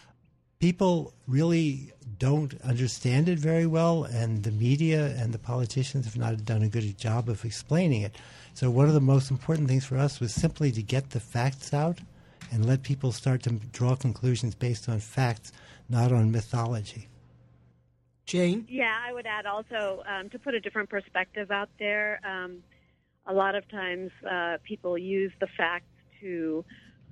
People really don't understand it very well, and the media and the politicians have not done a good job of explaining it. So one of the most important things for us was simply to get the facts out and let people start to draw conclusions based on facts, not on mythology. Jane? Yeah, I would add also um, to put a different perspective out there. Um, a lot of times uh, people use the facts to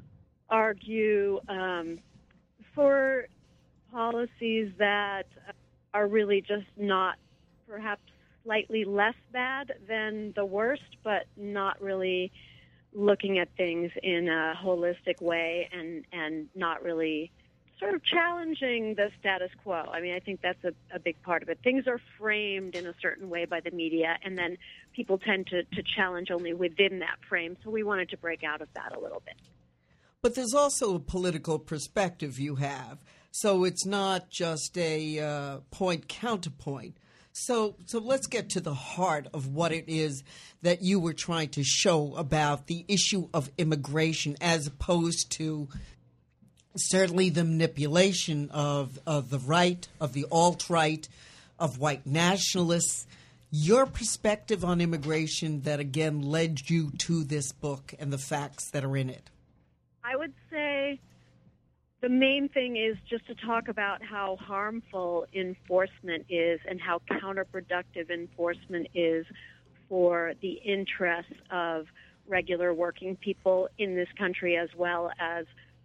argue um, for policies that are really just not perhaps slightly less bad than the worst, but not really looking at things in a holistic way and, and not really sort of challenging the status quo. I mean, I think that's a, a big part of it. Things are framed in a certain way by the media, and then people tend to, to challenge only within that frame. So we wanted to break out of that a little bit. But there's also a political perspective you have. So it's not just a uh, point-counterpoint. So, so let's get to the heart of what it is that you were trying to show about the issue of immigration, as opposed to certainly the manipulation of, of the right, of the alt-right, of white nationalists. Your perspective on immigration that, again, led you to this book and the facts that are in it. I would say the main thing is just to talk about how harmful enforcement is and how counterproductive enforcement is for the interests of regular working people in this country, as well as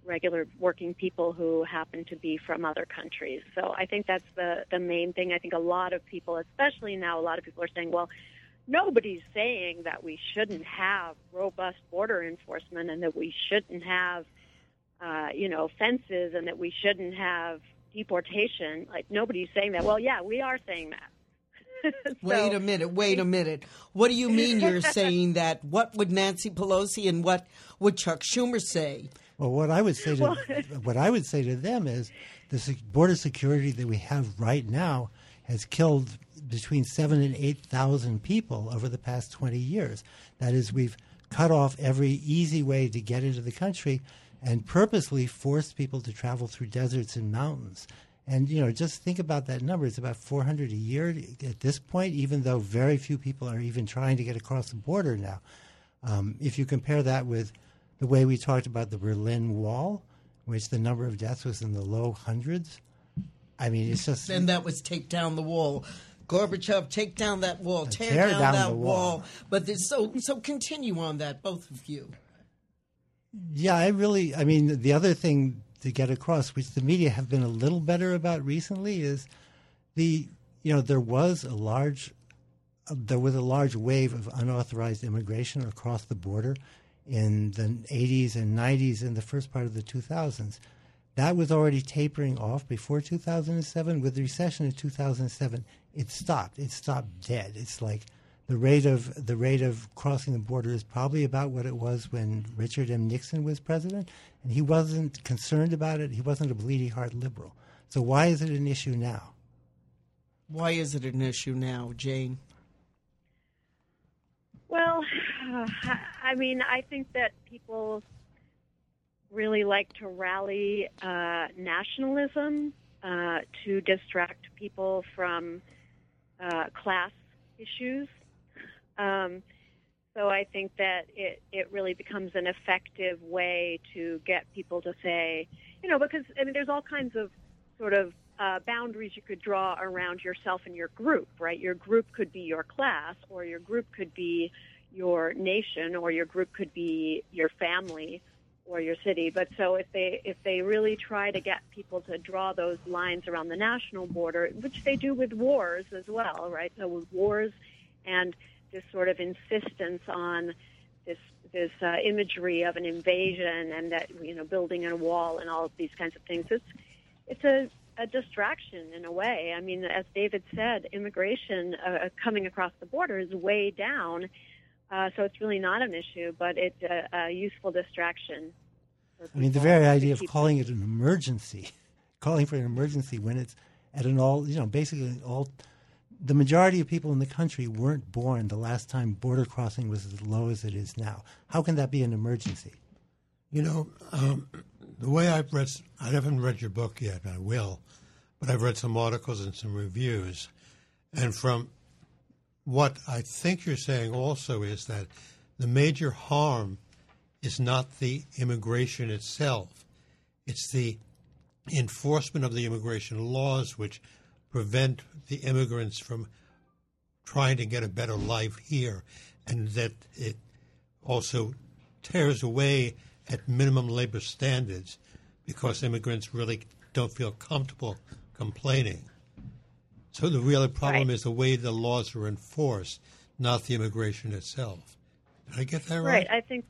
regular working people who happen to be from other countries. So I think that's the, the main thing. I think a lot of people, especially now, a lot of people are saying, well, nobody's saying that we shouldn't have robust border enforcement and that we shouldn't have, uh, you know, fences and that we shouldn't have deportation. Like, nobody's saying that. Well, yeah, we are saying that. So, wait a minute, wait a minute. What do you mean you're saying that? What would Nancy Pelosi and what would Chuck Schumer say? Well, what I would say to Well- what I would say to them is the sec- border security that we have right now has killed between seven and eight thousand people over the past twenty years. That is, we've cut off every easy way to get into the country and purposely forced people to travel through deserts and mountains. And, you know, just think about that number. It's about four hundred a year at this point, even though very few people are even trying to get across the border now. Um, if you compare that with the way we talked about the Berlin Wall, which the number of deaths was in the low hundreds, I mean, it's just... And that was take down the wall. Gorbachev, take down that wall. Tear, tear down, down that the wall. wall. But there's so so continue on that, both of you. Yeah, I really, I mean, the other thing to get across, which the media have been a little better about recently, is the, you know, there was a large, uh, there was a large wave of unauthorized immigration across the border in the eighties and nineties and the first part of the two thousands. That was already tapering off before two thousand seven. With the recession in two thousand seven, it stopped. It stopped dead. It's like the rate of the rate of crossing the border is probably about what it was when Richard M. Nixon was president, and he wasn't concerned about it. He wasn't a bleedy heart liberal. So why is it an issue now? Why is it an issue now, Jane? Well, uh, I mean, I think that people really like to rally uh, nationalism uh, to distract people from uh, class issues. Um, so I think that it, it really becomes an effective way to get people to say, you know, because, I mean, there's all kinds of sort of uh, boundaries you could draw around yourself and your group, right? Your group could be your class, or your group could be your nation, or your group could be your family or your city. But so if they if they really try to get people to draw those lines around the national border, which they do with wars as well, right? So with wars and this sort of insistence on this this uh, imagery of an invasion and that, you know, building a wall and all of these kinds of things, it's it's a, a distraction in a way. I mean, as David said, immigration uh, coming across the border is way down. Uh, so it's really not an issue, but it's a, a useful distraction. I mean, the very idea of calling it an emergency, calling for an emergency when it's at an all, you know, basically all, the majority of people in the country weren't born the last time border crossing was as low as it is now. How can that be an emergency? You know, um, the way I've read, I haven't read your book yet, but I will, but I've read some articles and some reviews, and from what I think you're saying also is that the major harm is not the immigration itself. It's the enforcement of the immigration laws which prevent the immigrants from trying to get a better life here, and that it also tears away at minimum labor standards because immigrants really don't feel comfortable complaining. So the real problem Right. is the way the laws are enforced, not the immigration itself. Did I get that right? Right. I think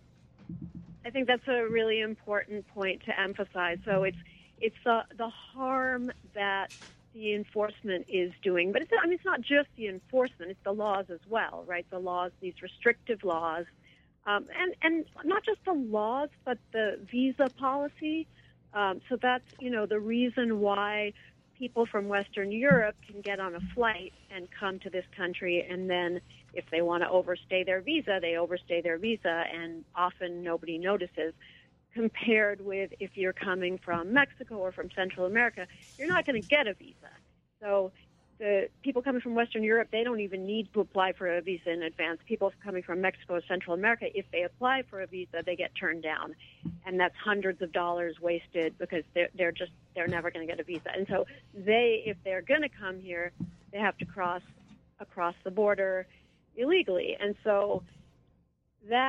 I think that's a really important point to emphasize. So it's it's the the harm that the enforcement is doing, but it's I mean it's not just the enforcement; it's the laws as well, right? The laws, these restrictive laws, um, and and not just the laws, but the visa policy. Um, so that's you know the reason why people from Western Europe can get on a flight and come to this country, and then if they want to overstay their visa, they overstay their visa, and often nobody notices. Compared with if you're coming from Mexico or from Central America, you're not going to get a visa. So the people coming from Western Europe, they don't even need to apply for a visa in advance. People coming from Mexico or Central America, if they apply for a visa, they get turned down, and that's hundreds of dollars wasted because they're, they're just they're never going to get a visa. And so they, if they're going to come here, they have to cross across the border illegally, and so that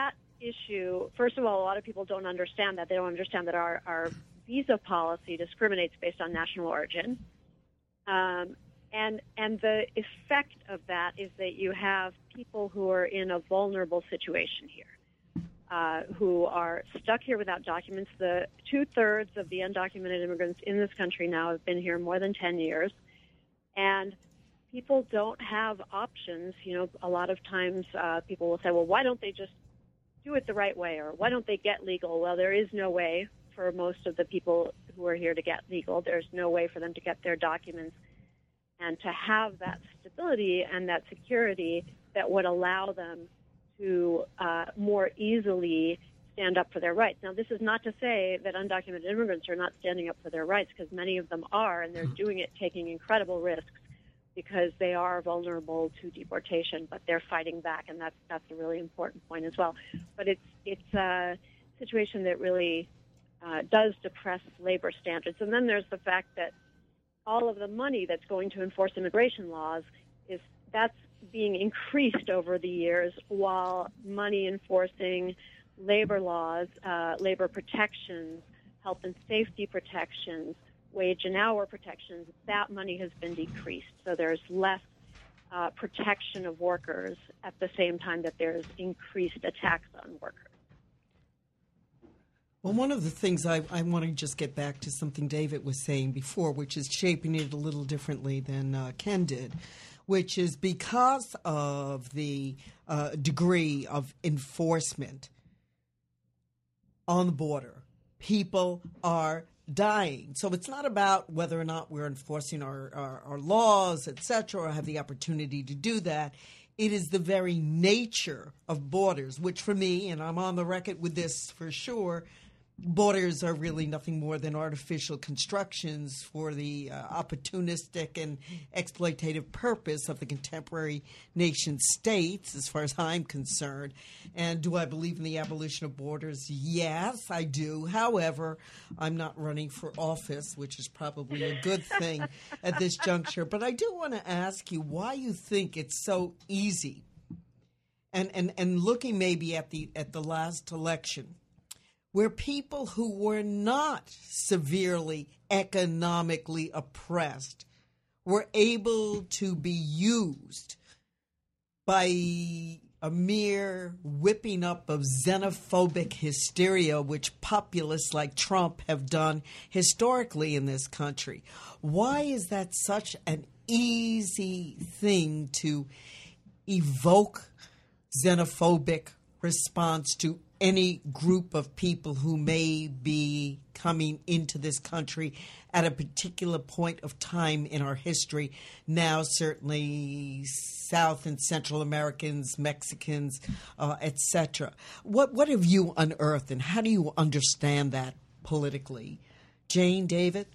issue, first of all, a lot of people don't understand that. They don't understand that our, our visa policy discriminates based on national origin. Um, and and the effect of that is that you have people who are in a vulnerable situation here, uh, who are stuck here without documents. The two-thirds of the undocumented immigrants in this country now have been here more than ten years. And people don't have options. You know, a lot of times uh, people will say, well, why don't they just do it the right way, or why don't they get legal? Well, there is no way for most of the people who are here to get legal. There's no way for them to get their documents and to have that stability and that security that would allow them to uh, more easily stand up for their rights. Now, this is not to say that undocumented immigrants are not standing up for their rights, because many of them are, and they're doing it taking incredible risks because they are vulnerable to deportation, but they're fighting back, and that's that's a really important point as well. But it's it's a situation that really uh, does depress labor standards. And then there's the fact that all of the money that's going to enforce immigration laws is that's being increased over the years, while money enforcing labor laws, uh, labor protections, health and safety protections, wage and hour protections, that money has been decreased. So there's less uh, protection of workers at the same time that there's increased attacks on workers. Well, one of the things I, I want to just get back to something David was saying before, which is shaping it a little differently than uh, Ken did, which is because of the uh, degree of enforcement on the border, people are dying. So it's not about whether or not we're enforcing our, our, our laws, et cetera, or have the opportunity to do that. It is the very nature of borders, which for me, and I'm on the record with this for sure, borders are really nothing more than artificial constructions for the uh, opportunistic and exploitative purpose of the contemporary nation states, as far as I'm concerned. And do I believe in the abolition of borders? Yes, I do. However, I'm not running for office, which is probably a good thing at this juncture. But I do want to ask you why you think it's so easy. And, and, and looking maybe at the at the last election, where people who were not severely economically oppressed were able to be used by a mere whipping up of xenophobic hysteria, which populists like Trump have done historically in this country. Why is that such an easy thing to evoke xenophobic response to any group of people who may be coming into this country at a particular point of time in our history? Now, certainly South and Central Americans, Mexicans, uh, et cetera. What what have you unearthed, and how do you understand that politically? Jane, David?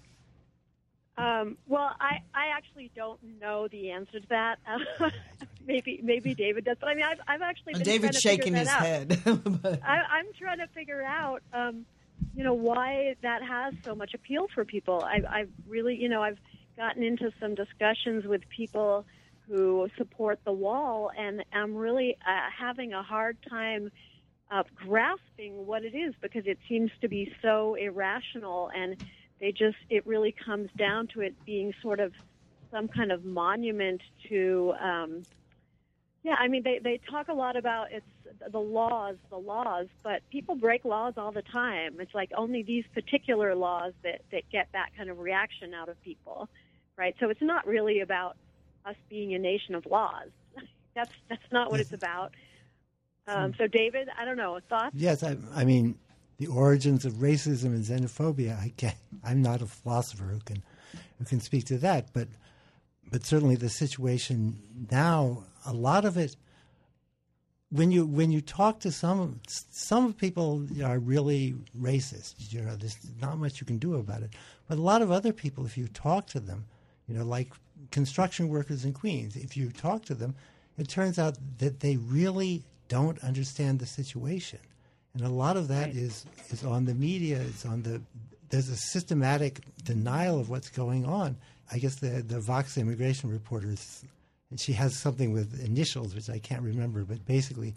Um, well, I, I actually don't know the answer to that. Uh, maybe maybe David does, but I mean, I've, I've actually been David's trying to shaking his out. head. I, I'm trying to figure out, um, you know, why that has so much appeal for people. I, I've really, you know, I've gotten into some discussions with people who support the wall, and I'm really uh, having a hard time uh, grasping what it is, because it seems to be so irrational, and they just, it really comes down to it being sort of some kind of monument to, um, yeah, I mean, they, they talk a lot about it's the laws, the laws, but people break laws all the time. It's like only these particular laws that, that get that kind of reaction out of people, right? So it's not really about us being a nation of laws. That's that's not what it's about. Um, so, David, I don't know, thoughts? Yes, I, I mean, the origins of racism and xenophobia. I can't, I'm not a philosopher who can who can speak to that, but but certainly the situation now, a lot of it. When you when you talk to some some people are really racist. You know, there's not much you can do about it. But a lot of other people, if you talk to them, you know, like construction workers in Queens, if you talk to them, it turns out that they really don't understand the situation. And a lot of that right. is is on the media. It's on the there's a systematic denial of what's going on. I guess the the Vox immigration reporters, and she has something with initials which I can't remember, but basically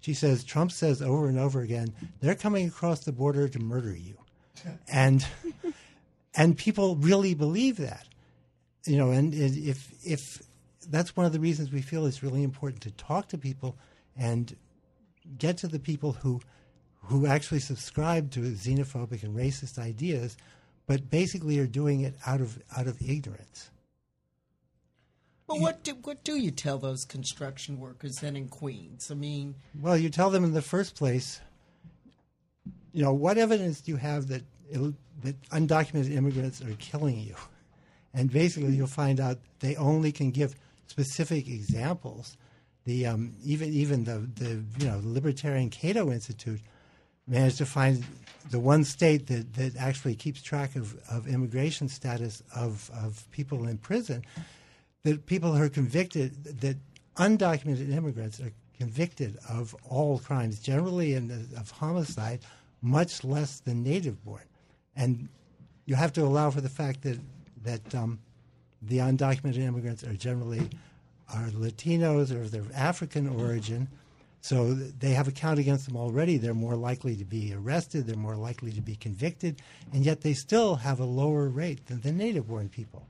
She says, Trump says over and over again, they're coming across the border to murder you. And and people really believe that. You know, and if if that's one of the reasons we feel it's really important to talk to people and get to the people who who actually subscribe to xenophobic and racist ideas, but basically are doing it out of out of ignorance. Well, what do, what do you tell those construction workers then in Queens? I mean, well, you tell them in the first place, you know, what evidence do you have that that undocumented immigrants are killing you? And basically, you'll find out they only can give specific examples. The um, even even the the you know the Libertarian Cato Institute managed to find the one state that, that actually keeps track of, of immigration status of, of people in prison. That people who are convicted, that undocumented immigrants are convicted of all crimes, generally in the, of homicide, much less than native-born. And you have to allow for the fact that that um, the undocumented immigrants are generally are Latinos or they're of African origin, so they have a count against them already. They're more likely to be arrested. They're more likely to be convicted, and yet they still have a lower rate than the native-born people.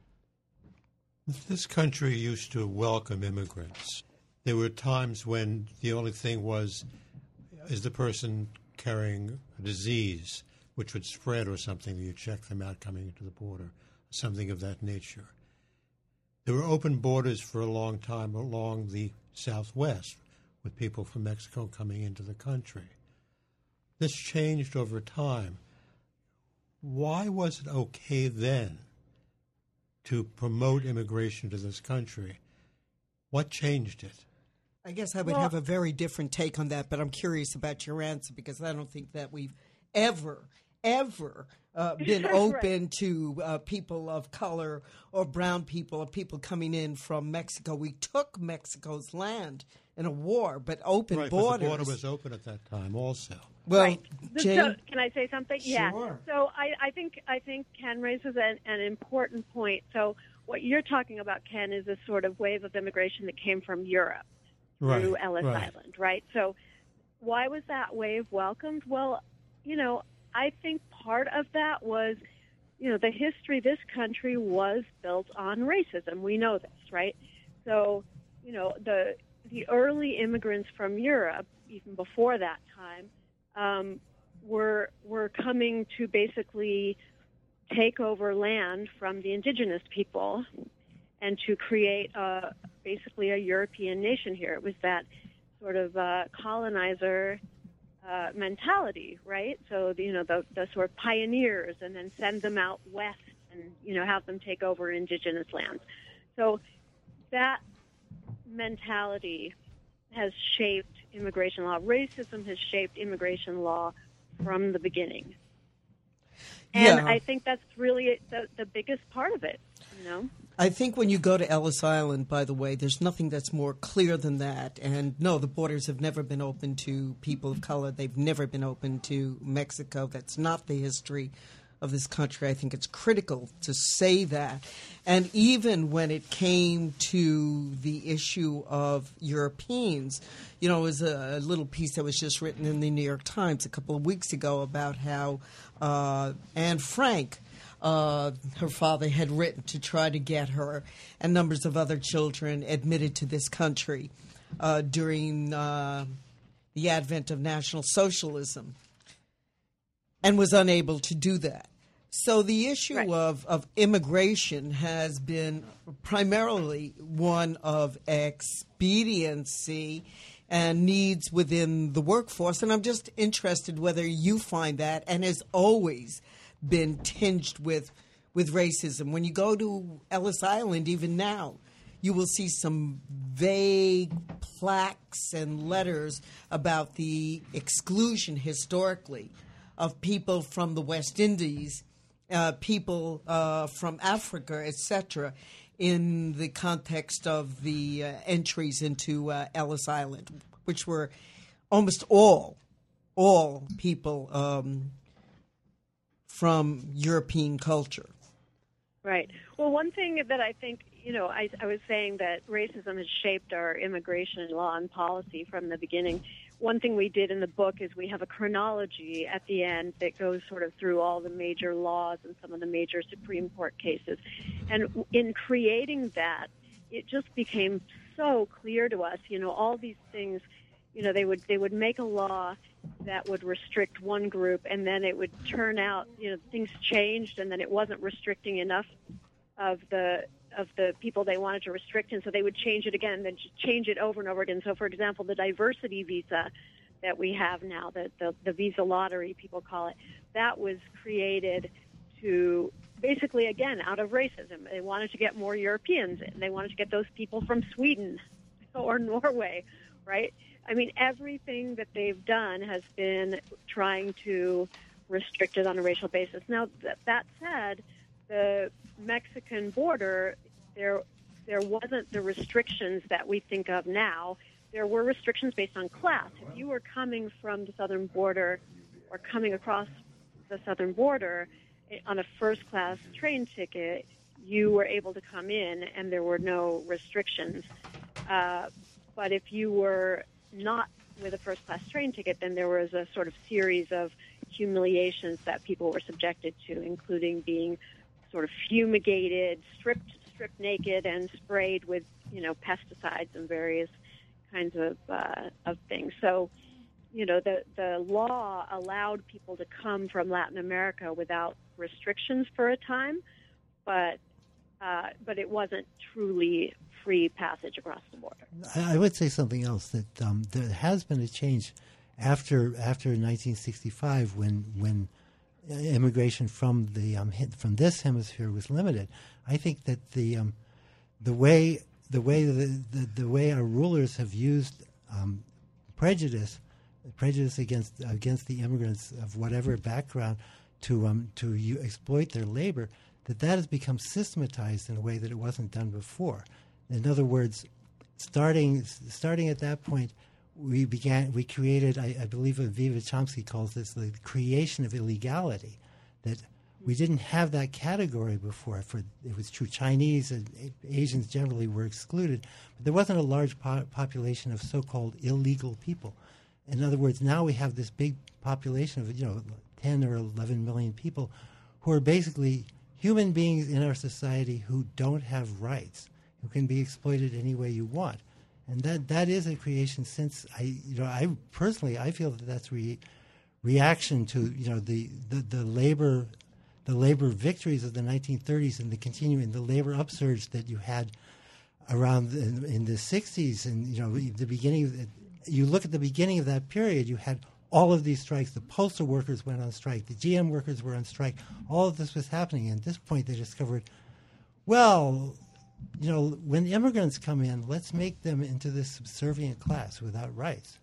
This country used to welcome immigrants. There were times when the only thing was, is the person carrying a disease which would spread or something, you check them out coming into the border, something of that nature. There were open borders for a long time along the southwest with people from Mexico coming into the country. This changed over time. Why was it okay then to promote immigration to this country? What changed it? I guess I would well, have a very different take on that, but I'm curious about your answer because I don't think that we've ever, ever uh, been open right. to uh, people of color or brown people or people coming in from Mexico. We took Mexico's land in a war, but open right, borders. But the border was open at that time also. Well, right. Jane? So, can I say something? Sure. Yeah. So I, I think I think Ken raises an, an important point. So what you're talking about, Ken, is a sort of wave of immigration that came from Europe right. through Ellis right. Island, right? So why was that wave welcomed? Well, you know, I think part of that was, you know, the history. This country was built on racism. We know this, right? So, you know, the the early immigrants from Europe, even before that time, Um, were were coming to basically take over land from the indigenous people and to create a, basically a European nation here. It was that sort of uh, colonizer uh, mentality, right? So, the, you know, the, the sort of pioneers and then send them out west and, you know, have them take over indigenous lands. So that mentality has shaped immigration law. Racism has shaped immigration law from the beginning. And yeah. I think that's really the, the biggest part of it, you know? I think when you go to Ellis Island, by the way, there's nothing that's more clear than that. And no, the borders have never been open to people of color. They've never been open to Mexico. That's not the history of this country. I think it's critical to say that. And even when it came to the issue of Europeans, you know, it was a, a little piece that was just written in the New York Times a couple of weeks ago about how uh, Anne Frank, uh, her father had written to try to get her and numbers of other children admitted to this country uh, during uh, the advent of National Socialism, and was unable to do that. So the issue right. of, of immigration has been primarily one of expediency and needs within the workforce. And I'm just interested whether you find that, and has always been tinged with, with racism. When you go to Ellis Island, even now, you will see some vague plaques and letters about the exclusion historically of people from the West Indies, uh, people uh, from Africa, et cetera, in the context of the uh, entries into uh, Ellis Island, which were almost all, all people um, from European culture. Right. Well, one thing that I think you know, I, I was saying that racism has shaped our immigration law and policy from the beginning. One thing we did in the book is we have a chronology at the end that goes sort of through all the major laws and some of the major Supreme Court cases. And in creating that, it just became so clear to us, you know, all these things, you know, they would they would make a law that would restrict one group, and then it would turn out, you know, things changed, and then it wasn't restricting enough of the of the people they wanted to restrict, and so they would change it again, and then just change it over and over again. So, for example, the diversity visa that we have now, the, the, the visa lottery, people call it, that was created to basically, again, out of racism. They wanted to get more Europeans in. They wanted to get those people from Sweden or Norway, right? I mean, everything that they've done has been trying to restrict it on a racial basis. Now, th- that said, the Mexican border, there there wasn't the restrictions that we think of now. There were restrictions based on class. If you were coming from the southern border or coming across the southern border on a first-class train ticket, you were able to come in and there were no restrictions. Uh, but if you were not with a first-class train ticket, then there was a sort of series of humiliations that people were subjected to, including being sort of fumigated, stripped, stripped naked, and sprayed with, you know, pesticides and various kinds of uh, of things. So, you know, the the law allowed people to come from Latin America without restrictions for a time, but uh, but it wasn't truly free passage across the border. I would say something else, that um, there has been a change after after nineteen sixty-five when when. immigration from the um, from this hemisphere was limited. I think that the um, the way the way the, the, the way our rulers have used um, prejudice prejudice against against the immigrants of whatever background to um, to u- exploit their labor, that that has become systematized in a way that it wasn't done before. In other words, starting starting at that point, we began, we created, I, I believe Aviva Chomsky calls this the creation of illegality, that we didn't have that category before. For it was true, Chinese and Asians generally were excluded, but there wasn't a large po- population of so-called illegal people. In other words, now we have this big population of, you know, ten or eleven million people who are basically human beings in our society who don't have rights, who can be exploited any way you want. And that, that is a creation since I, you know, I personally, I feel that that's re, reaction to, you know, the, the, the labor, the labor victories of the nineteen thirties and the continuing, the labor upsurge that you had around the, in, in the sixties. And, you know, the beginning of the, you look at the beginning of that period, you had all of these strikes. The postal workers went on strike. The G M workers were on strike. All of this was happening. And at this point, they discovered, well, you know, when immigrants come in, let's make them into this subservient class without rights.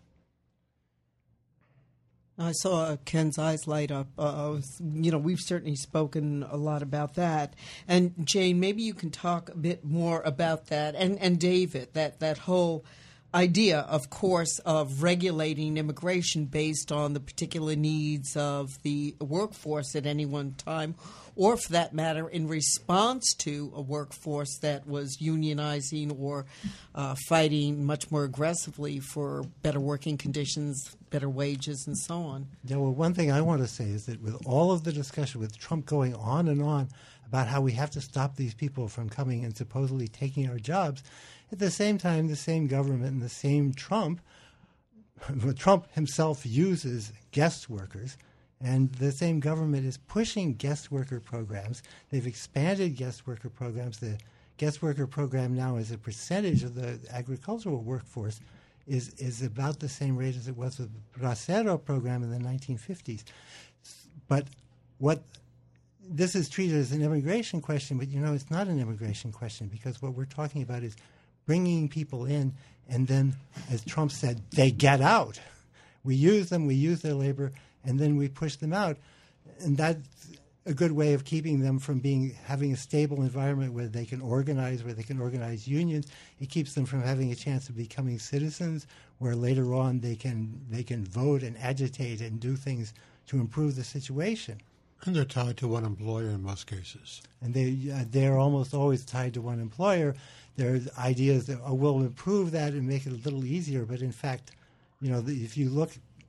I saw Ken's eyes light up. Uh, you know, we've certainly spoken a lot about that. And Jane, maybe you can talk a bit more about that. And, and David, that, that whole idea, of course, of regulating immigration based on the particular needs of the workforce at any one time, or for that matter, in response to a workforce that was unionizing or uh, fighting much more aggressively for better working conditions, better wages, and so on. Yeah, well, one thing I want to say is that with all of the discussion, with Trump going on and on about how we have to stop these people from coming and supposedly taking our jobs, at the same time, the same government and the same Trump, Trump himself uses guest workers, and the same government is pushing guest worker programs. They've expanded guest worker programs. The guest worker program now, as a percentage of the agricultural workforce, is is about the same rate as it was with the Bracero program in the nineteen fifties. But what this is treated as an immigration question, but, you know, it's not an immigration question, because what we're talking about is bringing people in, and then, as Trump said, they get out. We use them, we use their labor, and then we push them out. And that's a good way of keeping them from being having a stable environment where they can organize, where they can organize unions. It keeps them from having a chance of becoming citizens, where later on they can they can vote and agitate and do things to improve the situation. And they're tied to one employer in most cases. And they, uh, they're almost always tied to one employer. There's ideas that oh, will improve that and make it a little easier. But in fact, you know, the, if you look,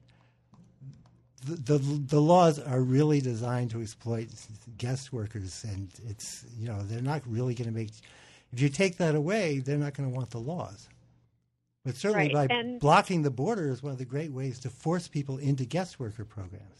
the, the the laws are really designed to exploit guest workers. And it's, you know, they're not really going to make, if you take that away, they're not going to want the laws. But certainly Right, by and- blocking the border is one of the great ways to force people into guest worker programs.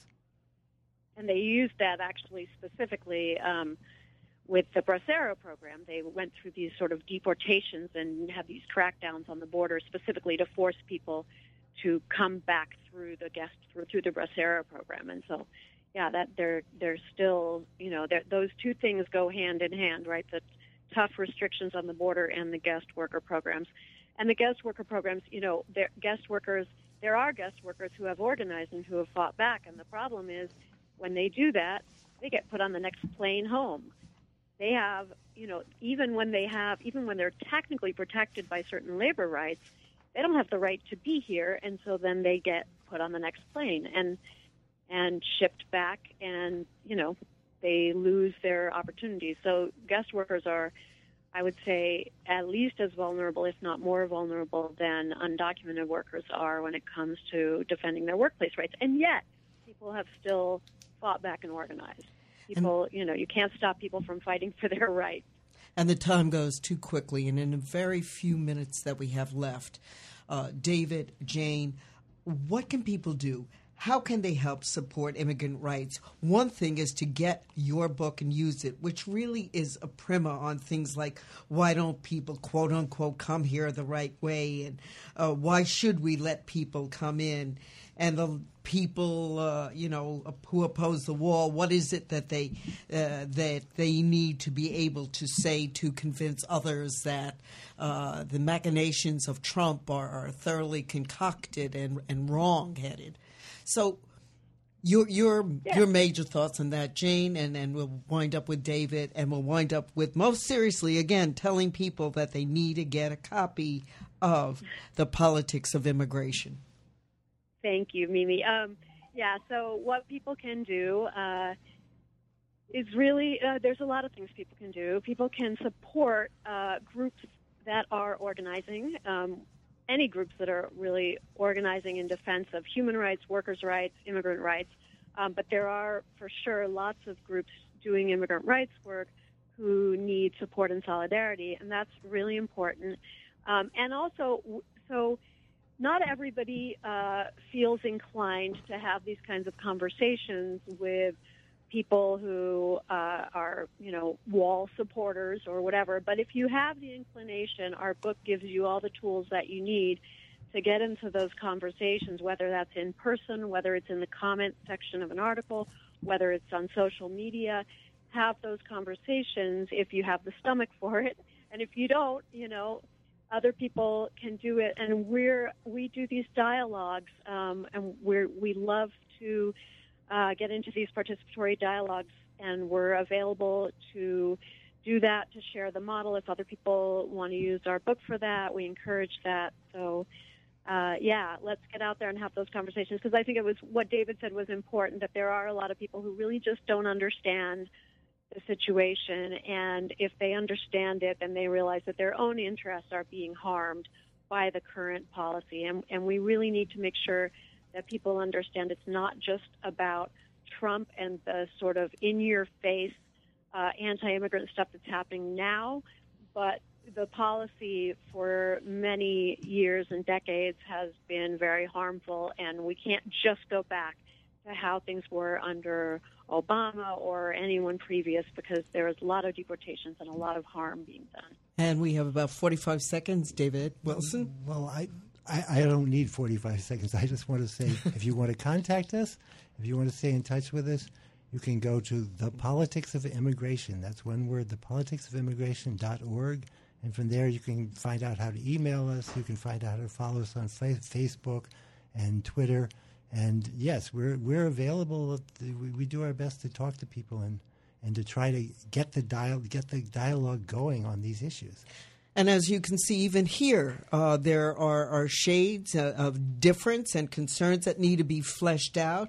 And they used that actually specifically um, with the Bracero program. They went through these sort of deportations and had these crackdowns on the border specifically to force people to come back through the guest through, through the Bracero program. And so, yeah, that they're they're still, you know, those two things go hand in hand, right? The tough restrictions on the border and the guest worker programs. And the guest worker programs, you know, they're guest workers. There are guest workers who have organized and who have fought back. And the problem is, when they do that, they get put on the next plane home. They have, you know, even when they have, even when they're technically protected by certain labor rights, they don't have the right to be here, and so then they get put on the next plane and and shipped back, and you know, they lose their opportunities. So guest workers are, I would say, at least as vulnerable, if not more vulnerable, than undocumented workers are when it comes to defending their workplace rights. And yet, people have still fought back and organized. People, you know, you can't stop people from fighting for their rights. And the time goes too quickly. And in the very few minutes that we have left, uh, David, Jane, what can people do? How can they help support immigrant rights? One thing is to get your book and use it, which really is a primer on things like why don't people, quote unquote, come here the right way, and uh, why should we let people come in? And the people, uh, you know, who oppose the wall, what is it that they uh, that they need to be able to say to convince others that uh, the machinations of Trump are, are thoroughly concocted and, and wrong-headed? So your your Yeah. your major thoughts on that, Jane, and then we'll wind up with David, and we'll wind up with, most seriously, again, telling people that they need to get a copy of The Politics of Immigration. Thank you, Mimi. Um, yeah, so what people can do uh, is really, uh, there's a lot of things people can do. People can support uh, groups that are organizing, um, any groups that are really organizing in defense of human rights, workers' rights, immigrant rights. Um, but there are, for sure, lots of groups doing immigrant rights work who need support and solidarity, and that's really important. Um, and also, so not everybody uh, feels inclined to have these kinds of conversations with people who uh, are, you know, wall supporters or whatever. But if you have the inclination, our book gives you all the tools that you need to get into those conversations, whether that's in person, whether it's in the comment section of an article, whether it's on social media. Have those conversations if you have the stomach for it. And if you don't, you know, other people can do it. And we're, we do these dialogues, um, and we're, we love to uh, get into these participatory dialogues, and we're available to do that, to share the model. If other people want to use our book for that, we encourage that. So, uh, yeah, let's get out there and have those conversations, because I think it was what David said was important, that there are a lot of people who really just don't understand the situation, and if they understand it, then they realize that their own interests are being harmed by the current policy. And, and we really need to make sure that people understand it's not just about Trump and the sort of in-your-face uh, anti-immigrant stuff that's happening now, but the policy for many years and decades has been very harmful, and we can't just go back to how things were under Obama or anyone previous, because there was a lot of deportations and a lot of harm being done. And we have about forty-five seconds, David Wilson. Well, I, I, I don't need forty-five seconds. I just want to say, if you want to contact us, if you want to stay in touch with us, you can go to The Politics of Immigration. That's one word, the politics of immigration dot org. And from there, you can find out how to email us. You can find out how to follow us on fa- Facebook and Twitter. And yes, we're we're available. We, we do our best to talk to people and, and to try to get the dial get the dialogue going on these issues. And as you can see, even here, uh, there are, are shades uh, of difference and concerns that need to be fleshed out.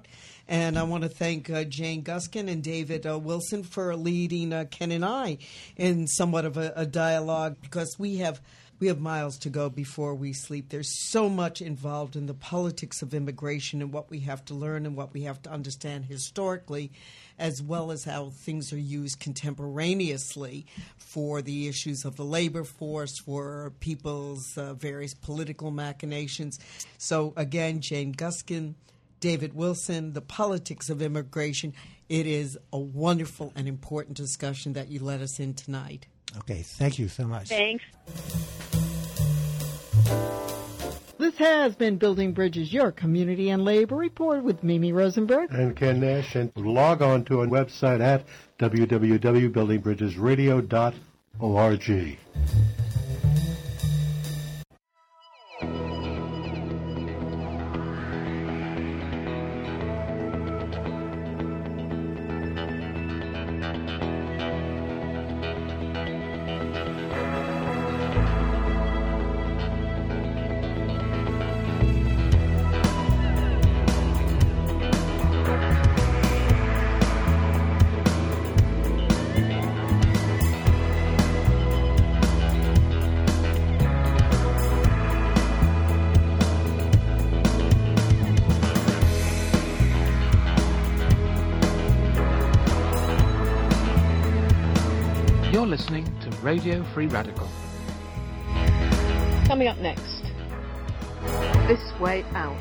And I want to thank uh, Jane Guskin and David uh, Wilson for leading uh, Ken and I in somewhat of a, a dialogue, because we have we have miles to go before we sleep. There's so much involved in the politics of immigration and what we have to learn and what we have to understand historically, as well as how things are used contemporaneously for the issues of the labor force, for people's uh, various political machinations. So again, Jane Guskin, David Wilson, The Politics of Immigration. It is a wonderful and important discussion that you let us in tonight. Okay, thank you so much. Thanks. This has been Building Bridges, your community and labor report with Mimi Rosenberg and Ken Nash. And log on to our website at w w w dot building bridges radio dot org. You're listening to Radio Free Radical. Coming up next, This Way Out.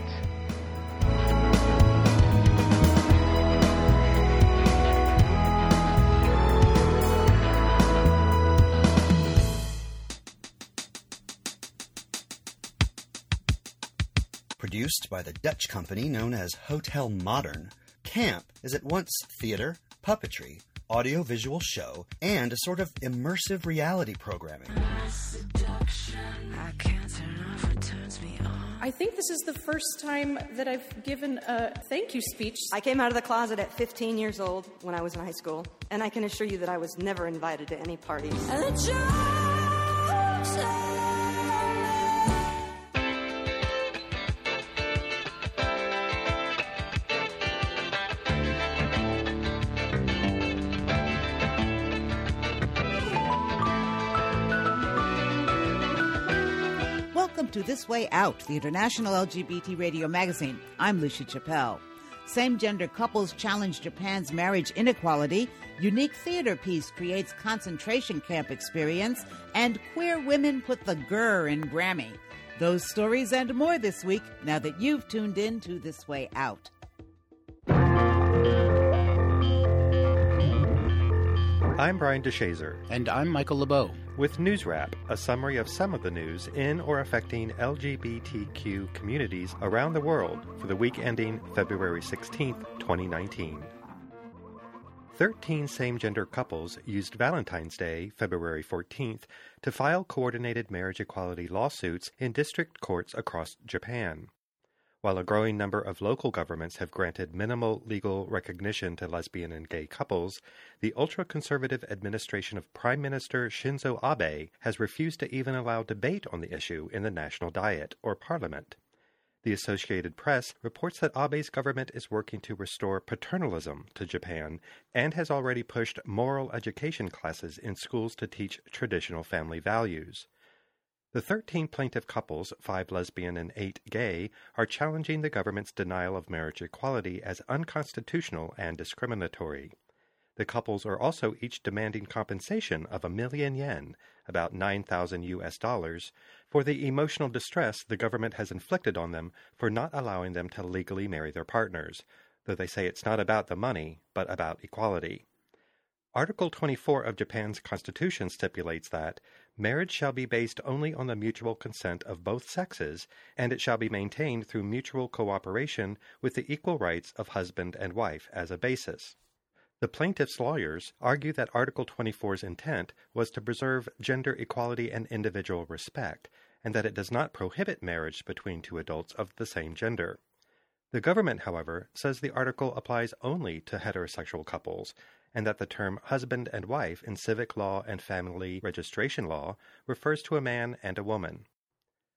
Produced by the Dutch company known as Hotel Modern, Camp is at once theater, puppetry, audio-visual show, and a sort of immersive reality programming. I think this is the first time that I've given a thank you speech. I came out of the closet at fifteen years old when I was in high school, and I can assure you that I was never invited to any parties. Welcome to This Way Out, the international L G B T radio magazine. I'm Lucia Chappelle. Same-gender couples challenge Japan's marriage inequality, unique theater piece creates concentration camp experience, and queer women put the grr in Grammy. Those stories and more this week, now that you've tuned in to This Way Out. I'm Brian DeShazer. And I'm Michael LeBeau. With News Wrap, a summary of some of the news in or affecting L G B T Q communities around the world for the week ending February sixteenth, twenty nineteen. Thirteen same-gender couples used Valentine's Day, February fourteenth, to file coordinated marriage equality lawsuits in district courts across Japan. While a growing number of local governments have granted minimal legal recognition to lesbian and gay couples, the ultra-conservative administration of Prime Minister Shinzo Abe has refused to even allow debate on the issue in the National Diet, or Parliament. The Associated Press reports that Abe's government is working to restore paternalism to Japan and has already pushed moral education classes in schools to teach traditional family values. The thirteen plaintiff couples, five lesbian and eight gay, are challenging the government's denial of marriage equality as unconstitutional and discriminatory. The couples are also each demanding compensation of a million yen, about nine thousand U S dollars, for the emotional distress the government has inflicted on them for not allowing them to legally marry their partners, though they say it's not about the money, but about equality. Article twenty-four of Japan's constitution stipulates that marriage shall be based only on the mutual consent of both sexes, and it shall be maintained through mutual cooperation with the equal rights of husband and wife as a basis. The plaintiffs' lawyers argue that Article twenty-four's intent was to preserve gender equality and individual respect, and that it does not prohibit marriage between two adults of the same gender. The government, however, says the article applies only to heterosexual couples, and that the term husband and wife in civic law and family registration law refers to a man and a woman.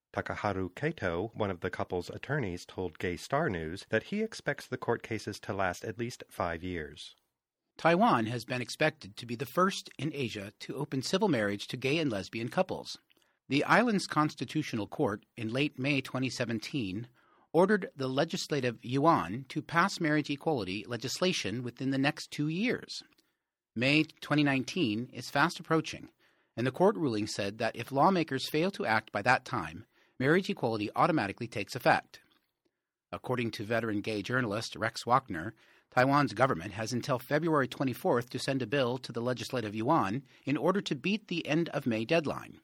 Takaharu Kato, one of the couple's attorneys, told Gay Star News that he expects the court cases to last at least five years. Taiwan has been expected to be the first in Asia to open civil marriage to gay and lesbian couples. The island's constitutional court, in late May twenty seventeen, ordered the Legislative Yuan to pass marriage equality legislation within the next two years. May twenty nineteen is fast approaching, and the court ruling said that if lawmakers fail to act by that time, marriage equality automatically takes effect. According to veteran gay journalist Rex Wagner, Taiwan's government has until February twenty-fourth to send a bill to the Legislative Yuan in order to beat the end of May deadline.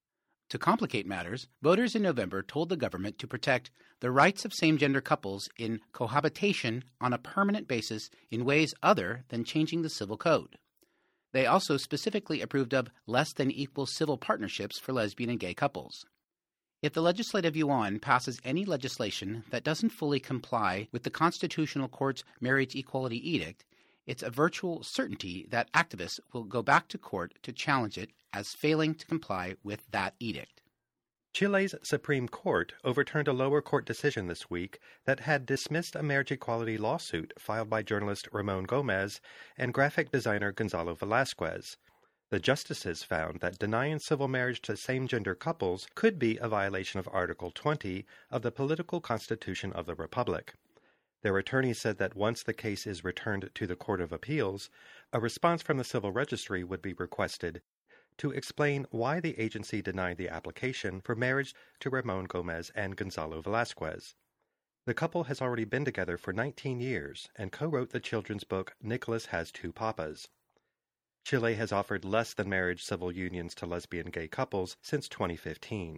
To complicate matters, voters in November told the government to protect the rights of same-gender couples in cohabitation on a permanent basis in ways other than changing the civil code. They also specifically approved of less-than-equal civil partnerships for lesbian and gay couples. If the Legislative Yuan passes any legislation that doesn't fully comply with the Constitutional Court's marriage equality edict, it's a virtual certainty that activists will go back to court to challenge it as failing to comply with that edict. Chile's Supreme Court overturned a lower court decision this week that had dismissed a marriage equality lawsuit filed by journalist Ramon Gomez and graphic designer Gonzalo Velasquez. The justices found that denying civil marriage to same-gender couples could be a violation of Article twenty of the Political Constitution of the Republic. Their attorney said that once the case is returned to the Court of Appeals, a response from the Civil Registry would be requested to explain why the agency denied the application for marriage to Ramon Gomez and Gonzalo Velasquez. The couple has already been together for nineteen years and co-wrote the children's book Nicholas Has Two Papas. Chile has offered less-than-marriage civil unions to lesbian gay couples since twenty fifteen.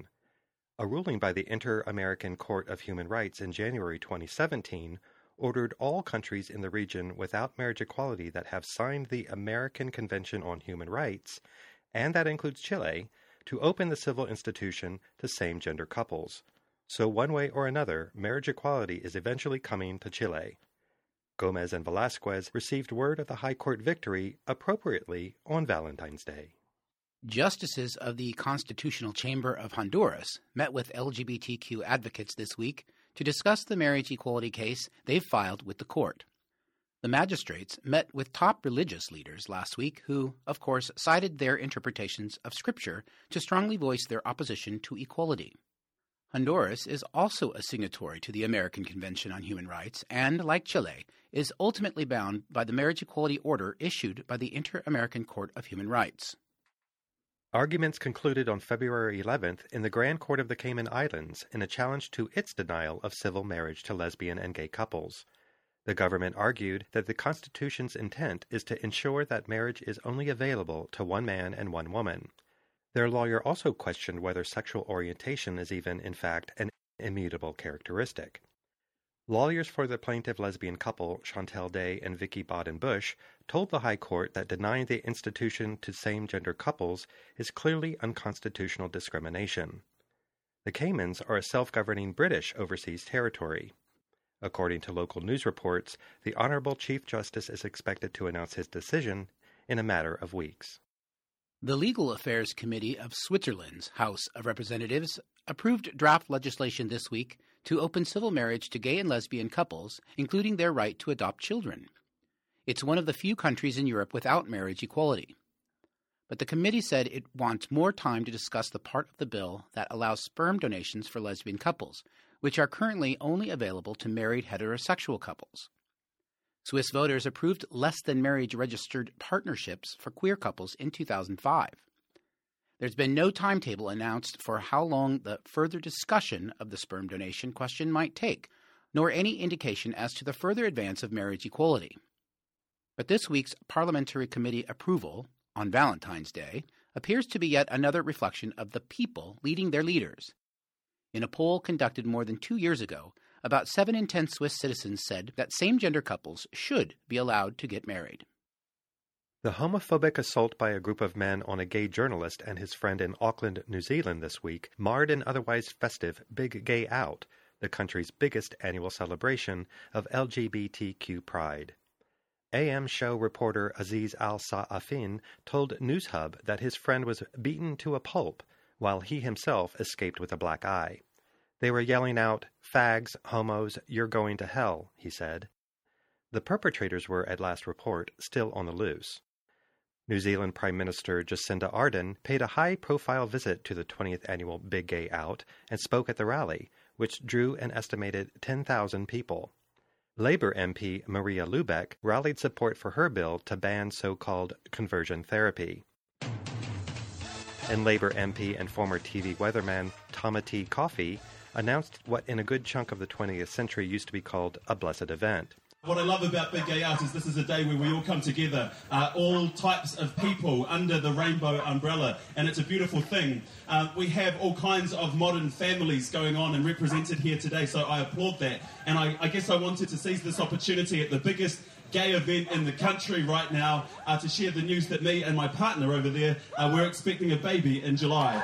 A ruling by the Inter-American Court of Human Rights in January twenty seventeen ordered all countries in the region without marriage equality that have signed the American Convention on Human Rights, and that includes Chile, to open the civil institution to same-gender couples. So one way or another, marriage equality is eventually coming to Chile. Gomez and Velasquez received word of the High Court victory appropriately on Valentine's Day. Justices of the Constitutional Chamber of Honduras met with L G B T Q advocates this week to discuss the marriage equality case they've filed with the court. The magistrates met with top religious leaders last week who, of course, cited their interpretations of Scripture to strongly voice their opposition to equality. Honduras is also a signatory to the American Convention on Human Rights and, like Chile, is ultimately bound by the marriage equality order issued by the Inter-American Court of Human Rights. Arguments concluded on February eleventh in the Grand Court of the Cayman Islands in a challenge to its denial of civil marriage to lesbian and gay couples. The government argued that the Constitution's intent is to ensure that marriage is only available to one man and one woman. Their lawyer also questioned whether sexual orientation is even, in fact, an immutable characteristic. Lawyers for the plaintiff lesbian couple, Chantel Day and Vicky Baden-Bush, told the High Court that denying the institution to same-gender couples is clearly unconstitutional discrimination. The Caymans are a self-governing British overseas territory. According to local news reports, the Honorable Chief Justice is expected to announce his decision in a matter of weeks. The Legal Affairs Committee of Switzerland's House of Representatives approved draft legislation this week to open civil marriage to gay and lesbian couples, including their right to adopt children. It's one of the few countries in Europe without marriage equality. But the committee said it wants more time to discuss the part of the bill that allows sperm donations for lesbian couples, which are currently only available to married heterosexual couples. Swiss voters approved less-than-marriage registered partnerships for queer couples in two thousand five. There's been no timetable announced for how long the further discussion of the sperm donation question might take, nor any indication as to the further advance of marriage equality. But this week's parliamentary committee approval, on Valentine's Day, appears to be yet another reflection of the people leading their leaders. In a poll conducted more than two years ago, about seven in ten Swiss citizens said that same-gender couples should be allowed to get married. The homophobic assault by a group of men on a gay journalist and his friend in Auckland, New Zealand this week marred an otherwise festive Big Gay Out, the country's biggest annual celebration of L G B T Q pride. A M show reporter Aziz Al-Sa'afin told NewsHub that his friend was beaten to a pulp while he himself escaped with a black eye. They were yelling out, "Fags, homos, you're going to hell," he said. The perpetrators were, at last report, still on the loose. New Zealand Prime Minister Jacinda Ardern paid a high-profile visit to the twentieth annual Big Gay Out and spoke at the rally, which drew an estimated ten thousand people. Labour M P Maria Lubeck rallied support for her bill to ban so-called conversion therapy. And Labour M P and former T V weatherman Tamati Coffey announced what in a good chunk of the twentieth century used to be called a blessed event. What I love about Big Gay Out is this is a day where we all come together, uh, all types of people under the rainbow umbrella, and it's a beautiful thing. Uh, we have all kinds of modern families going on and represented here today, so I applaud that. And I, I guess I wanted to seize this opportunity at the biggest gay event in the country right now uh, to share the news that me and my partner over there, uh, we're expecting a baby in July.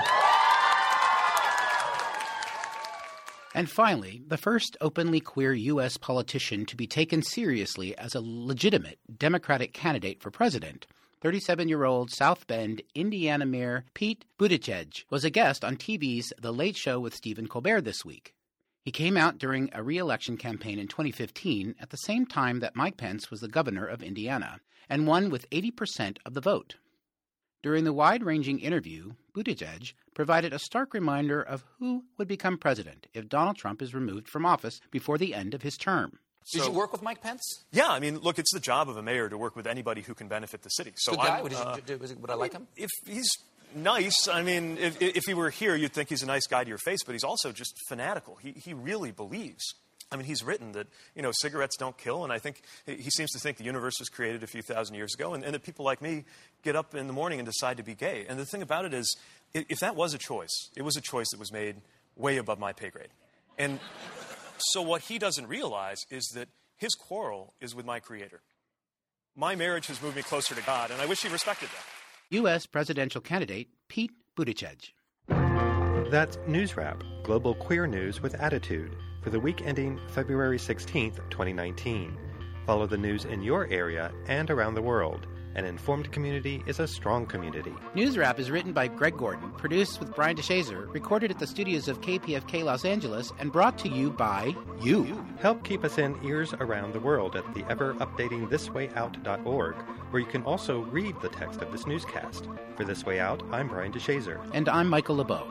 And finally, the first openly queer U S politician to be taken seriously as a legitimate Democratic candidate for president, thirty-seven-year-old South Bend, Indiana Mayor Pete Buttigieg, was a guest on T V's The Late Show with Stephen Colbert this week. He came out during a re-election campaign in twenty fifteen at the same time that Mike Pence was the governor of Indiana, and won with eighty percent of the vote. During the wide-ranging interview, Buttigieg provided a stark reminder of who would become president if Donald Trump is removed from office before the end of his term. Did you work with Mike Pence? Yeah, I mean, look, it's the job of a mayor to work with anybody who can benefit the city. So Good guy. I'm, Would, uh, you, would, would I like him? If he's nice, I mean, if, if he were here, you'd think he's a nice guy to your face, but he's also just fanatical. He, he really believes. I mean, he's written that, you know, cigarettes don't kill, and I think he seems to think the universe was created a few thousand years ago, and, and that people like me get up in the morning and decide to be gay. And the thing about it is, if that was a choice, it was a choice that was made way above my pay grade. And so what he doesn't realize is that his quarrel is with my creator. My marriage has moved me closer to God, and I wish he respected that. U S presidential candidate Pete Buttigieg. That's News Wrap, global queer news with attitude, for the week ending February sixteenth, twenty nineteen. Follow the news in your area and around the world. An informed community is a strong community. News Wrap is written by Greg Gordon, produced with Brian DeShazer, recorded at the studios of K P F K Los Angeles, and brought to you by you. Help keep us in ears around the world at the ever-updating this way out dot org, where you can also read the text of this newscast. For This Way Out, I'm Brian DeShazer. And I'm Michael LeBeau.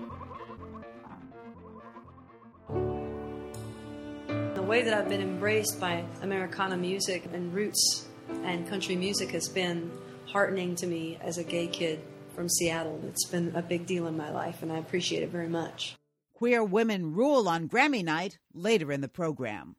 The way that I've been embraced by Americana music and roots and country music has been heartening to me as a gay kid from Seattle. It's been a big deal in my life, and I appreciate it very much. Queer Women Rule on Grammy Night later in the program.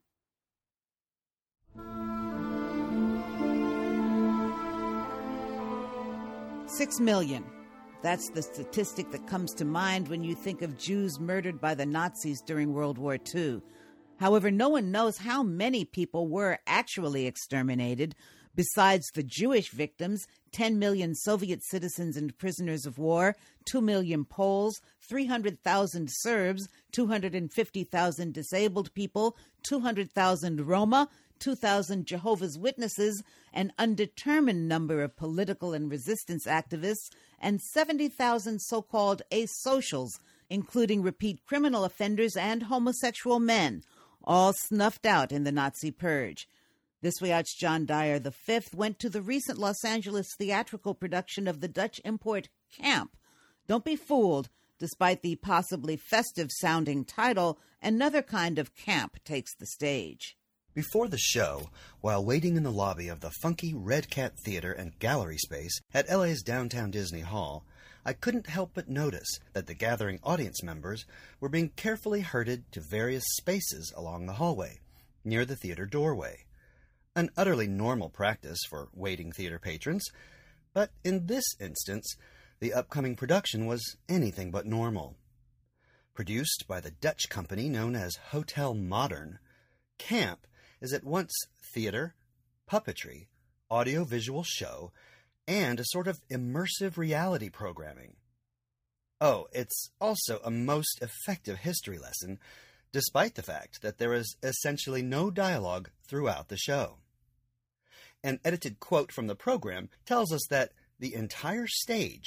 Six million. That's the statistic that comes to mind when you think of Jews murdered by the Nazis during World War Two. However, no one knows how many people were actually exterminated. Besides the Jewish victims, ten million Soviet citizens and prisoners of war, two million Poles, three hundred thousand Serbs, two hundred fifty thousand disabled people, two hundred thousand Roma, two thousand Jehovah's Witnesses, an undetermined number of political and resistance activists, and seventy thousand so-called asocials, including repeat criminal offenders and homosexual men, all snuffed out in the Nazi purge. This Way Out's John Dyer the fifth went to the recent Los Angeles theatrical production of the Dutch import Camp. Don't be fooled. Despite the possibly festive-sounding title, another kind of camp takes the stage. Before the show, while waiting in the lobby of the funky Red Cat Theater and Gallery space at L A's downtown Disney Hall, I couldn't help but notice that the gathering audience members were being carefully herded to various spaces along the hallway, near the theater doorway. An utterly normal practice for waiting theater patrons, but in this instance, the upcoming production was anything but normal. Produced by the Dutch company known as Hotel Modern, Camp is at once theater, puppetry, audio-visual show, and a sort of immersive reality programming. Oh, it's also a most effective history lesson, despite the fact that there is essentially no dialogue throughout the show. An edited quote from the program tells us that the entire stage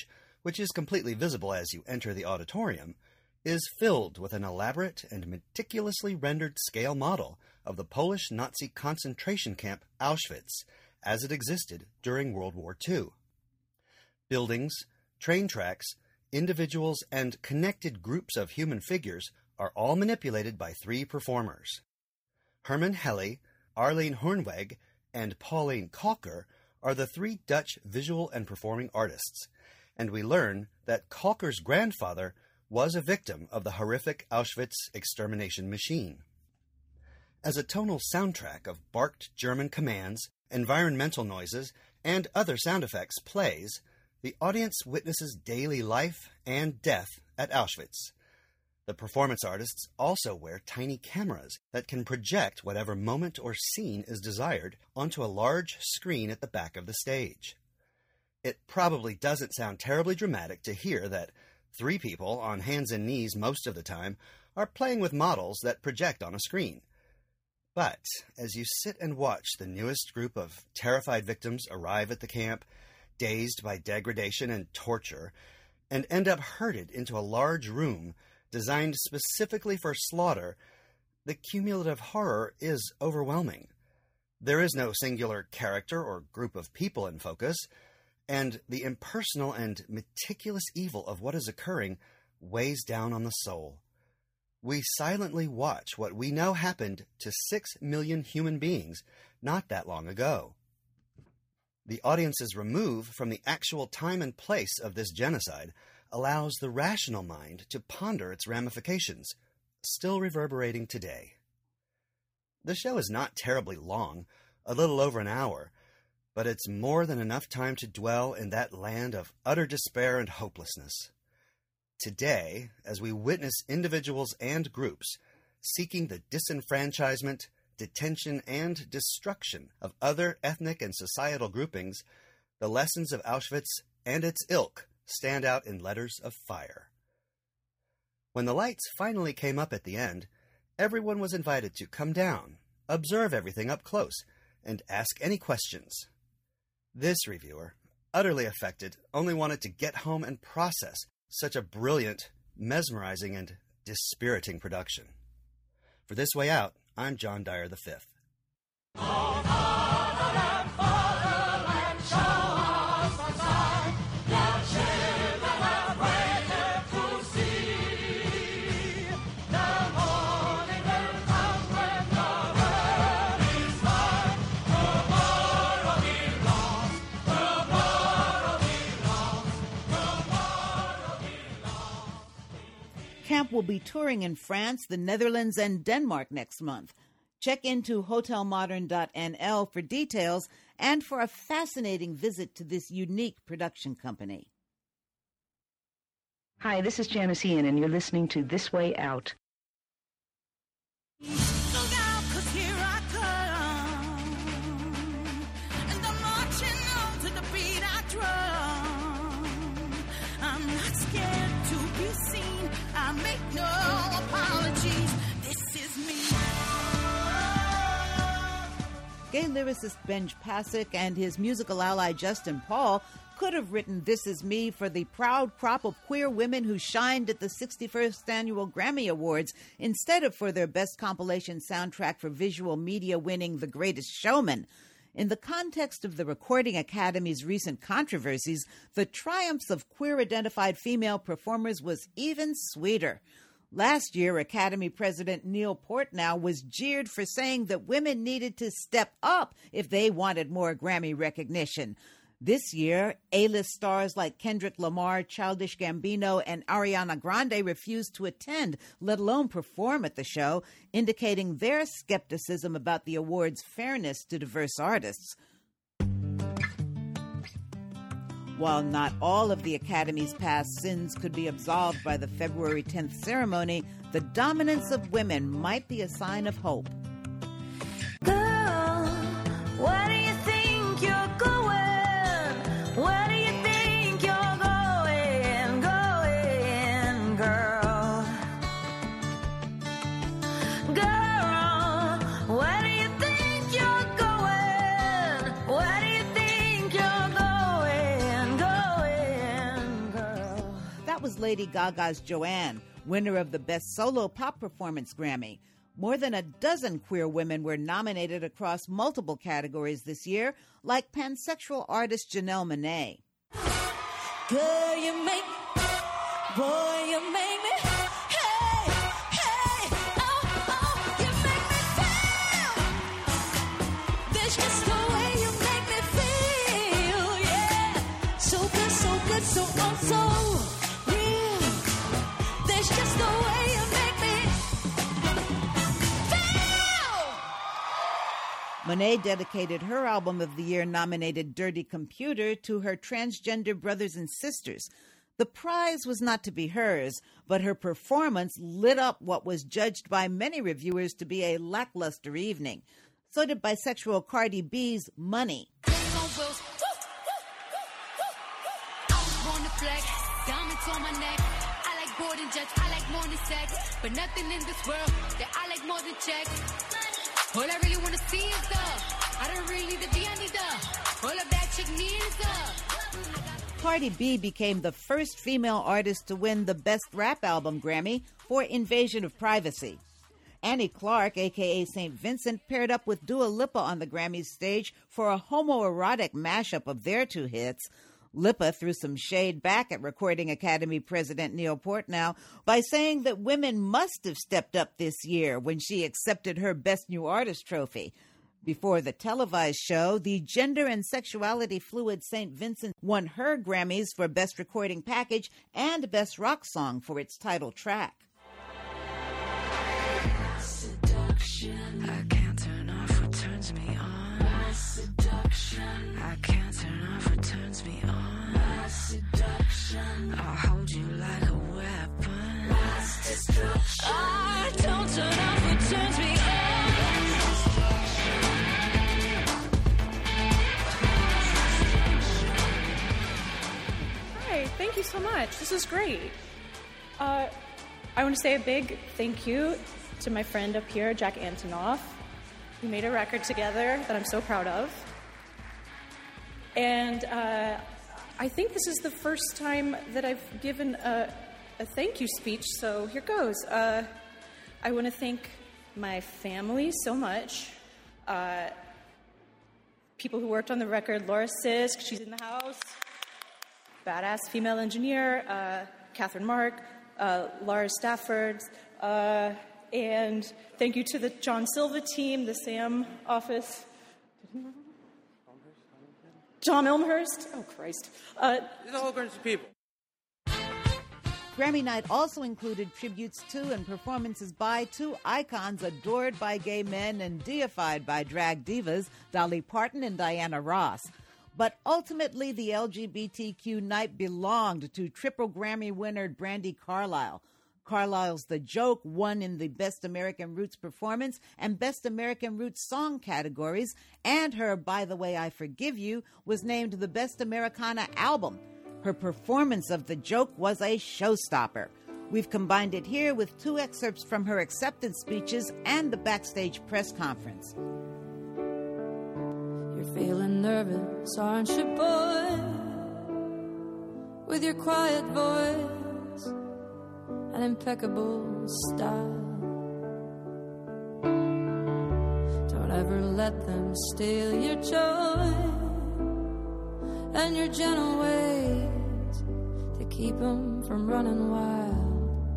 which is completely visible as you enter the auditorium, is filled with an elaborate and meticulously rendered scale model of the Polish Nazi concentration camp Auschwitz as it existed during World War Two. Buildings, train tracks, individuals, and connected groups of human figures are all manipulated by three performers. Herman Helle, Arlene Hoornweg, and Pauline Kalker are the three Dutch visual and performing artists, and we learn that Kalker's grandfather was a victim of the horrific Auschwitz extermination machine. As a tonal soundtrack of barked German commands, environmental noises, and other sound effects plays, the audience witnesses daily life and death at Auschwitz. The performance artists also wear tiny cameras that can project whatever moment or scene is desired onto a large screen at the back of the stage. It probably doesn't sound terribly dramatic to hear that three people on hands and knees most of the time are playing with models that project on a screen. But as you sit and watch the newest group of terrified victims arrive at the camp, dazed by degradation and torture, and end up herded into a large room designed specifically for slaughter, the cumulative horror is overwhelming. There is no singular character or group of people in focus, and the impersonal and meticulous evil of what is occurring weighs down on the soul. We silently watch what we know happened to six million human beings not that long ago. The audience's remove from the actual time and place of this genocide allows the rational mind to ponder its ramifications, still reverberating today. The show is not terribly long, a little over an hour, but it's more than enough time to dwell in that land of utter despair and hopelessness. Today, as we witness individuals and groups seeking the disenfranchisement, detention, and destruction of other ethnic and societal groupings, the lessons of Auschwitz and its ilk stand out in letters of fire. When the lights finally came up at the end, everyone was invited to come down, observe everything up close, and ask any questions. This reviewer, utterly affected, only wanted to get home and process such a brilliant, mesmerizing, and dispiriting production. For This Way Out, I'm John Dyer the Fifth. Camp will be touring in France, the Netherlands, and Denmark next month. Check into hotel modern dot n l for details and for a fascinating visit to this unique production company. Hi, this is Janice Ian, and you're listening to This Way Out. Gay lyricist Benj Pasek and his musical ally Justin Paul could have written This Is Me for the proud crop of queer women who shined at the sixty-first Annual Grammy Awards instead of for their best compilation soundtrack for visual media winning The Greatest Showman. In the context of the Recording Academy's recent controversies, the triumphs of queer-identified female performers was even sweeter. Last year, Academy President Neil Portnow was jeered for saying that women needed to step up if they wanted more Grammy recognition. This year, A-list stars like Kendrick Lamar, Childish Gambino, and Ariana Grande refused to attend, let alone perform at the show, indicating their skepticism about the award's fairness to diverse artists. While not all of the Academy's past sins could be absolved by the February tenth ceremony, the dominance of women might be a sign of hope. Girl, where do you think you're going? Where do you think you're going, going, girl? Girl, where do you think you're going? Where do you think you're going, going, girl? Lady Gaga's Joanne, winner of the Best Solo Pop Performance Grammy. More than a dozen queer women were nominated across multiple categories this year, like pansexual artist Janelle Monáe. Girl, you make, boy, you make me, hey, hey, oh, oh, you make me feel. There's just the way you make me feel, yeah. So good, so good, so oh, so real. There's just the way you make me feel. Monáe dedicated her album of the year nominated Dirty Computer to her transgender brothers and sisters. The prize was not to be hers, but her performance lit up what was judged by many reviewers to be a lackluster evening. So did bisexual Cardi B's Money. Diamonds on my neck. I like more than jets. I like more than sex. But nothing in this world that I like more than checks. All I really want to see is the. I don't really need the D, I need the. All of that chick needs the. Cardi B became the first female artist to win the Best Rap Album Grammy for Invasion of Privacy. Annie Clark, a k a. Saint Vincent, paired up with Dua Lipa on the Grammys stage for a homoerotic mashup of their two hits. Lipa threw some shade back at Recording Academy President Neil Portnow by saying that women must have stepped up this year when she accepted her Best New Artist trophy. Before the televised show, the gender and sexuality fluid Saint Vincent won her Grammys for Best Recording Package and Best Rock Song for its title track. Seduction. I can't turn off what turns me on. Seduction. I can't turn off what turns me on. Seduction. I'll hold you like a weapon. I don't turn off what turns me Hi, thank you so much. This is great. Uh, I want to say a big thank you to my friend up here, Jack Antonoff. We made a record together that I'm so proud of. And uh, I think this is the first time that I've given a, a thank you speech, so here goes. Uh, I want to thank my family so much. Uh, people who worked on the record, Laura Sisk, she's in the house. Badass female engineer, uh, Catherine Mark, uh, Laura Stafford, uh, and thank you to the John Silva team, the SAM office. John Elmhurst? Oh, Christ. Uh, There's a whole bunch of people. Grammy night also included tributes to and performances by two icons adored by gay men and deified by drag divas, Dolly Parton and Diana Ross. But ultimately, the L G B T Q night belonged to triple Grammy winner Brandi Carlile. Carlile's The Joke won in the Best American Roots Performance and Best American Roots Song categories, and her By the Way I Forgive You was named the Best Americana Album. Her performance of The Joke was a showstopper. We've combined it here with two excerpts from her acceptance speeches and the backstage press conference. You're feeling nervous, aren't you, boy? With your quiet voice and impeccable style. Don't ever let them steal your joy and your gentle ways to keep them from running wild.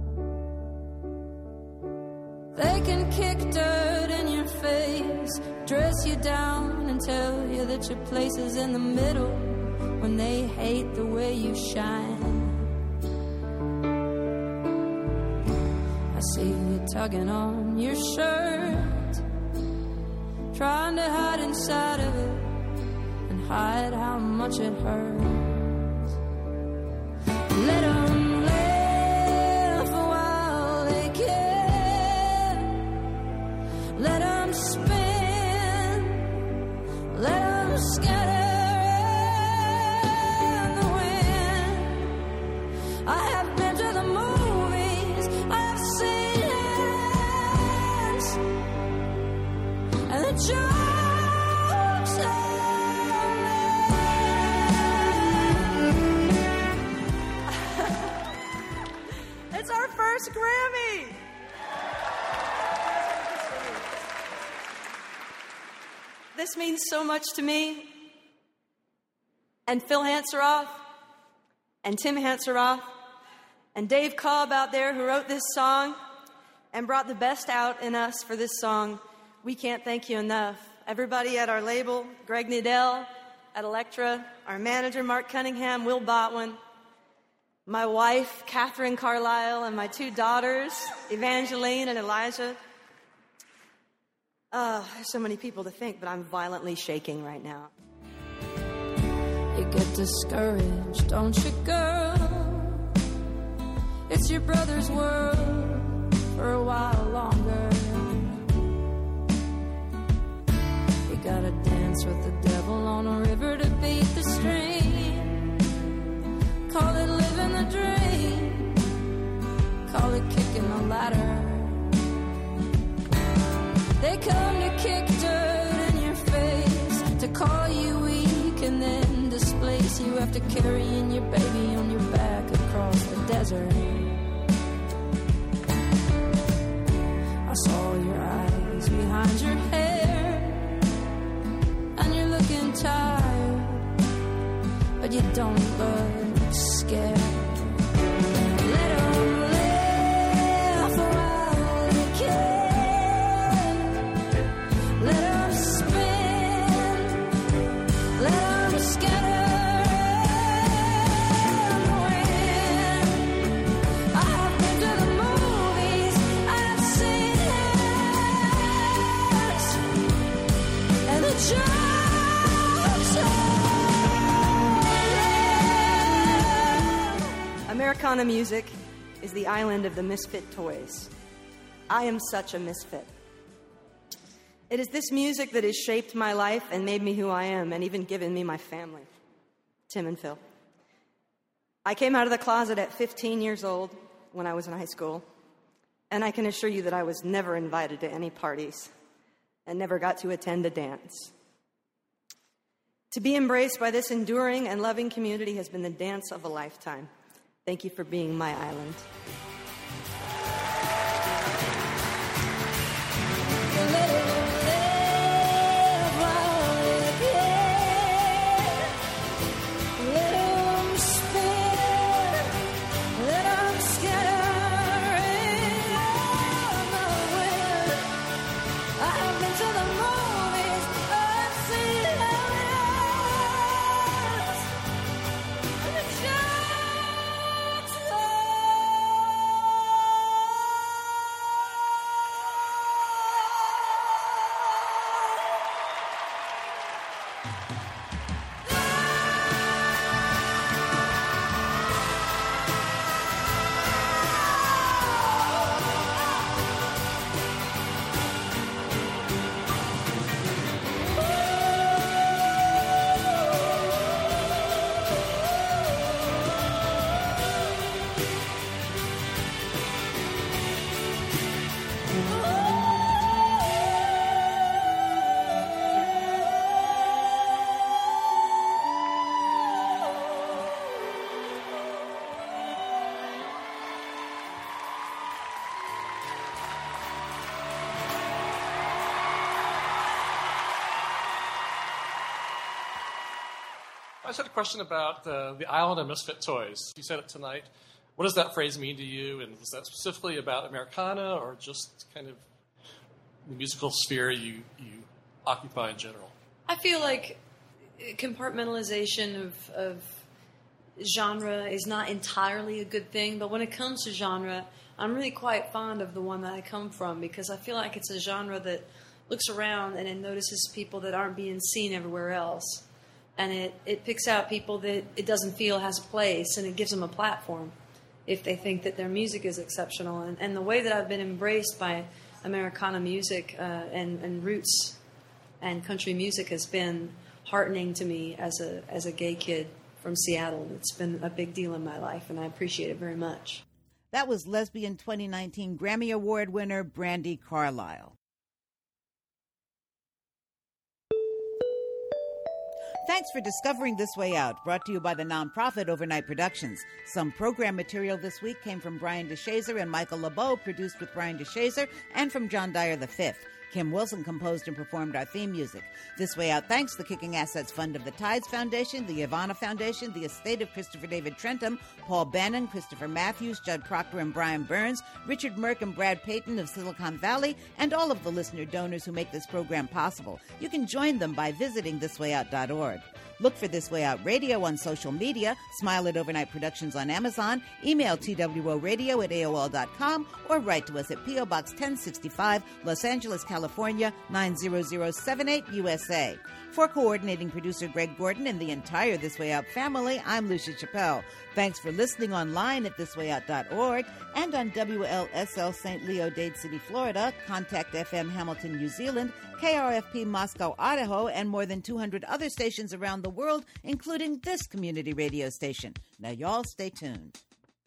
They can kick dirt in your face, dress you down and tell you that your place is in the middle when they hate the way you shine. I see you tugging on your shirt, trying to hide inside of it and hide how much it hurts. Let them laugh while they can. Let them spin. Let them scatter in the wind. I have been to the movies. I have seen hands and the jokes are It's our first Grammy! This means so much to me. And Phil Hanseroth, and Tim Hanseroth, and Dave Cobb out there who wrote this song and brought the best out in us for this song. We can't thank you enough. Everybody at our label, Greg Nadell at Elektra, our manager, Mark Cunningham, Will Botwin, my wife, Catherine Carlisle, and my two daughters, Evangeline and Elijah. Uh, there's so many people to thank, but I'm violently shaking right now. You get discouraged, don't you, girl? It's your brother's world for a while longer. You gotta dance with the devil on a river to beat the stream. Call it living the dream. Call it kicking the ladder. They come to kick dirt in your face, to call you weak and then displace you after carrying your baby on your back across the desert. I saw your eyes behind your hair, and you're looking tired, but you don't look scared. Let 'em laugh while they can. Let 'em spin. Let 'em scatter and win. I've been to the movies. I've seen it. And the jokes are Americana music is the island of the misfit toys. I am such a misfit. It is this music that has shaped my life and made me who I am, and even given me my family, Tim and Phil. I came out of the closet at fifteen years old when I was in high school, and I can assure you that I was never invited to any parties and never got to attend a dance. To be embraced by this enduring and loving community has been the dance of a lifetime. Thank you for being my island. I just had a question about uh, the island of misfit toys. You said it tonight. What does that phrase mean to you? And is that specifically about Americana or just kind of the musical sphere you, you occupy in general? I feel like compartmentalization of, of genre is not entirely a good thing, but when it comes to genre, I'm really quite fond of the one that I come from because I feel like it's a genre that looks around and it notices people that aren't being seen everywhere else. And it, it picks out people that it doesn't feel has a place, and it gives them a platform if they think that their music is exceptional. And, and the way that I've been embraced by Americana music uh, and, and roots and country music has been heartening to me as a as a gay kid from Seattle. It's been a big deal in my life, and I appreciate it very much. That was Lesbian twenty nineteen Grammy Award winner Brandi Carlile. Thanks for discovering This Way Out, brought to you by the nonprofit Overnight Productions. Some program material this week came from Brian DeShazer and Michael LeBeau, produced with Brian DeShazer, and from John Dyer the fifth. Kim Wilson composed and performed our theme music. This Way Out thanks the Kicking Assets Fund of the Tides Foundation, the Ivana Foundation, the estate of Christopher David Trentham, Paul Bannon, Christopher Matthews, Judd Proctor and Brian Burns, Richard Merck and Brad Payton of Silicon Valley, and all of the listener donors who make this program possible. You can join them by visiting this way out dot org. Look for This Way Out Radio on social media, smile at Overnight Productions on Amazon, email T W O radio at A O L dot com, or write to us at P O. Box ten sixty-five, Los Angeles, California, nine zero zero seven eight, U S A. For coordinating producer Greg Gordon and the entire This Way Out family, I'm Lucia Chappelle. Thanks for listening online at this way out dot org and on W L S L Saint Leo, Dade City, Florida, Contact F M Hamilton, New Zealand, K R F P Moscow, Idaho, and more than two hundred other stations around the world, including this community radio station. Now, y'all stay tuned.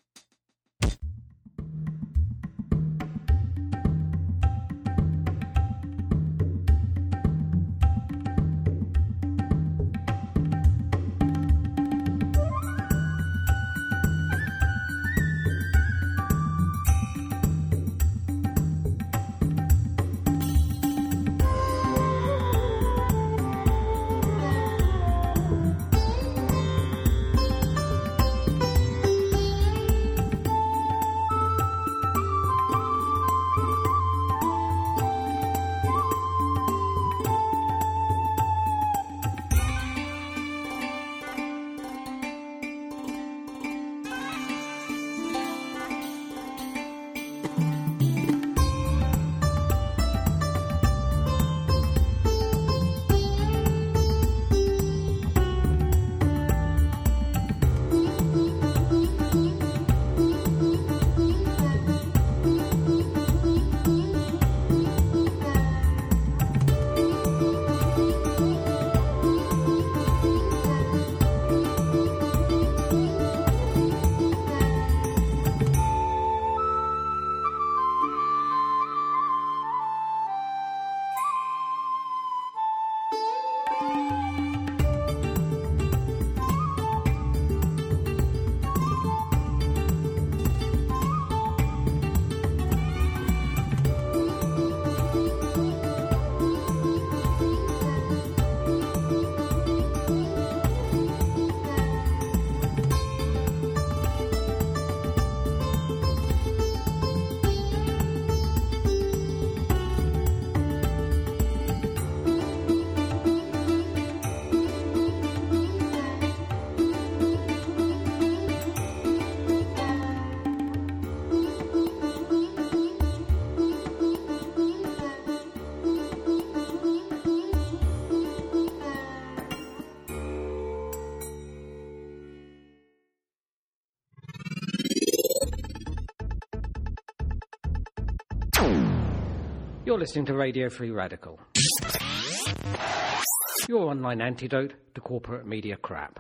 You're listening to Radio Free Radical, your online antidote to corporate media crap.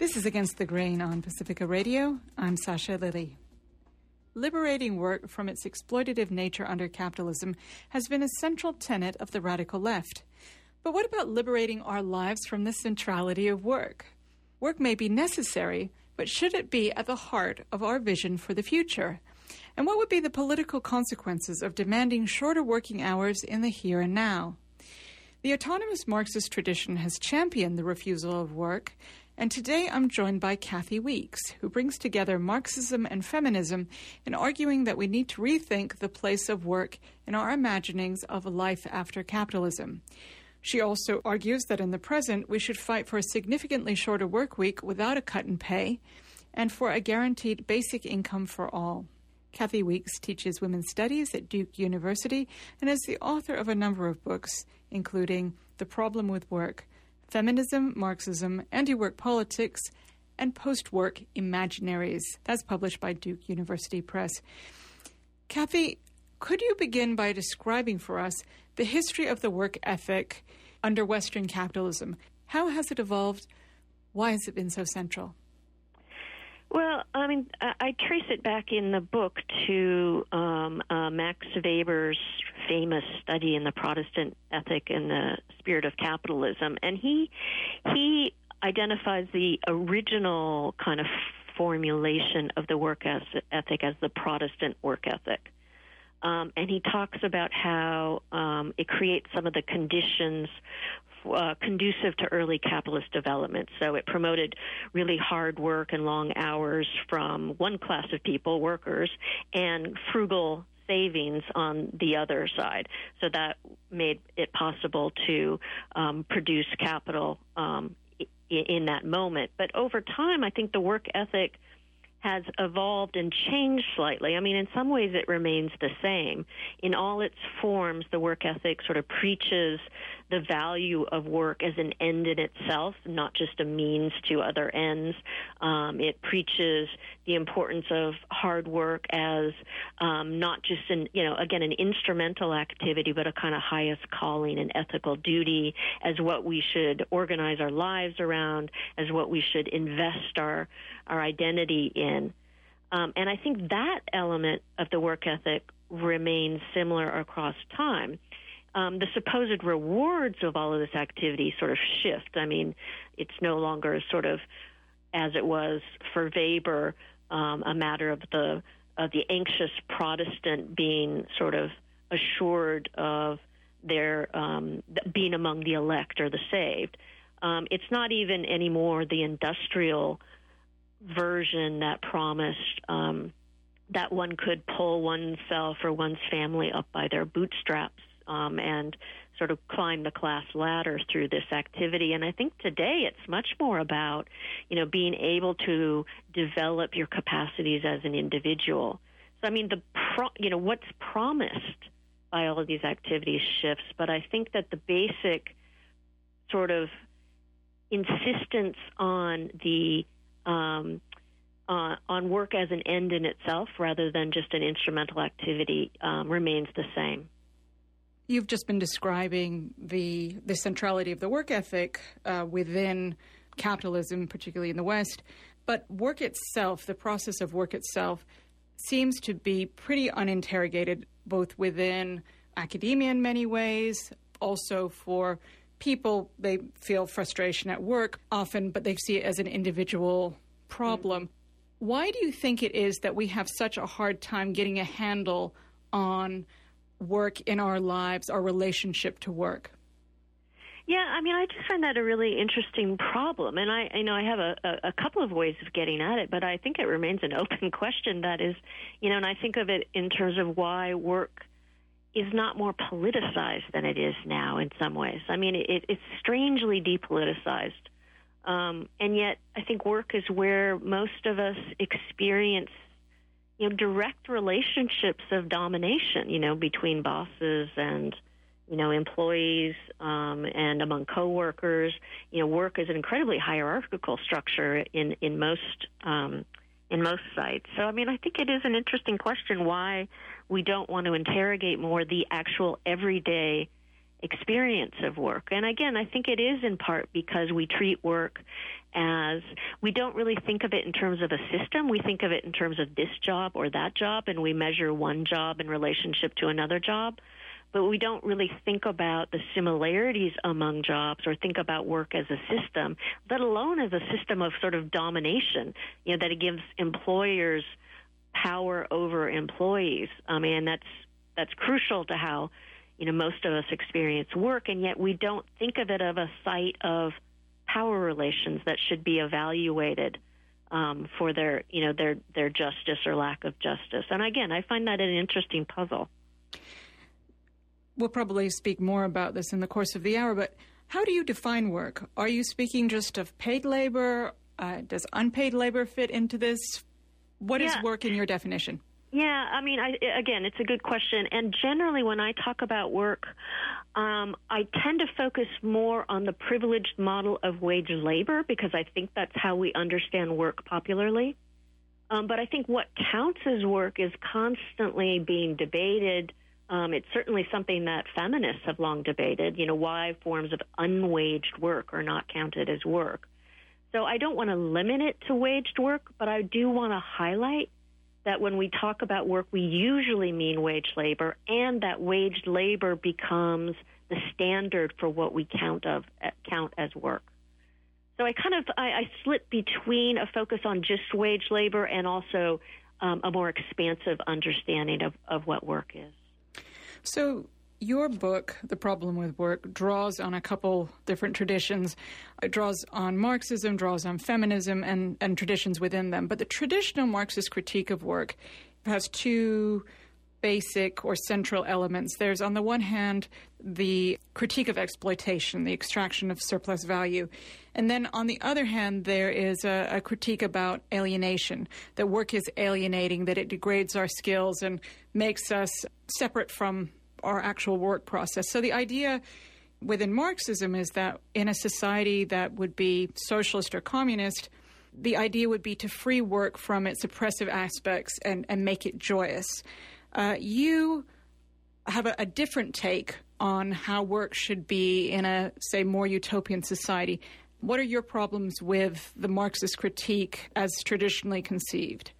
This is Against the Grain on Pacifica Radio. I'm Sasha Lilly. Liberating work from its exploitative nature under capitalism has been a central tenet of the radical left. But what about liberating our lives from the centrality of work? Work may be necessary, but should it be at the heart of our vision for the future? And what would be the political consequences of demanding shorter working hours in the here and now? The autonomous Marxist tradition has championed the refusal of work, and today I'm joined by Kathy Weeks, who brings together Marxism and feminism in arguing that we need to rethink the place of work in our imaginings of a life after capitalism. She also argues that in the present we should fight for a significantly shorter work week without a cut in pay and for a guaranteed basic income for all. Kathy Weeks teaches women's studies at Duke University and is the author of a number of books, including The Problem with Work, Feminism, Marxism, Anti-Work Politics, and Post-Work Imaginaries. That's published by Duke University Press. Kathy, could you begin by describing for us the history of the work ethic under Western capitalism? How has it evolved? Why has it been so central? Well, I mean, I, I trace it back in the book to um, uh, Max Weber's famous study in the Protestant ethic and the spirit of capitalism, and he he identifies the original kind of formulation of the work as, ethic as the Protestant work ethic. Um, and he talks about how um, it creates some of the conditions uh, conducive to early capitalist development. So it promoted really hard work and long hours from one class of people, workers, and frugal savings on the other side. So that made it possible to um, produce capital um, in, in that moment. But over time, I think the work ethic has evolved and changed slightly. I mean, in some ways it remains the same. In all its forms, the work ethic sort of preaches the value of work as an end in itself, not just a means to other ends. Um, it preaches the importance of hard work as um, not just an, you know, again, an instrumental activity, but a kind of highest calling and ethical duty, as what we should organize our lives around, as what we should invest our our identity in. Um, and I think that element of the work ethic remains similar across time. Um, the supposed rewards of all of this activity sort of shift. I mean, it's no longer sort of, as it was for Weber, um, a matter of the of the anxious Protestant being sort of assured of their um, being among the elect or the saved. Um, it's not even anymore the industrial version that promised um, that one could pull oneself or one's family up by their bootstraps um, and sort of climb the class ladder through this activity. And I think today it's much more about, you know, being able to develop your capacities as an individual. So, I mean, the pro- you know, what's promised by all of these activities shifts, but I think that the basic sort of insistence on the Um, uh, on work as an end in itself rather than just an instrumental activity um, remains the same. You've just been describing the the centrality of the work ethic uh, within capitalism, particularly in the West. But work itself, the process of work itself, seems to be pretty uninterrogated, both within academia in many ways, also for people. They feel frustration at work often, but they see it as an individual problem. Mm-hmm. Why do you think it is that we have such a hard time getting a handle on work in our lives, our relationship to work? Yeah, I mean, I just find that a really interesting problem, and I, I know I have a, a, a couple of ways of getting at it, but I think it remains an open question. That is, you know, and I think of it in terms of why work is not more politicized than it is now in some ways. I mean, it, it's strangely depoliticized, um, and yet I think work is where most of us experience, you know, direct relationships of domination, you know, between bosses and, you know, employees um, and among coworkers. You know, work is an incredibly hierarchical structure in in most um, in most sites. So, I mean, I think it is an interesting question why we don't want to interrogate more the actual everyday experience of work. And again, I think it is in part because we treat work as, we don't really think of it in terms of a system. We think of it in terms of this job or that job, and we measure one job in relationship to another job. But we don't really think about the similarities among jobs or think about work as a system, let alone as a system of sort of domination, you know, that it gives employers power over employees. I mean, that's that's crucial to how, you know, most of us experience work, and yet we don't think of it as a site of power relations that should be evaluated um, for their, you know, their their justice or lack of justice. And again, I find that an interesting puzzle. We'll probably speak more about this in the course of the hour, but how do you define work? Are you speaking just of paid labor? Uh, does unpaid labor fit into this? What Yeah. is work in your definition? Yeah, I mean, I, again, it's a good question. And generally, when I talk about work, um, I tend to focus more on the privileged model of wage labor because I think that's how we understand work popularly. Um, but I think what counts as work is constantly being debated. Um, it's certainly something that feminists have long debated, you know, why forms of unwaged work are not counted as work. So I don't want to limit it to waged work, but I do want to highlight that when we talk about work, we usually mean wage labor, and that waged labor becomes the standard for what we count of count as work. So I kind of I, I slip between a focus on just wage labor and also um, a more expansive understanding of, of what work is. So your book, The Problem with Work, draws on a couple different traditions. It draws on Marxism, draws on feminism, and, and traditions within them. But the traditional Marxist critique of work has two basic or central elements. There's, on the one hand, the critique of exploitation, the extraction of surplus value. And then, on the other hand, there is a, a critique about alienation, that work is alienating, that it degrades our skills and makes us separate from our actual work process. So the idea within Marxism is that in a society that would be socialist or communist, the idea would be to free work from its oppressive aspects and, and make it joyous. Uh, you have a, a different take on how work should be in a, say, more utopian society. What are your problems with the Marxist critique as traditionally conceived?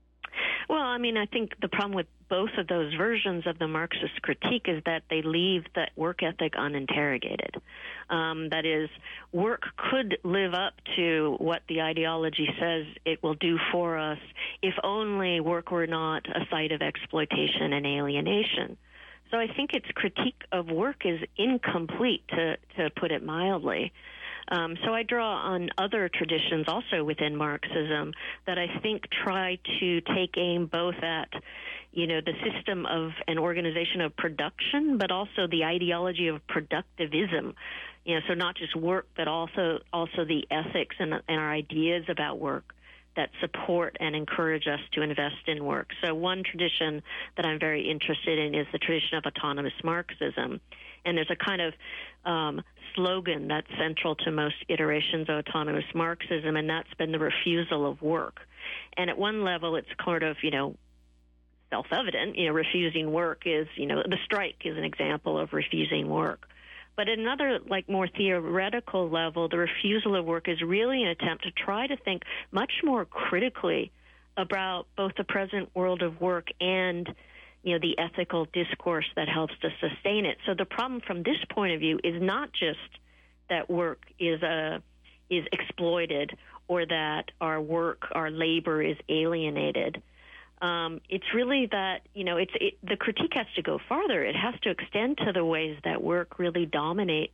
Well, I mean, I think the problem with both of those versions of the Marxist critique is that they leave that work ethic uninterrogated. Um, that is, work could live up to what the ideology says it will do for us if only work were not a site of exploitation and alienation. So I think its critique of work is incomplete, to, to put it mildly. Um, so I draw on other traditions also within Marxism that I think try to take aim both at, you know, the system of an organization of production, but also the ideology of productivism. You know, so not just work, but also also the ethics and, and our ideas about work that support and encourage us to invest in work. So one tradition that I'm very interested in is the tradition of autonomous Marxism. And there's a kind of um, slogan that's central to most iterations of autonomous Marxism, and that's been the refusal of work. And at one level, it's kind of, you know, self-evident. You know, refusing work is, you know, the strike is an example of refusing work. But at another, like, more theoretical level, the refusal of work is really an attempt to try to think much more critically about both the present world of work and, you know, the ethical discourse that helps to sustain it. So the problem from this point of view is not just that work is uh, is exploited or that our work, our labor is alienated. Um, it's really that, you know, it's it, the critique has to go farther. It has to extend to the ways that work really dominates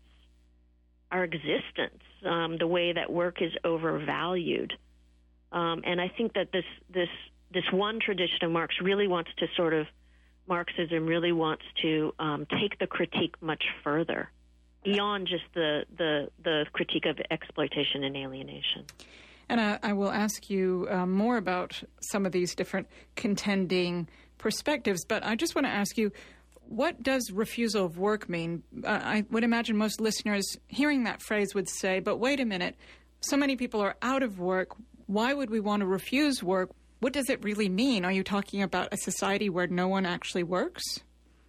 our existence, um, the way that work is overvalued. Um, and I think that this this this one tradition of Marx really wants to sort of, Marxism really wants to um, take the critique much further, beyond just the, the, the critique of exploitation and alienation. And I, I will ask you uh, more about some of these different contending perspectives, but I just want to ask you, what does refusal of work mean? Uh, I would imagine most listeners hearing that phrase would say, but wait a minute, so many people are out of work. Why would we want to refuse work? What does it really mean? Are you talking about a society where no one actually works?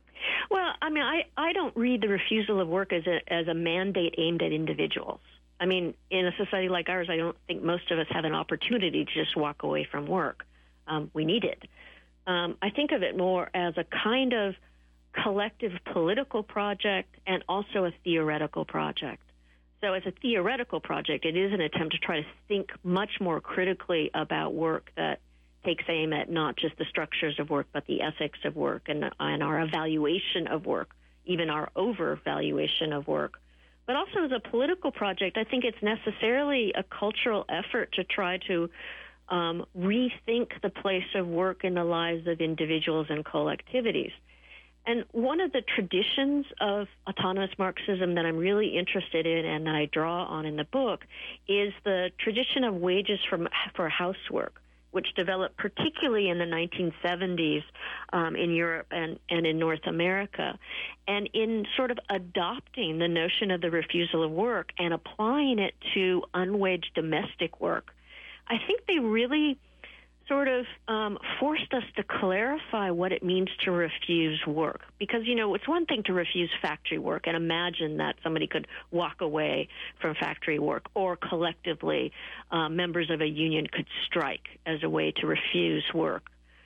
Well, I mean, I, I don't read the refusal of work as a as a mandate aimed at individuals. I mean, in a society like ours, I don't think most of us have an opportunity to just walk away from work. Um, we need it. Um, I think of it more as a kind of collective political project and also a theoretical project. So as a theoretical project, it is an attempt to try to think much more critically about work that takes aim at not just the structures of work, but the ethics of work and, and our evaluation of work, even our overvaluation of work. But also as a political project, I think it's necessarily a cultural effort to try to um, rethink the place of work in the lives of individuals and collectivities. And one of the traditions of autonomous Marxism that I'm really interested in and that I draw on in the book is the tradition of wages from, for housework, which developed particularly in the nineteen seventies um, in Europe and, and in North America. And in sort of adopting the notion of the refusal of work and applying it to unwaged domestic work, I think they really sort of um, forced us to clarify what it means to refuse work. Because, you know, it's one thing to refuse factory work and imagine that somebody could walk away from factory work, or collectively uh, members of a union could strike as a way to refuse work.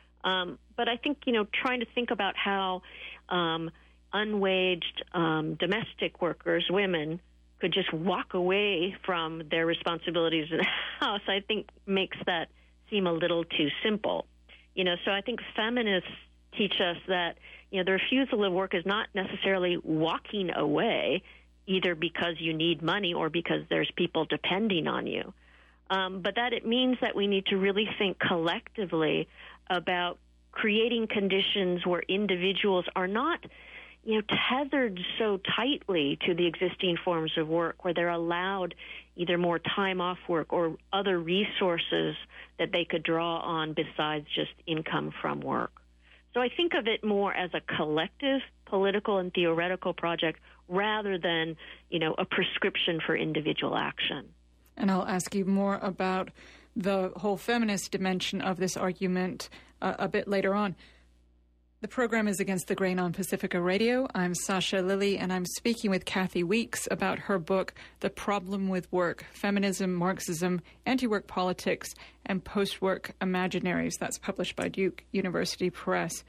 Um, but I think, you know, trying to think about how um, unwaged um, domestic workers, women, could just walk away from their responsibilities in the house, I think makes that seem a little too simple. You know, so I think feminists teach us that, you know, the refusal of work is not necessarily walking away, either because you need money or because there's people depending on you. Um, but that it means that we need to really think collectively about creating conditions where individuals are not, you know, tethered so tightly to the existing forms of work, where they're allowed either more time off work or other resources that they could draw on besides just income from work. So I think of it more as a collective political and theoretical project rather than, you know, a prescription for individual action. And I'll ask you more about the whole feminist dimension of this argument uh, a bit later on. The program is Against the Grain on Pacifica Radio. I'm Sasha Lilly, and I'm speaking with Kathy Weeks about her book, The Problem with Work, Feminism, Marxism, Anti-Work Politics, and Post-Work Imaginaries. That's published by Duke University Press.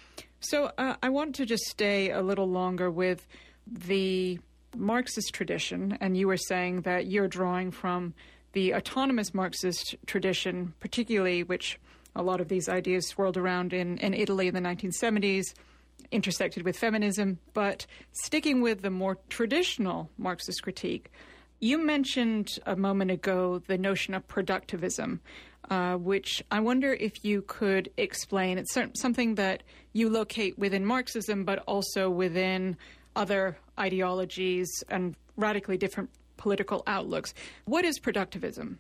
So uh, I want to just stay a little longer with the Marxist tradition, and you were saying that you're drawing from the autonomous Marxist tradition, particularly which a lot of these ideas swirled around in, in Italy in the nineteen seventies, intersected with feminism. But sticking with the more traditional Marxist critique, you mentioned a moment ago the notion of productivism, uh, which I wonder if you could explain. It's something that you locate within Marxism, but also within other ideologies and radically different political outlooks. What is productivism?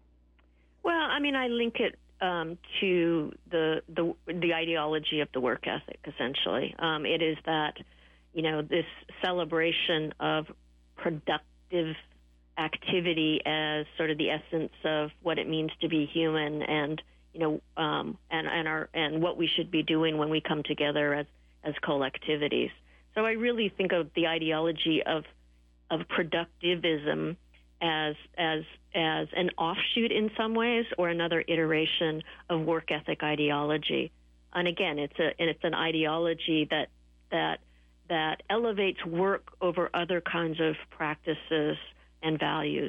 Well, I mean, I link it Um, to the, the the ideology of the work ethic, essentially. Um, it is that, you know, this celebration of productive activity as sort of the essence of what it means to be human, and, you know, um, and and our and what we should be doing when we come together as as collectivities. So I really think of the ideology of of productivism as as as an offshoot in some ways, or another iteration of work ethic ideology. And again, it's a it's an ideology that that that elevates work over other kinds of practices and values.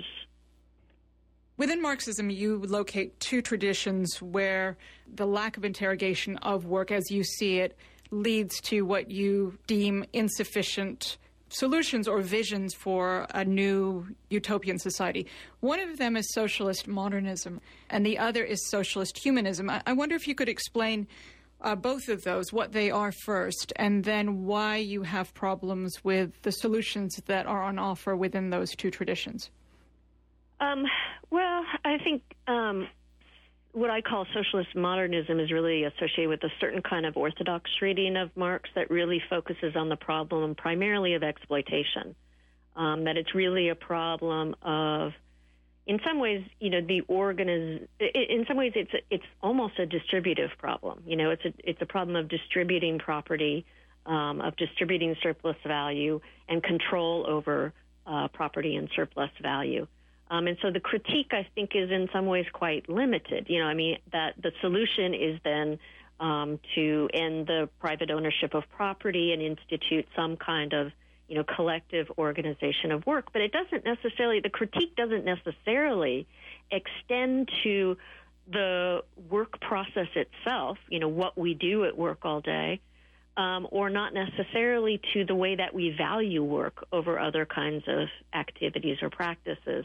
Within Marxism, you locate two traditions where the lack of interrogation of work as you see it leads to what you deem insufficient solutions or visions for a new utopian society. One of them is socialist modernism, and the other is socialist humanism. I, I wonder if you could explain uh, both of those, what they are first, and then why you have problems with the solutions that are on offer within those two traditions. Um, well, I think um, what I call socialist modernism is really associated with a certain kind of orthodox reading of Marx that really focuses on the problem primarily of exploitation, um, that it's really a problem of, in some ways, you know, the organiz- in some ways it's a, it's almost a distributive problem. You know, it's a, it's a problem of distributing property um, of distributing surplus value and control over uh, property and surplus value. Um, and so the critique, I think, is in some ways quite limited. You know, I mean, that the solution is then um, to end the private ownership of property and institute some kind of, you know, collective organization of work. But it doesn't necessarily, the critique doesn't necessarily extend to the work process itself, you know, what we do at work all day, um, or not necessarily to the way that we value work over other kinds of activities or practices.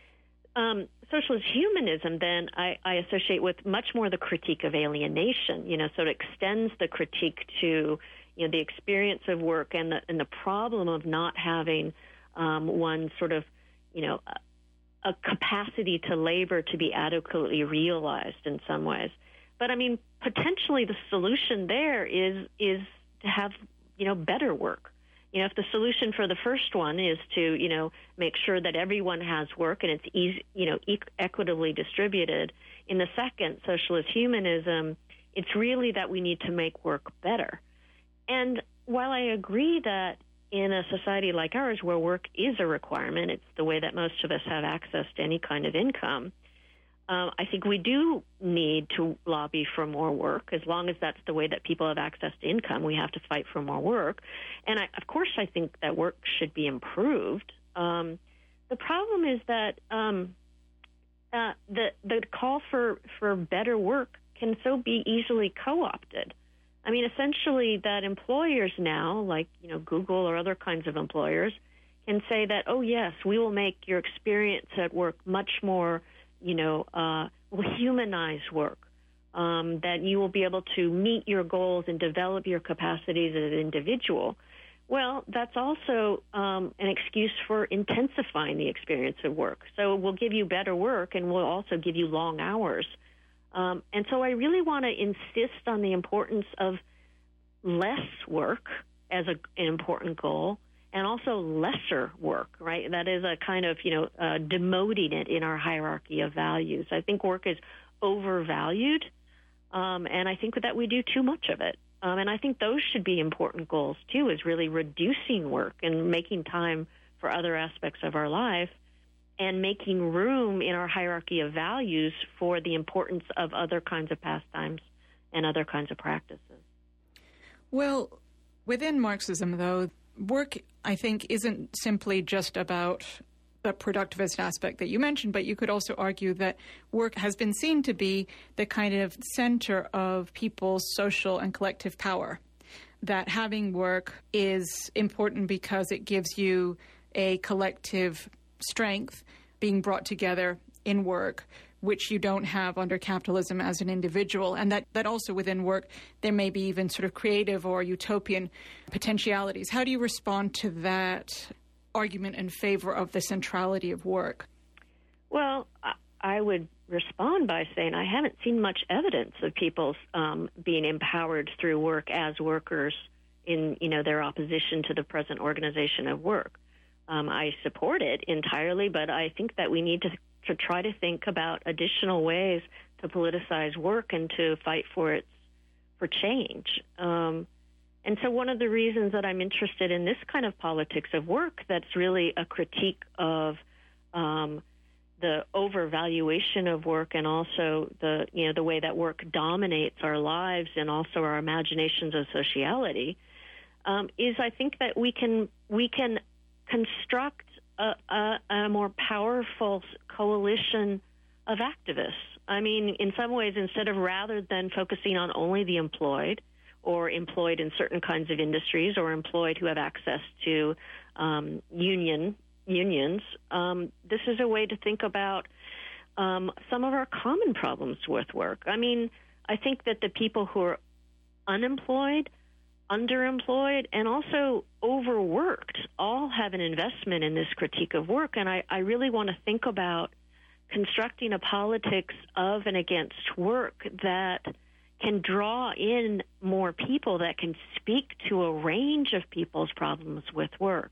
Um, socialist humanism, then, I, I associate with much more the critique of alienation, you know, so it extends the critique to, you know, the experience of work and the, and the problem of not having um, one sort of, you know, a, a capacity to labor to be adequately realized in some ways. But, I mean, potentially the solution there is is to have, you know, better work. You know, if the solution for the first one is to, you know, make sure that everyone has work and it's easy, you know, e- equitably distributed, in the second, socialist humanism, it's really that we need to make work better. And while I agree that in a society like ours where work is a requirement, it's the way that most of us have access to any kind of income, Um, I think we do need to lobby for more work. As long as that's the way that people have access to income, we have to fight for more work. And, I, of course, I think that work should be improved. Um, the problem is that um, uh, the the call for, for better work can so be easily co-opted. I mean, essentially that employers now, like, you know, Google or other kinds of employers, can say that, oh, yes, we will make your experience at work much more you know, uh, will humanize work, um, that you will be able to meet your goals and develop your capacities as an individual. Well, that's also um, an excuse for intensifying the experience of work. So we'll give you better work and we'll also give you long hours. Um, and so I really want to insist on the importance of less work as a, an important goal, and also lesser work, right? That is a kind of, you know, uh, demoting it in our hierarchy of values. I think work is overvalued, um, and I think that we do too much of it. Um, and I think those should be important goals, too, is really reducing work and making time for other aspects of our life and making room in our hierarchy of values for the importance of other kinds of pastimes and other kinds of practices. Well, within Marxism, though, work, I think, isn't simply just about the productivist aspect that you mentioned, but you could also argue that work has been seen to be the kind of center of people's social and collective power, that having work is important because it gives you a collective strength being brought together in work, which you don't have under capitalism as an individual, and that, that also within work there may be even sort of creative or utopian potentialities. How do you respond to that argument in favor of the centrality of work? Well, I would respond by saying I haven't seen much evidence of people um, being empowered through work as workers in, you know, their opposition to the present organization of work. Um, I support it entirely, but I think that we need to to try to think about additional ways to politicize work and to fight for its for change. Um, and so one of the reasons that I'm interested in this kind of politics of work that's really a critique of um, the overvaluation of work and also the you know the way that work dominates our lives and also our imaginations of sociality um, is I think that we can we can construct A, a, a more powerful coalition of activists. I mean, in some ways, instead of rather than focusing on only the employed or employed in certain kinds of industries or employed who have access to um, union unions, um, this is a way to think about um, some of our common problems with work. I mean, I think that the people who are unemployed, underemployed, and also overworked all have an investment in this critique of work. And I, I really want to think about constructing a politics of and against work that can draw in more people, that can speak to a range of people's problems with work.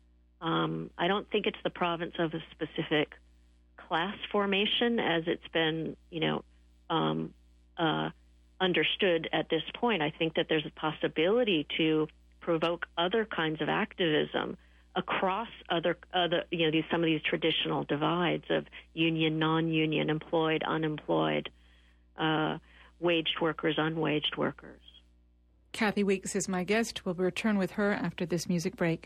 Um, I don't think it's the province of a specific class formation as it's been, you know, um, uh, understood at this point. I think that there's a possibility to provoke other kinds of activism across other, other you know, these, some of these traditional divides of union, non-union, employed, unemployed, uh, waged workers, unwaged workers. Kathy Weeks is my guest. We'll return with her after this music break.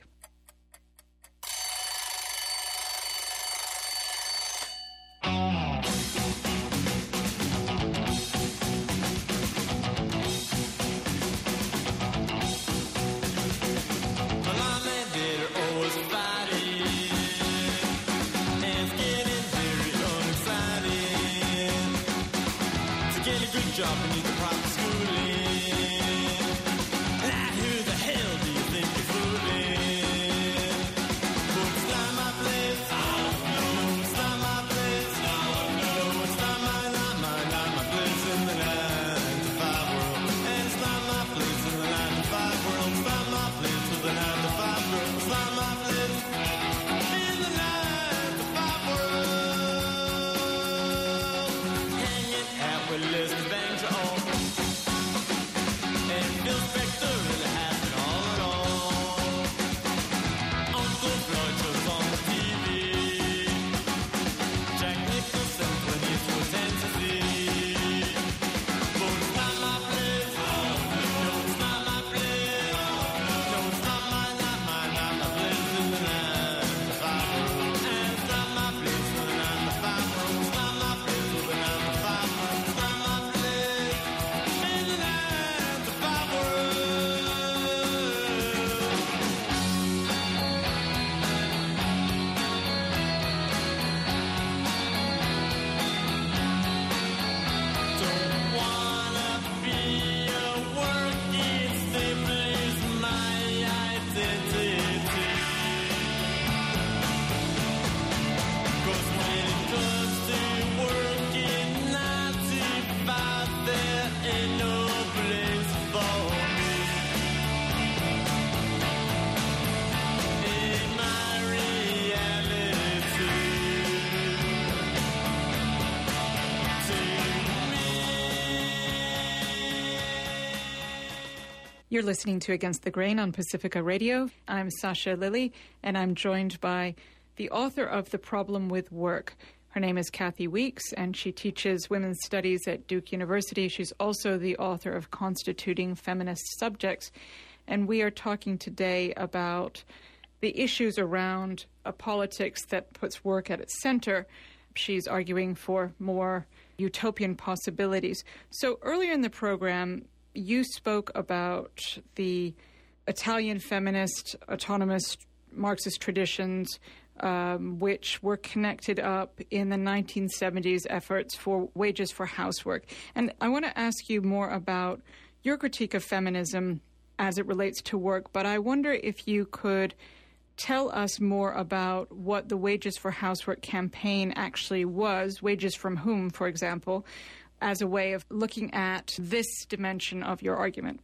You're listening to Against the Grain on Pacifica Radio. I'm Sasha Lilly, and I'm joined by the author of The Problem with Work. Her name is Kathy Weeks, and she teaches women's studies at Duke University. She's also the author of Constituting Feminist Subjects. And we are talking today about the issues around a politics that puts work at its center. She's arguing for more utopian possibilities. So earlier in the program, you spoke about the Italian feminist, autonomous Marxist traditions, um, which were connected up in the nineteen seventies efforts for wages for housework. And I want to ask you more about your critique of feminism as it relates to work, but I wonder if you could tell us more about what the Wages for Housework campaign actually was, wages from whom, for example, as a way of looking at this dimension of your argument.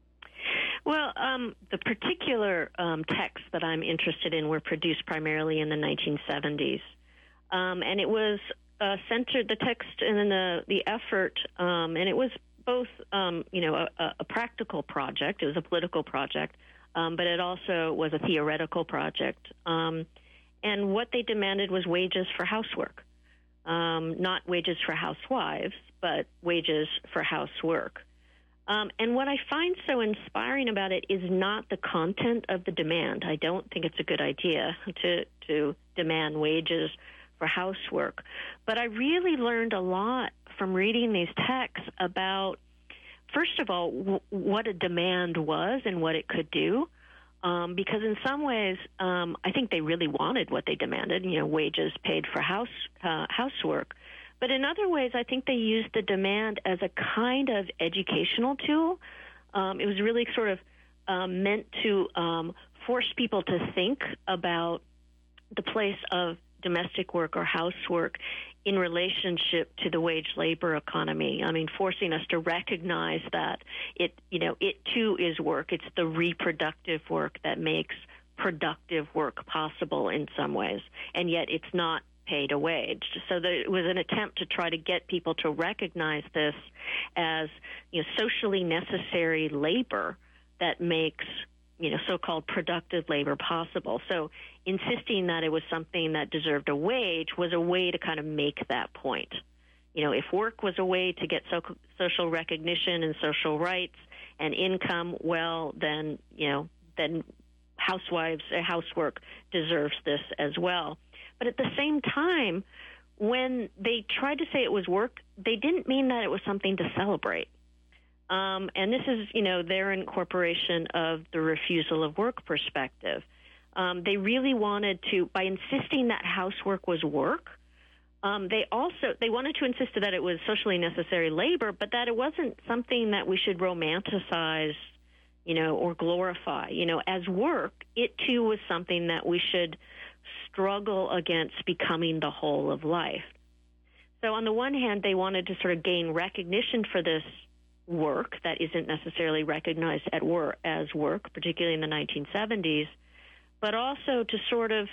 Well, um, the particular um, texts that I'm interested in were produced primarily in the nineteen seventies. Um, and it was uh, centered, the text and the, the effort, um, and it was both, um, you know, a, a practical project. It was a political project, um, but it also was a theoretical project. Um, and what they demanded was wages for housework, um, not wages for housewives, but wages for housework. Um, and what I find so inspiring about it is not the content of the demand. I don't think it's a good idea to, to demand wages for housework. But I really learned a lot from reading these texts about, first of all, w- what a demand was and what it could do. Um, because in some ways, um, I think they really wanted what they demanded, you know, wages paid for house uh, housework. But in other ways, I think they used the demand as a kind of educational tool. Um, it was really sort of um, meant to um, force people to think about the place of domestic work or housework in relationship to the wage labor economy. I mean, forcing us to recognize that it, you know, it too is work. It's the reproductive work that makes productive work possible in some ways, and yet it's not paid a wage. So there, it was an attempt to try to get people to recognize this as, you know, socially necessary labor that makes you know, so-called productive labor possible. So insisting that it was something that deserved a wage was a way to kind of make that point. You know, if work was a way to get so- social recognition and social rights and income, well, then, you know, then housewives, uh, housework deserves this as well. But at the same time, when they tried to say it was work, they didn't mean that it was something to celebrate. Um, and this is, you know, their incorporation of the refusal of work perspective. Um, they really wanted to, by insisting that housework was work, um, they also, they wanted to insist that it was socially necessary labor, but that it wasn't something that we should romanticize, you know, or glorify. You know, as work, it too was something that we should struggle against becoming the whole of life. So on the one hand, they wanted to sort of gain recognition for this work that isn't necessarily recognized at work as work, particularly in the nineteen seventies, but also to sort of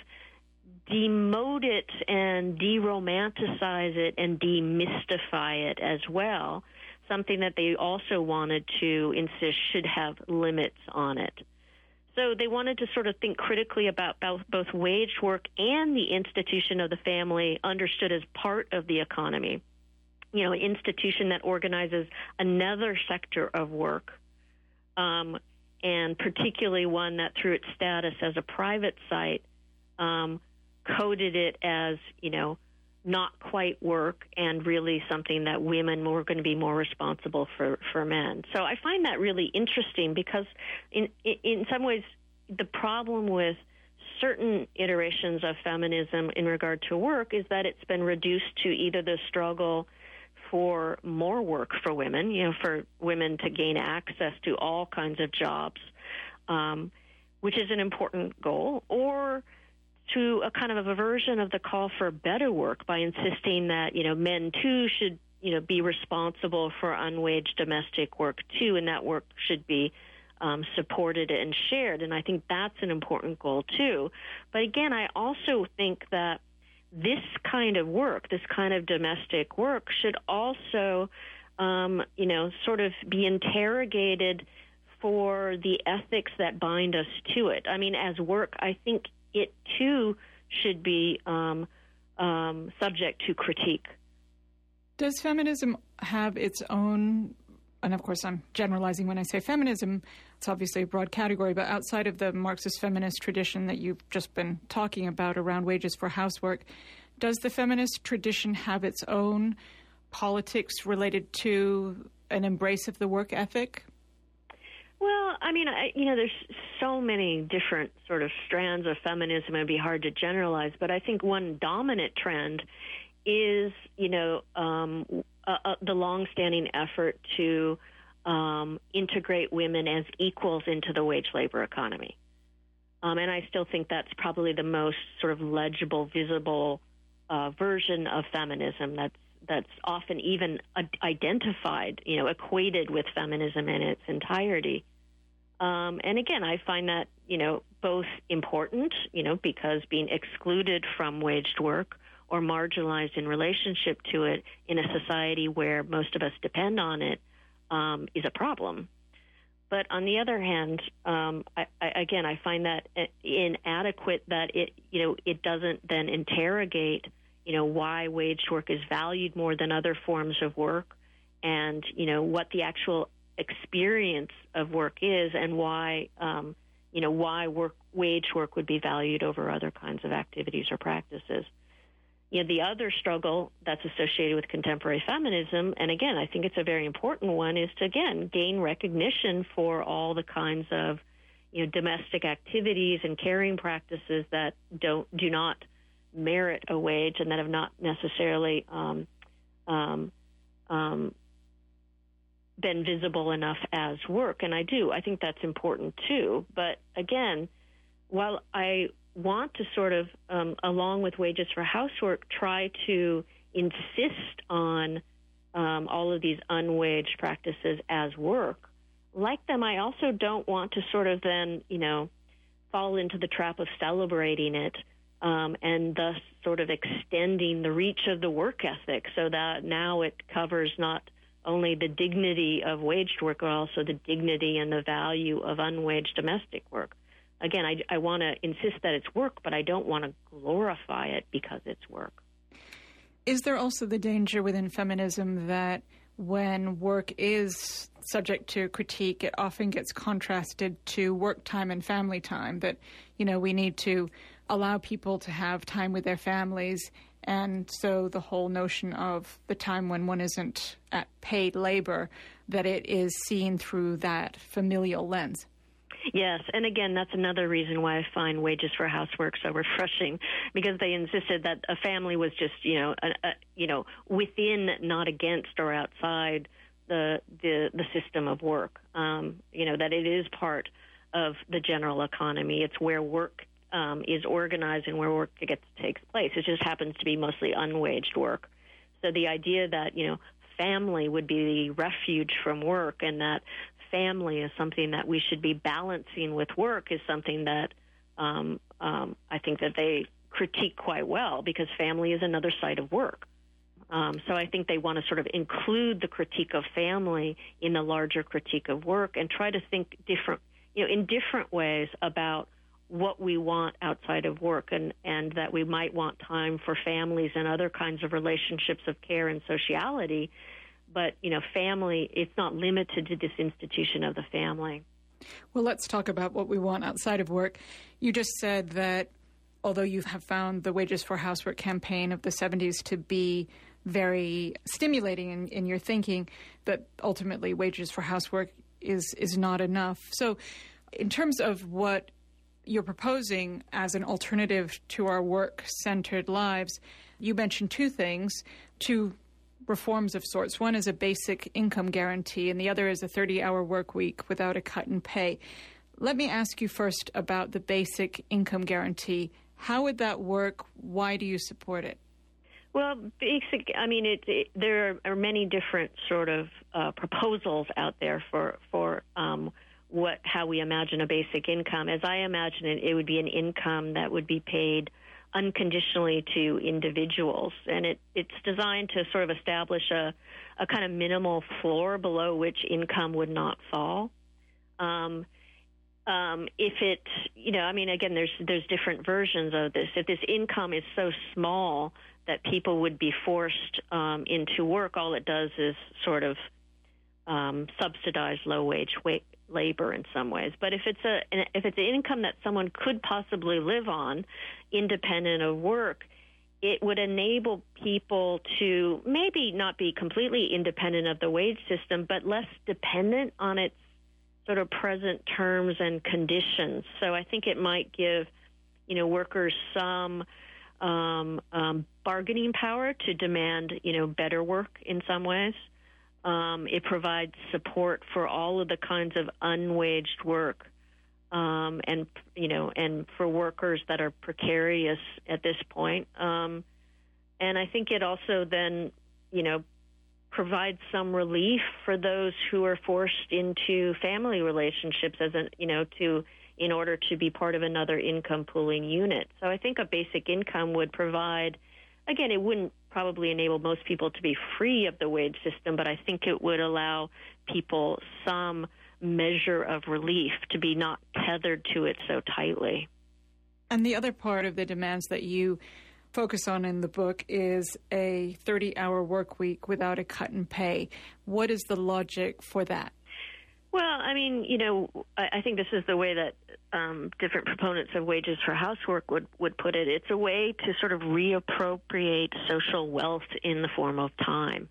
demote it and de-romanticize it and demystify it as well, something that they also wanted to insist should have limits on it. So they wanted to sort of think critically about both, both wage work and the institution of the family understood as part of the economy. You know, an institution that organizes another sector of work, um, and particularly one that through its status as a private site um, coded it as, you know, not quite work and really something that women were going to be more responsible for, for men. So I find that really interesting because in in some ways the problem with certain iterations of feminism in regard to work is that it's been reduced to either the struggle for more work for women, you know, for women to gain access to all kinds of jobs, um, which is an important goal, or to a kind of a version of the call for better work by insisting that, you know, men too should, you know, be responsible for unwaged domestic work too, and that work should be um, supported and shared. And I think that's an important goal too. But again, I also think that this kind of work, this kind of domestic work, should also, um, you know, sort of be interrogated for the ethics that bind us to it. I mean, as work, I think it too should be um, um, subject to critique. Does feminism have its own, and of course I'm generalizing when I say feminism, it's obviously a broad category, but outside of the Marxist feminist tradition that you've just been talking about around wages for housework, does the feminist tradition have its own politics related to an embrace of the work ethic? Well, I mean, I, you know, there's so many different sort of strands of feminism. It'd be hard to generalize, but I think one dominant trend is, you know, um, uh, uh, the longstanding effort to um, integrate women as equals into the wage labor economy. Um, and I still think that's probably the most sort of legible, visible uh, version of feminism that's that's often even uh, identified, you know, equated with feminism in its entirety. Um, and again, I find that, you know, both important, you know, because being excluded from waged work or marginalized in relationship to it in a society where most of us depend on it um, is a problem. But on the other hand, um, I, I, again, I find that inadequate that it, you know, it doesn't then interrogate, you know, why waged work is valued more than other forms of work, and, you know, what the actual experience of work is, and why, um, you know, why work wage work would be valued over other kinds of activities or practices. You know, the other struggle that's associated with contemporary feminism, and again, I think it's a very important one, is to, again, gain recognition for all the kinds of, you know, domestic activities and caring practices that don't do not merit a wage and that have not necessarily um, um, um, been visible enough as work. And I do. I think that's important too. But again, while I want to sort of, um, along with wages for housework, try to insist on um, all of these unwaged practices as work, like them, I also don't want to sort of then, you know, fall into the trap of celebrating it um, and thus sort of extending the reach of the work ethic so that now it covers not only the dignity of waged work, but also the dignity and the value of unwaged domestic work. Again, I, I want to insist that it's work, but I don't want to glorify it because it's work. Is there also the danger within feminism that when work is subject to critique, it often gets contrasted to work time and family time, that, you know, we need to allow people to have time with their families, and so the whole notion of the time when one isn't at paid labor, that it is seen through that familial lens? Yes, and again, that's another reason why I find Wages for Housework so refreshing, because they insisted that a family was just, you know, a, a, you know, within, not against or outside the the, the system of work. Um, you know, that it is part of the general economy. It's where work um, is organized and where work gets takes place. It just happens to be mostly unwaged work. So the idea that, you know, family would be the refuge from work, and that family is something that we should be balancing with work, is something that um, um, I think that they critique quite well, because family is another side of work. Um, so I think they want to sort of include the critique of family in the larger critique of work, and try to think different, you know, in different ways about what we want outside of work, and, and that we might want time for families and other kinds of relationships of care and sociality. But, you know, family, it's not limited to this institution of the family. Well, let's talk about what we want outside of work. You just said that although you have found the Wages for Housework campaign of the seventies to be very stimulating in, in your thinking, that ultimately Wages for Housework is, is not enough. So in terms of what you're proposing as an alternative to our work-centered lives, you mentioned two things, two reforms of sorts. One is a basic income guarantee, and the other is a thirty-hour work week without a cut in pay. Let me ask you first about the basic income guarantee. How would that work? Why do you support it? Well, basic, I mean, it, it, there are many different sort of uh, proposals out there for, for um, what how we imagine a basic income. As I imagine it, it would be an income that would be paid unconditionally to individuals, and it, it's designed to sort of establish a, a kind of minimal floor below which income would not fall. Um, um, if it, you know, I mean, again, there's there's different versions of this. If this income is so small that people would be forced um, into work, all it does is sort of um, subsidize low-wage wa- labor in some ways. But if it's a if it's an income that someone could possibly live on, independent of work, it would enable people to maybe not be completely independent of the wage system, but less dependent on its sort of present terms and conditions. So I think it might give, you know, workers some um, um, bargaining power to demand, you know, better work in some ways. Um, it provides support for all of the kinds of unwaged work, um, and you know, and for workers that are precarious at this point. Um, and I think it also then, you know, provides some relief for those who are forced into family relationships as a, you know, to in order to be part of another income pooling unit. So I think a basic income would provide. Again, it wouldn't probably enable most people to be free of the wage system, but I think it would allow people some measure of relief to be not tethered to it so tightly. And the other part of the demands that you focus on in the book is a thirty-hour work week without a cut in pay. What is the logic for that? Well, I mean, you know, I, I think this is the way that um, different proponents of Wages for Housework would, would put it. It's a way to sort of reappropriate social wealth in the form of time.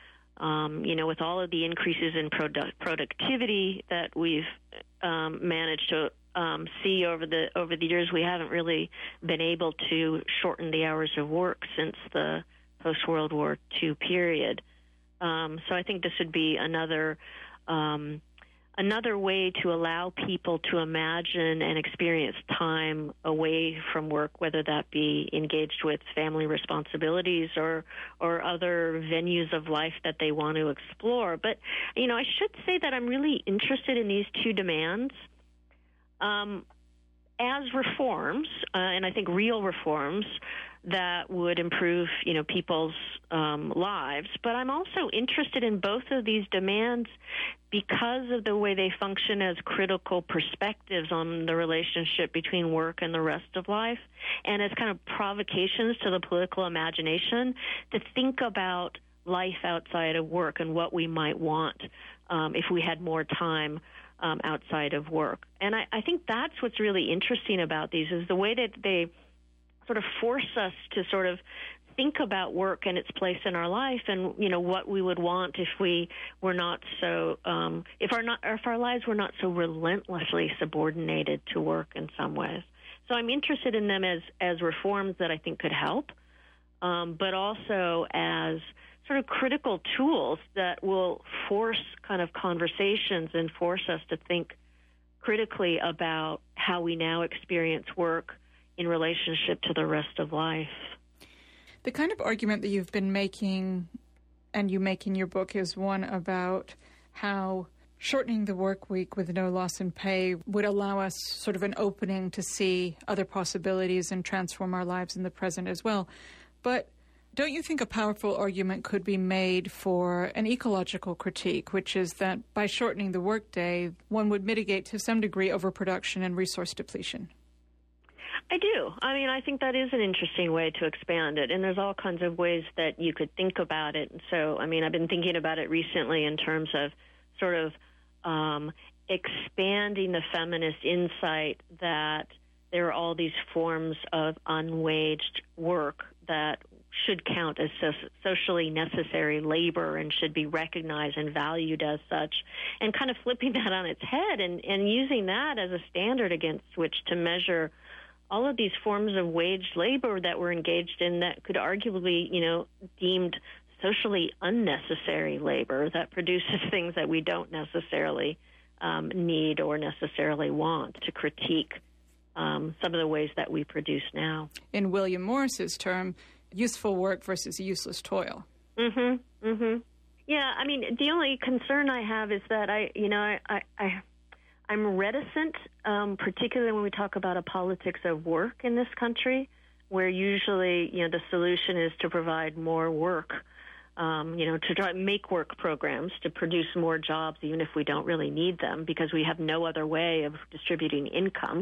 Um, you know, with all of the increases in produ- productivity that we've um, managed to um, see over the over the years, we haven't really been able to shorten the hours of work since the post-World War Two period. Um, so I think this would be another um, another way to allow people to imagine and experience time away from work, whether that be engaged with family responsibilities or or other venues of life that they want to explore. But, you know, I should say that I'm really interested in these two demands. Um, as reforms, uh, and I think real reforms, that would improve, you know, people's um, lives. But I'm also interested in both of these demands because of the way they function as critical perspectives on the relationship between work and the rest of life, and as kind of provocations to the political imagination to think about life outside of work and what we might want um, if we had more time um, outside of work. And I, I think that's what's really interesting about these, is the way that they sort of force us to sort of think about work and its place in our life, and you know what we would want if we were not so um, if our not if our lives were not so relentlessly subordinated to work in some ways. So I'm interested in them as as reforms that I think could help, um, but also as sort of critical tools that will force kind of conversations and force us to think critically about how we now experience work in relationship to the rest of life. The kind of argument that you've been making, and you make in your book, is one about how shortening the work week with no loss in pay would allow us sort of an opening to see other possibilities and transform our lives in the present as well. But don't you think a powerful argument could be made for an ecological critique, which is that by shortening the workday, one would mitigate to some degree overproduction and resource depletion? I do. I mean, I think that is an interesting way to expand it, and there's all kinds of ways that you could think about it. And so, I mean, I've been thinking about it recently in terms of sort of um, expanding the feminist insight that there are all these forms of unwaged work that should count as so- socially necessary labor and should be recognized and valued as such, and kind of flipping that on its head and, and using that as a standard against which to measure all of these forms of waged labor that we're engaged in that could arguably, you know, deemed socially unnecessary labor that produces things that we don't necessarily um, need or necessarily want, to critique um, some of the ways that we produce now. In William Morris's term, useful work versus useless toil. Mm-hmm, mm-hmm. Yeah, I mean, the only concern I have is that I, you know, I... I, I I'm reticent, um, particularly when we talk about a politics of work in this country, where usually, you know, the solution is to provide more work, um, you know, to try make work programs to produce more jobs, even if we don't really need them, because we have no other way of distributing income.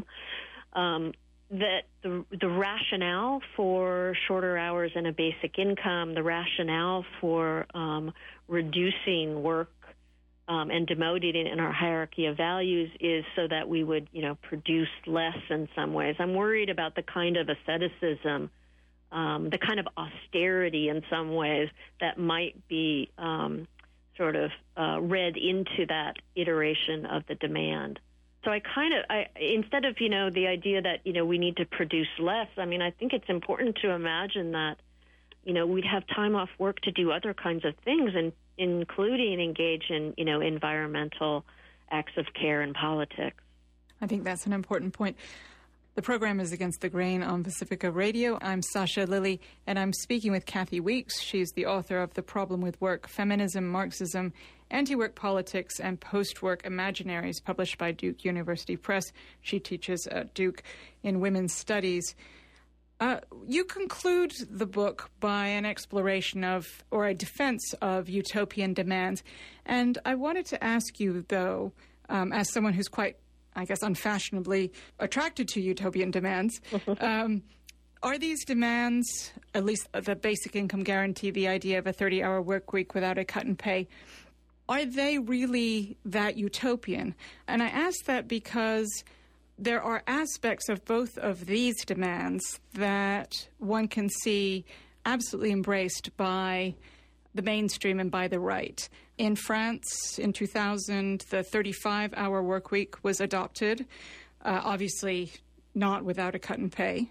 Um, that the, the rationale for shorter hours and a basic income, the rationale for um, reducing work Um, and demoted in, in our hierarchy of values is so that we would, you know, produce less in some ways. I'm worried about the kind of asceticism, um, the kind of austerity in some ways that might be um, sort of uh, read into that iteration of the demand. So I kind of, I, instead of, you know, the idea that, you know, we need to produce less, I mean, I think it's important to imagine that, you know, we'd have time off work to do other kinds of things, and including engage in, you know, environmental acts of care and politics. I think that's an important point. The program is Against the Grain on Pacifica Radio. I'm Sasha Lilley, and I'm speaking with Kathy Weeks. She's the author of The Problem with Work, Feminism, Marxism, Anti-Work Politics, and Post-Work Imaginaries, published by Duke University Press. She teaches at Duke in Women's Studies. Uh, you conclude the book by an exploration of, or a defense of, utopian demands. And I wanted to ask you, though, um, as someone who's quite, I guess, unfashionably attracted to utopian demands, um, are these demands, at least the basic income guarantee, the idea of a thirty-hour work week without a cut in pay, are they really that utopian? And I ask that because there are aspects of both of these demands that one can see absolutely embraced by the mainstream and by the right. In France, in two thousand, the thirty-five hour work week was adopted, uh, obviously not without a cut in pay.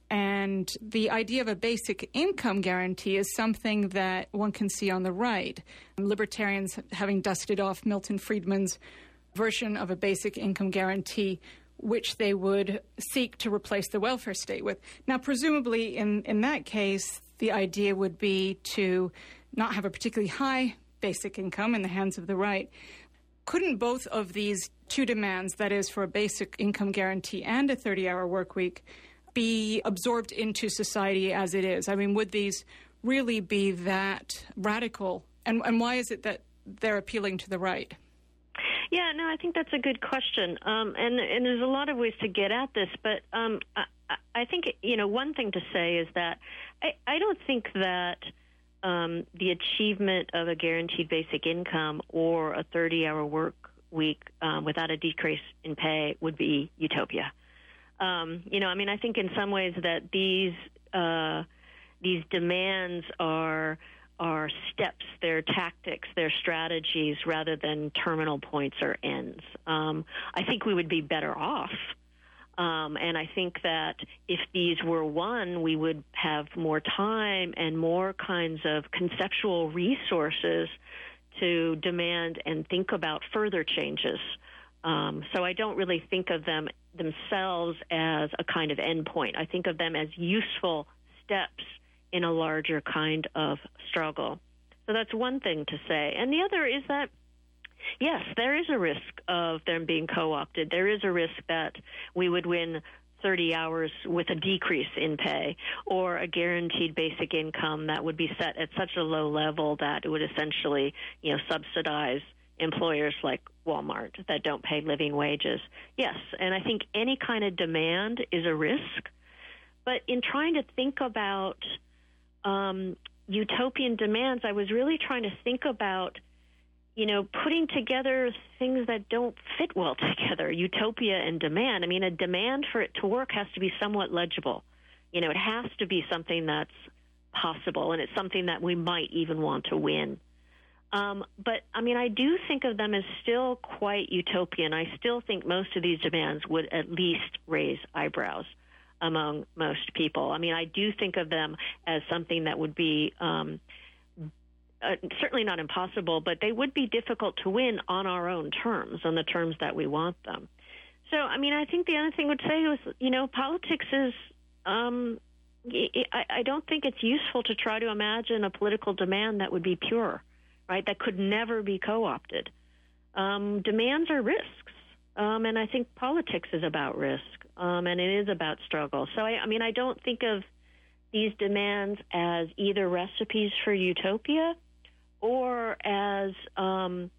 And the idea of a basic income guarantee is something that one can see on the right. Libertarians having dusted off Milton Friedman's version of a basic income guarantee, which they would seek to replace the welfare state with. Now, presumably, in, in that case, the idea would be to not have a particularly high basic income in the hands of the right. Couldn't both of these two demands, that is, for a basic income guarantee and a thirty-hour work week, be absorbed into society as it is? I mean, would these really be that radical? And, and why is it that they're appealing to the right? Yeah, no, I think that's a good question. Um, and, and there's a lot of ways to get at this, but um, I, I think, you know, one thing to say is that I, I don't think that um, the achievement of a guaranteed basic income or a thirty-hour work week um, without a decrease in pay would be utopia. Um, you know, I mean, I think in some ways that these uh, these demands are are steps, they're tactics, they're strategies rather than terminal points or ends. Um, I think we would be better off. Um, and I think that if these were won, we would have more time and more kinds of conceptual resources to demand and think about further changes. Um, so I don't really think of them themselves as a kind of endpoint. I think of them as useful steps in a larger kind of struggle. So that's one thing to say. And the other is that, yes, there is a risk of them being co-opted. There is a risk that we would win thirty hours with a decrease in pay or a guaranteed basic income that would be set at such a low level that it would essentially, you know, subsidize employers like Walmart that don't pay living wages. Yes, and I think any kind of demand is a risk. But in trying to think about um, utopian demands, I was really trying to think about, you know, putting together things that don't fit well together, utopia and demand. I mean, a demand for it to work has to be somewhat legible. You know, it has to be something that's possible, and it's something that we might even want to win. Um, but, I mean, I do think of them as still quite utopian. I still think most of these demands would at least raise eyebrows among most people. I mean, I do think of them as something that would be um, uh, certainly not impossible, but they would be difficult to win on our own terms, on the terms that we want them. So, I mean, I think the other thing I would say was, you know, politics is, um, I, I don't think it's useful to try to imagine a political demand that would be pure, right, that could never be co-opted. Um, demands are risks, um, and I think politics is about risk. Um, and it is about struggle. So, I, I mean, I don't think of these demands as either recipes for utopia or as um,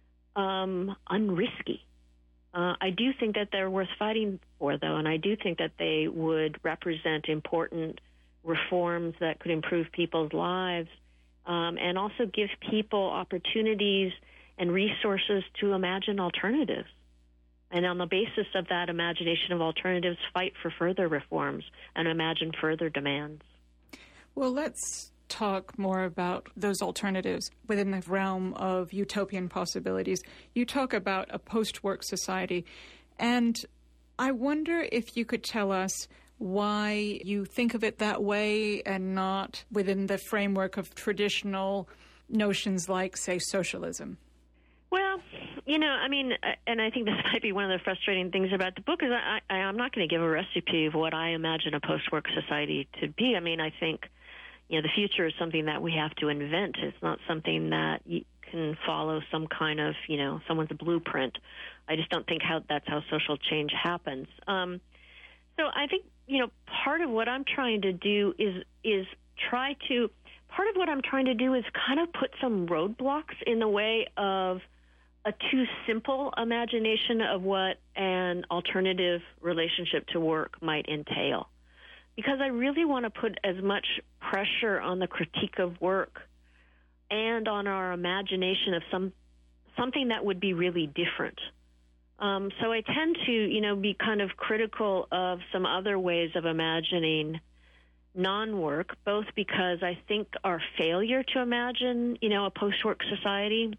um, unrisky. Uh, I do think that they're worth fighting for, though, and I do think that they would represent important reforms that could improve people's lives um, and also give people opportunities and resources to imagine alternatives. And on the basis of that imagination of alternatives, fight for further reforms and imagine further demands. Well, let's talk more about those alternatives within the realm of utopian possibilities. You talk about a post-work society, and I wonder if you could tell us why you think of it that way and not within the framework of traditional notions like, say, socialism. Well, you know, I mean, and I think this might be one of the frustrating things about the book is I, I, I'm not going to give a recipe of what I imagine a post-work society to be. I mean, I think, you know, the future is something that we have to invent. It's not something that you can follow some kind of, you know, someone's blueprint. I just don't think how that's how social change happens. Um, so I think, you know, part of what I'm trying to do is is try to, part of what I'm trying to do is kind of put some roadblocks in the way of a too simple imagination of what an alternative relationship to work might entail. Because I really want to put as much pressure on the critique of work and on our imagination of some something that would be really different. Um, so I tend to, you know, be kind of critical of some other ways of imagining non-work, both because I think our failure to imagine, you know, a post-work society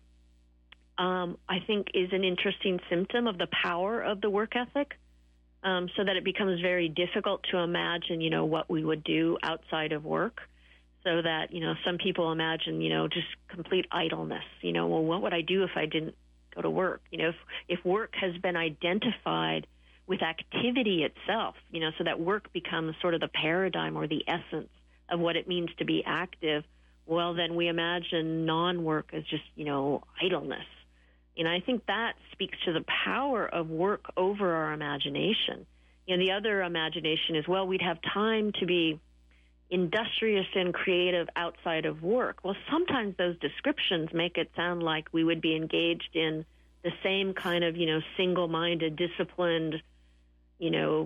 Um, I think is an interesting symptom of the power of the work ethic, um, so that it becomes very difficult to imagine, you know, what we would do outside of work, so that, you know, some people imagine, you know, just complete idleness. You know, well, what would I do if I didn't go to work? You know, if, if work has been identified with activity itself, you know, so that work becomes sort of the paradigm or the essence of what it means to be active, well, then we imagine non-work as just, you know, idleness. And I think that speaks to the power of work over our imagination. You you know, the other imagination is, well, we'd have time to be industrious and creative outside of work. Well, sometimes those descriptions make it sound like we would be engaged in the same kind of, you know, single-minded, disciplined, you know,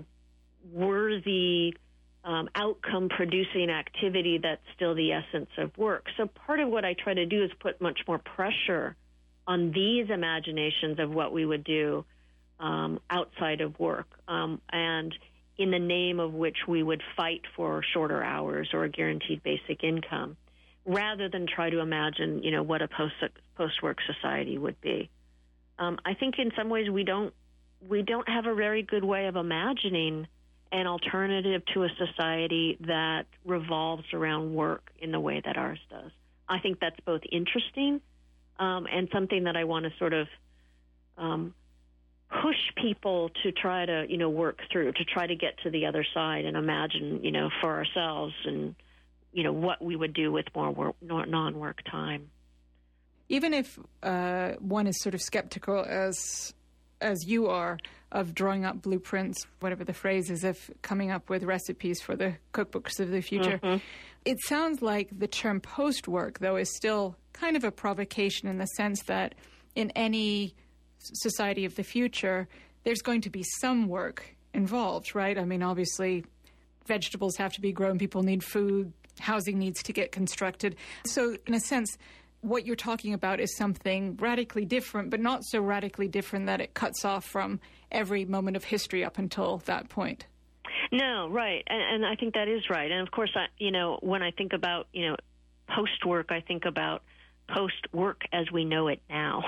worthy, um, outcome-producing activity that's still the essence of work. So part of what I try to do is put much more pressure on these imaginations of what we would do um, outside of work, um, and in the name of which we would fight for shorter hours or a guaranteed basic income, rather than try to imagine, you know, what a post post-work society would be. Um, I think in some ways we don't we don't have a very good way of imagining an alternative to a society that revolves around work in the way that ours does. I think that's both interesting um, and something that I want to sort of um, push people to try to, you know, work through, to try to get to the other side and imagine, you know, for ourselves and, you know, what we would do with more work, non-work time. Even if uh, one is sort of skeptical, as as you are, of drawing up blueprints, whatever the phrase is, of coming up with recipes for the cookbooks of the future, mm-hmm. It sounds like the term post-work, though, is still kind of a provocation in the sense that in any society of the future, there's going to be some work involved, right? I mean, obviously, vegetables have to be grown, people need food, housing needs to get constructed. So, in a sense, what you're talking about is something radically different, but not so radically different that it cuts off from every moment of history up until that point. No, right. And, and I think that is right. And of course, I, you know, when I think about, you know, post-work, I think about post-work as we know it now,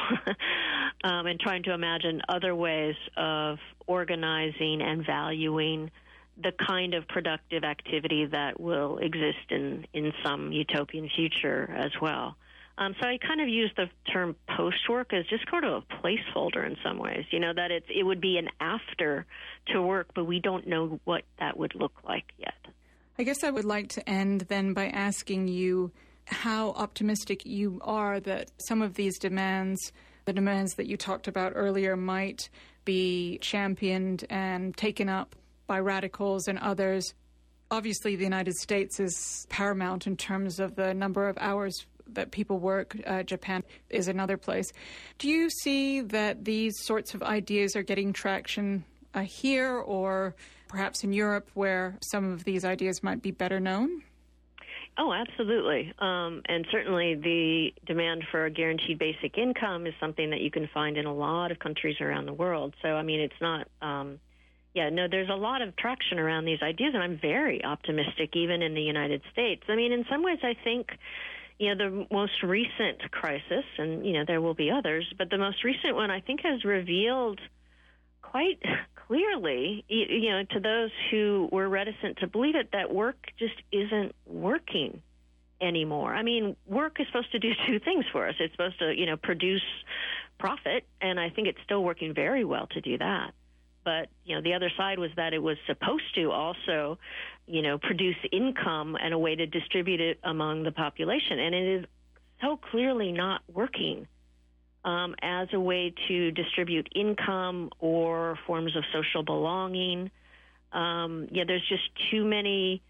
um, and trying to imagine other ways of organizing and valuing the kind of productive activity that will exist in, in some utopian future as well. Um, so I kind of use the term post-work as just sort of a placeholder in some ways, you know, that it's, it would be an after to work, but we don't know what that would look like yet. I guess I would like to end then by asking you how optimistic you are that some of these demands, the demands that you talked about earlier, might be championed and taken up by radicals and others. Obviously, the United States is paramount in terms of the number of hours that people work. Uh, Japan is another place. Do you see that these sorts of ideas are getting traction uh, here or perhaps in Europe where some of these ideas might be better known? Oh, absolutely. Um, and certainly the demand for a guaranteed basic income is something that you can find in a lot of countries around the world. So, I mean, it's not, um, yeah, no, there's a lot of traction around these ideas, and I'm very optimistic even in the United States. I mean, in some ways, I think, you know, the most recent crisis, and, you know, there will be others, but the most recent one I think has revealed quite clearly, you know, to those who were reticent to believe it, that work just isn't working anymore. I mean, work is supposed to do two things for us. It's supposed to, you know, produce profit, and I think it's still working very well to do that. But, you know, the other side was that it was supposed to also, you know, produce income and a way to distribute it among the population. And it is so clearly not working um, as a way to distribute income or forms of social belonging. Um, yeah, there's just too many,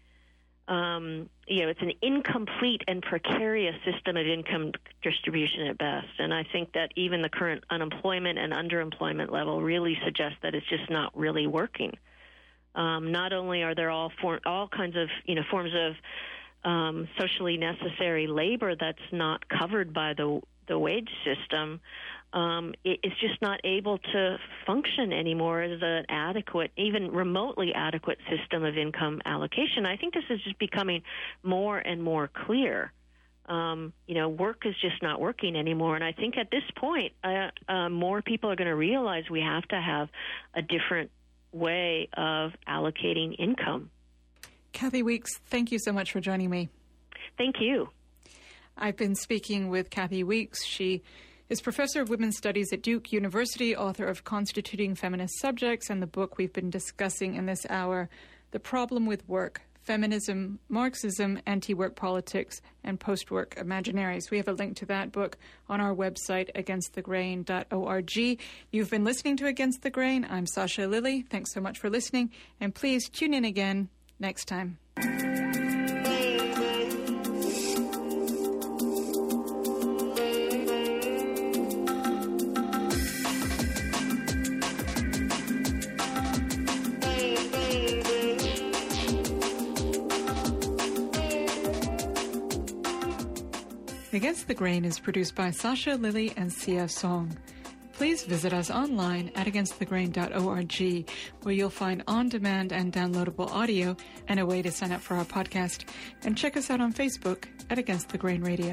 um, you know, it's an incomplete and precarious system of income distribution at best. And I think that even the current unemployment and underemployment level really suggests that it's just not really working. Um, not only are there all for, all kinds of, you know, forms of um, socially necessary labor that's not covered by the the wage system, um, it, it's just not able to function anymore as an adequate, even remotely adequate system of income allocation. I think this is just becoming more and more clear. Um, you know, work is just not working anymore. And I think at this point, uh, uh, more people are going to realize we have to have a different way of allocating income. Kathy Weeks, thank you so much for joining me. Thank you. I've been speaking with Kathy Weeks. She is professor of women's studies at Duke University, author of Constituting Feminist Subjects, and the book we've been discussing in this hour, The Problem with Work, Feminism, Marxism, Anti-Work Politics, and Post-Work Imaginaries. We have a link to that book on our website, against the grain dot org. You've been listening to Against the Grain. I'm Sasha Lilley. Thanks so much for listening, and please tune in again next time. Against the Grain is produced by Sasha Lilley and Sia Song. Please visit us online at against the grain dot org, where you'll find on-demand and downloadable audio and a way to sign up for our podcast. And check us out on Facebook at Against the Grain Radio.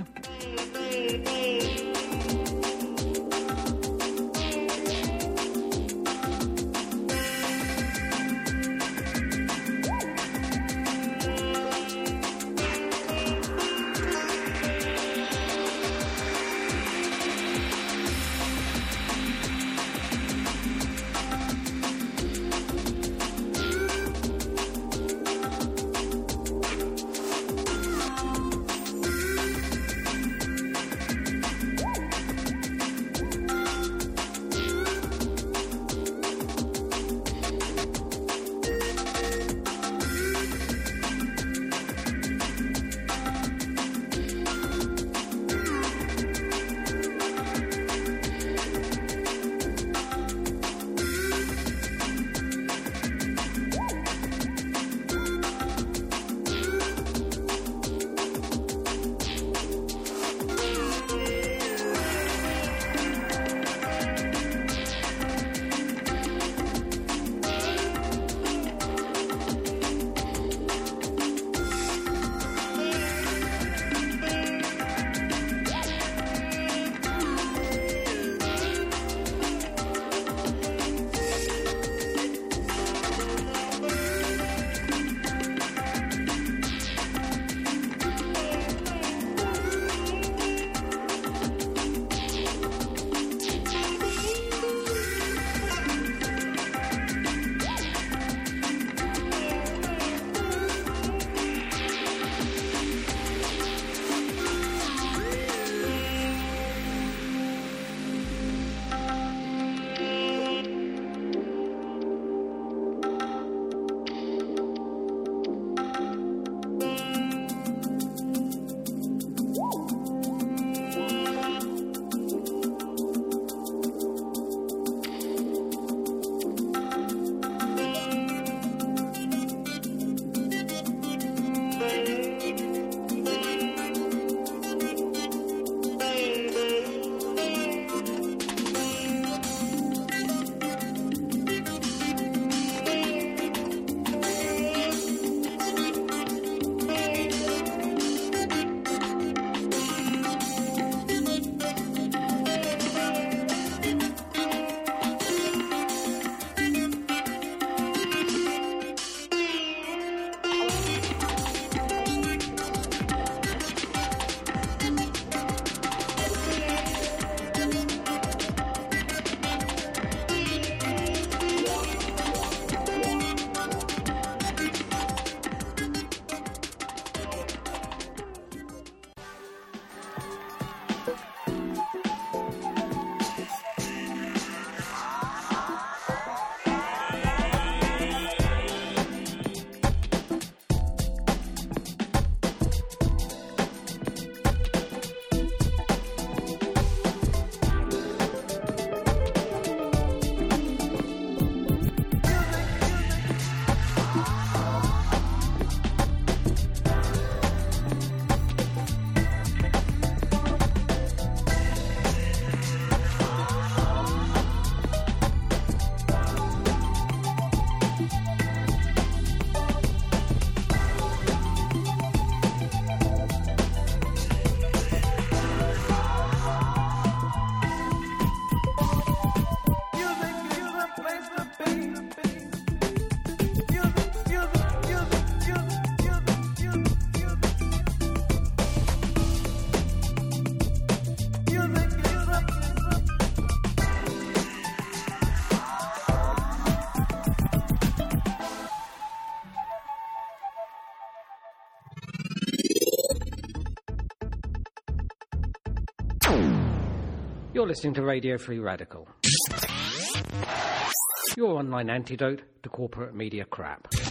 You're listening to Radio Free Radical, your online antidote to corporate media crap.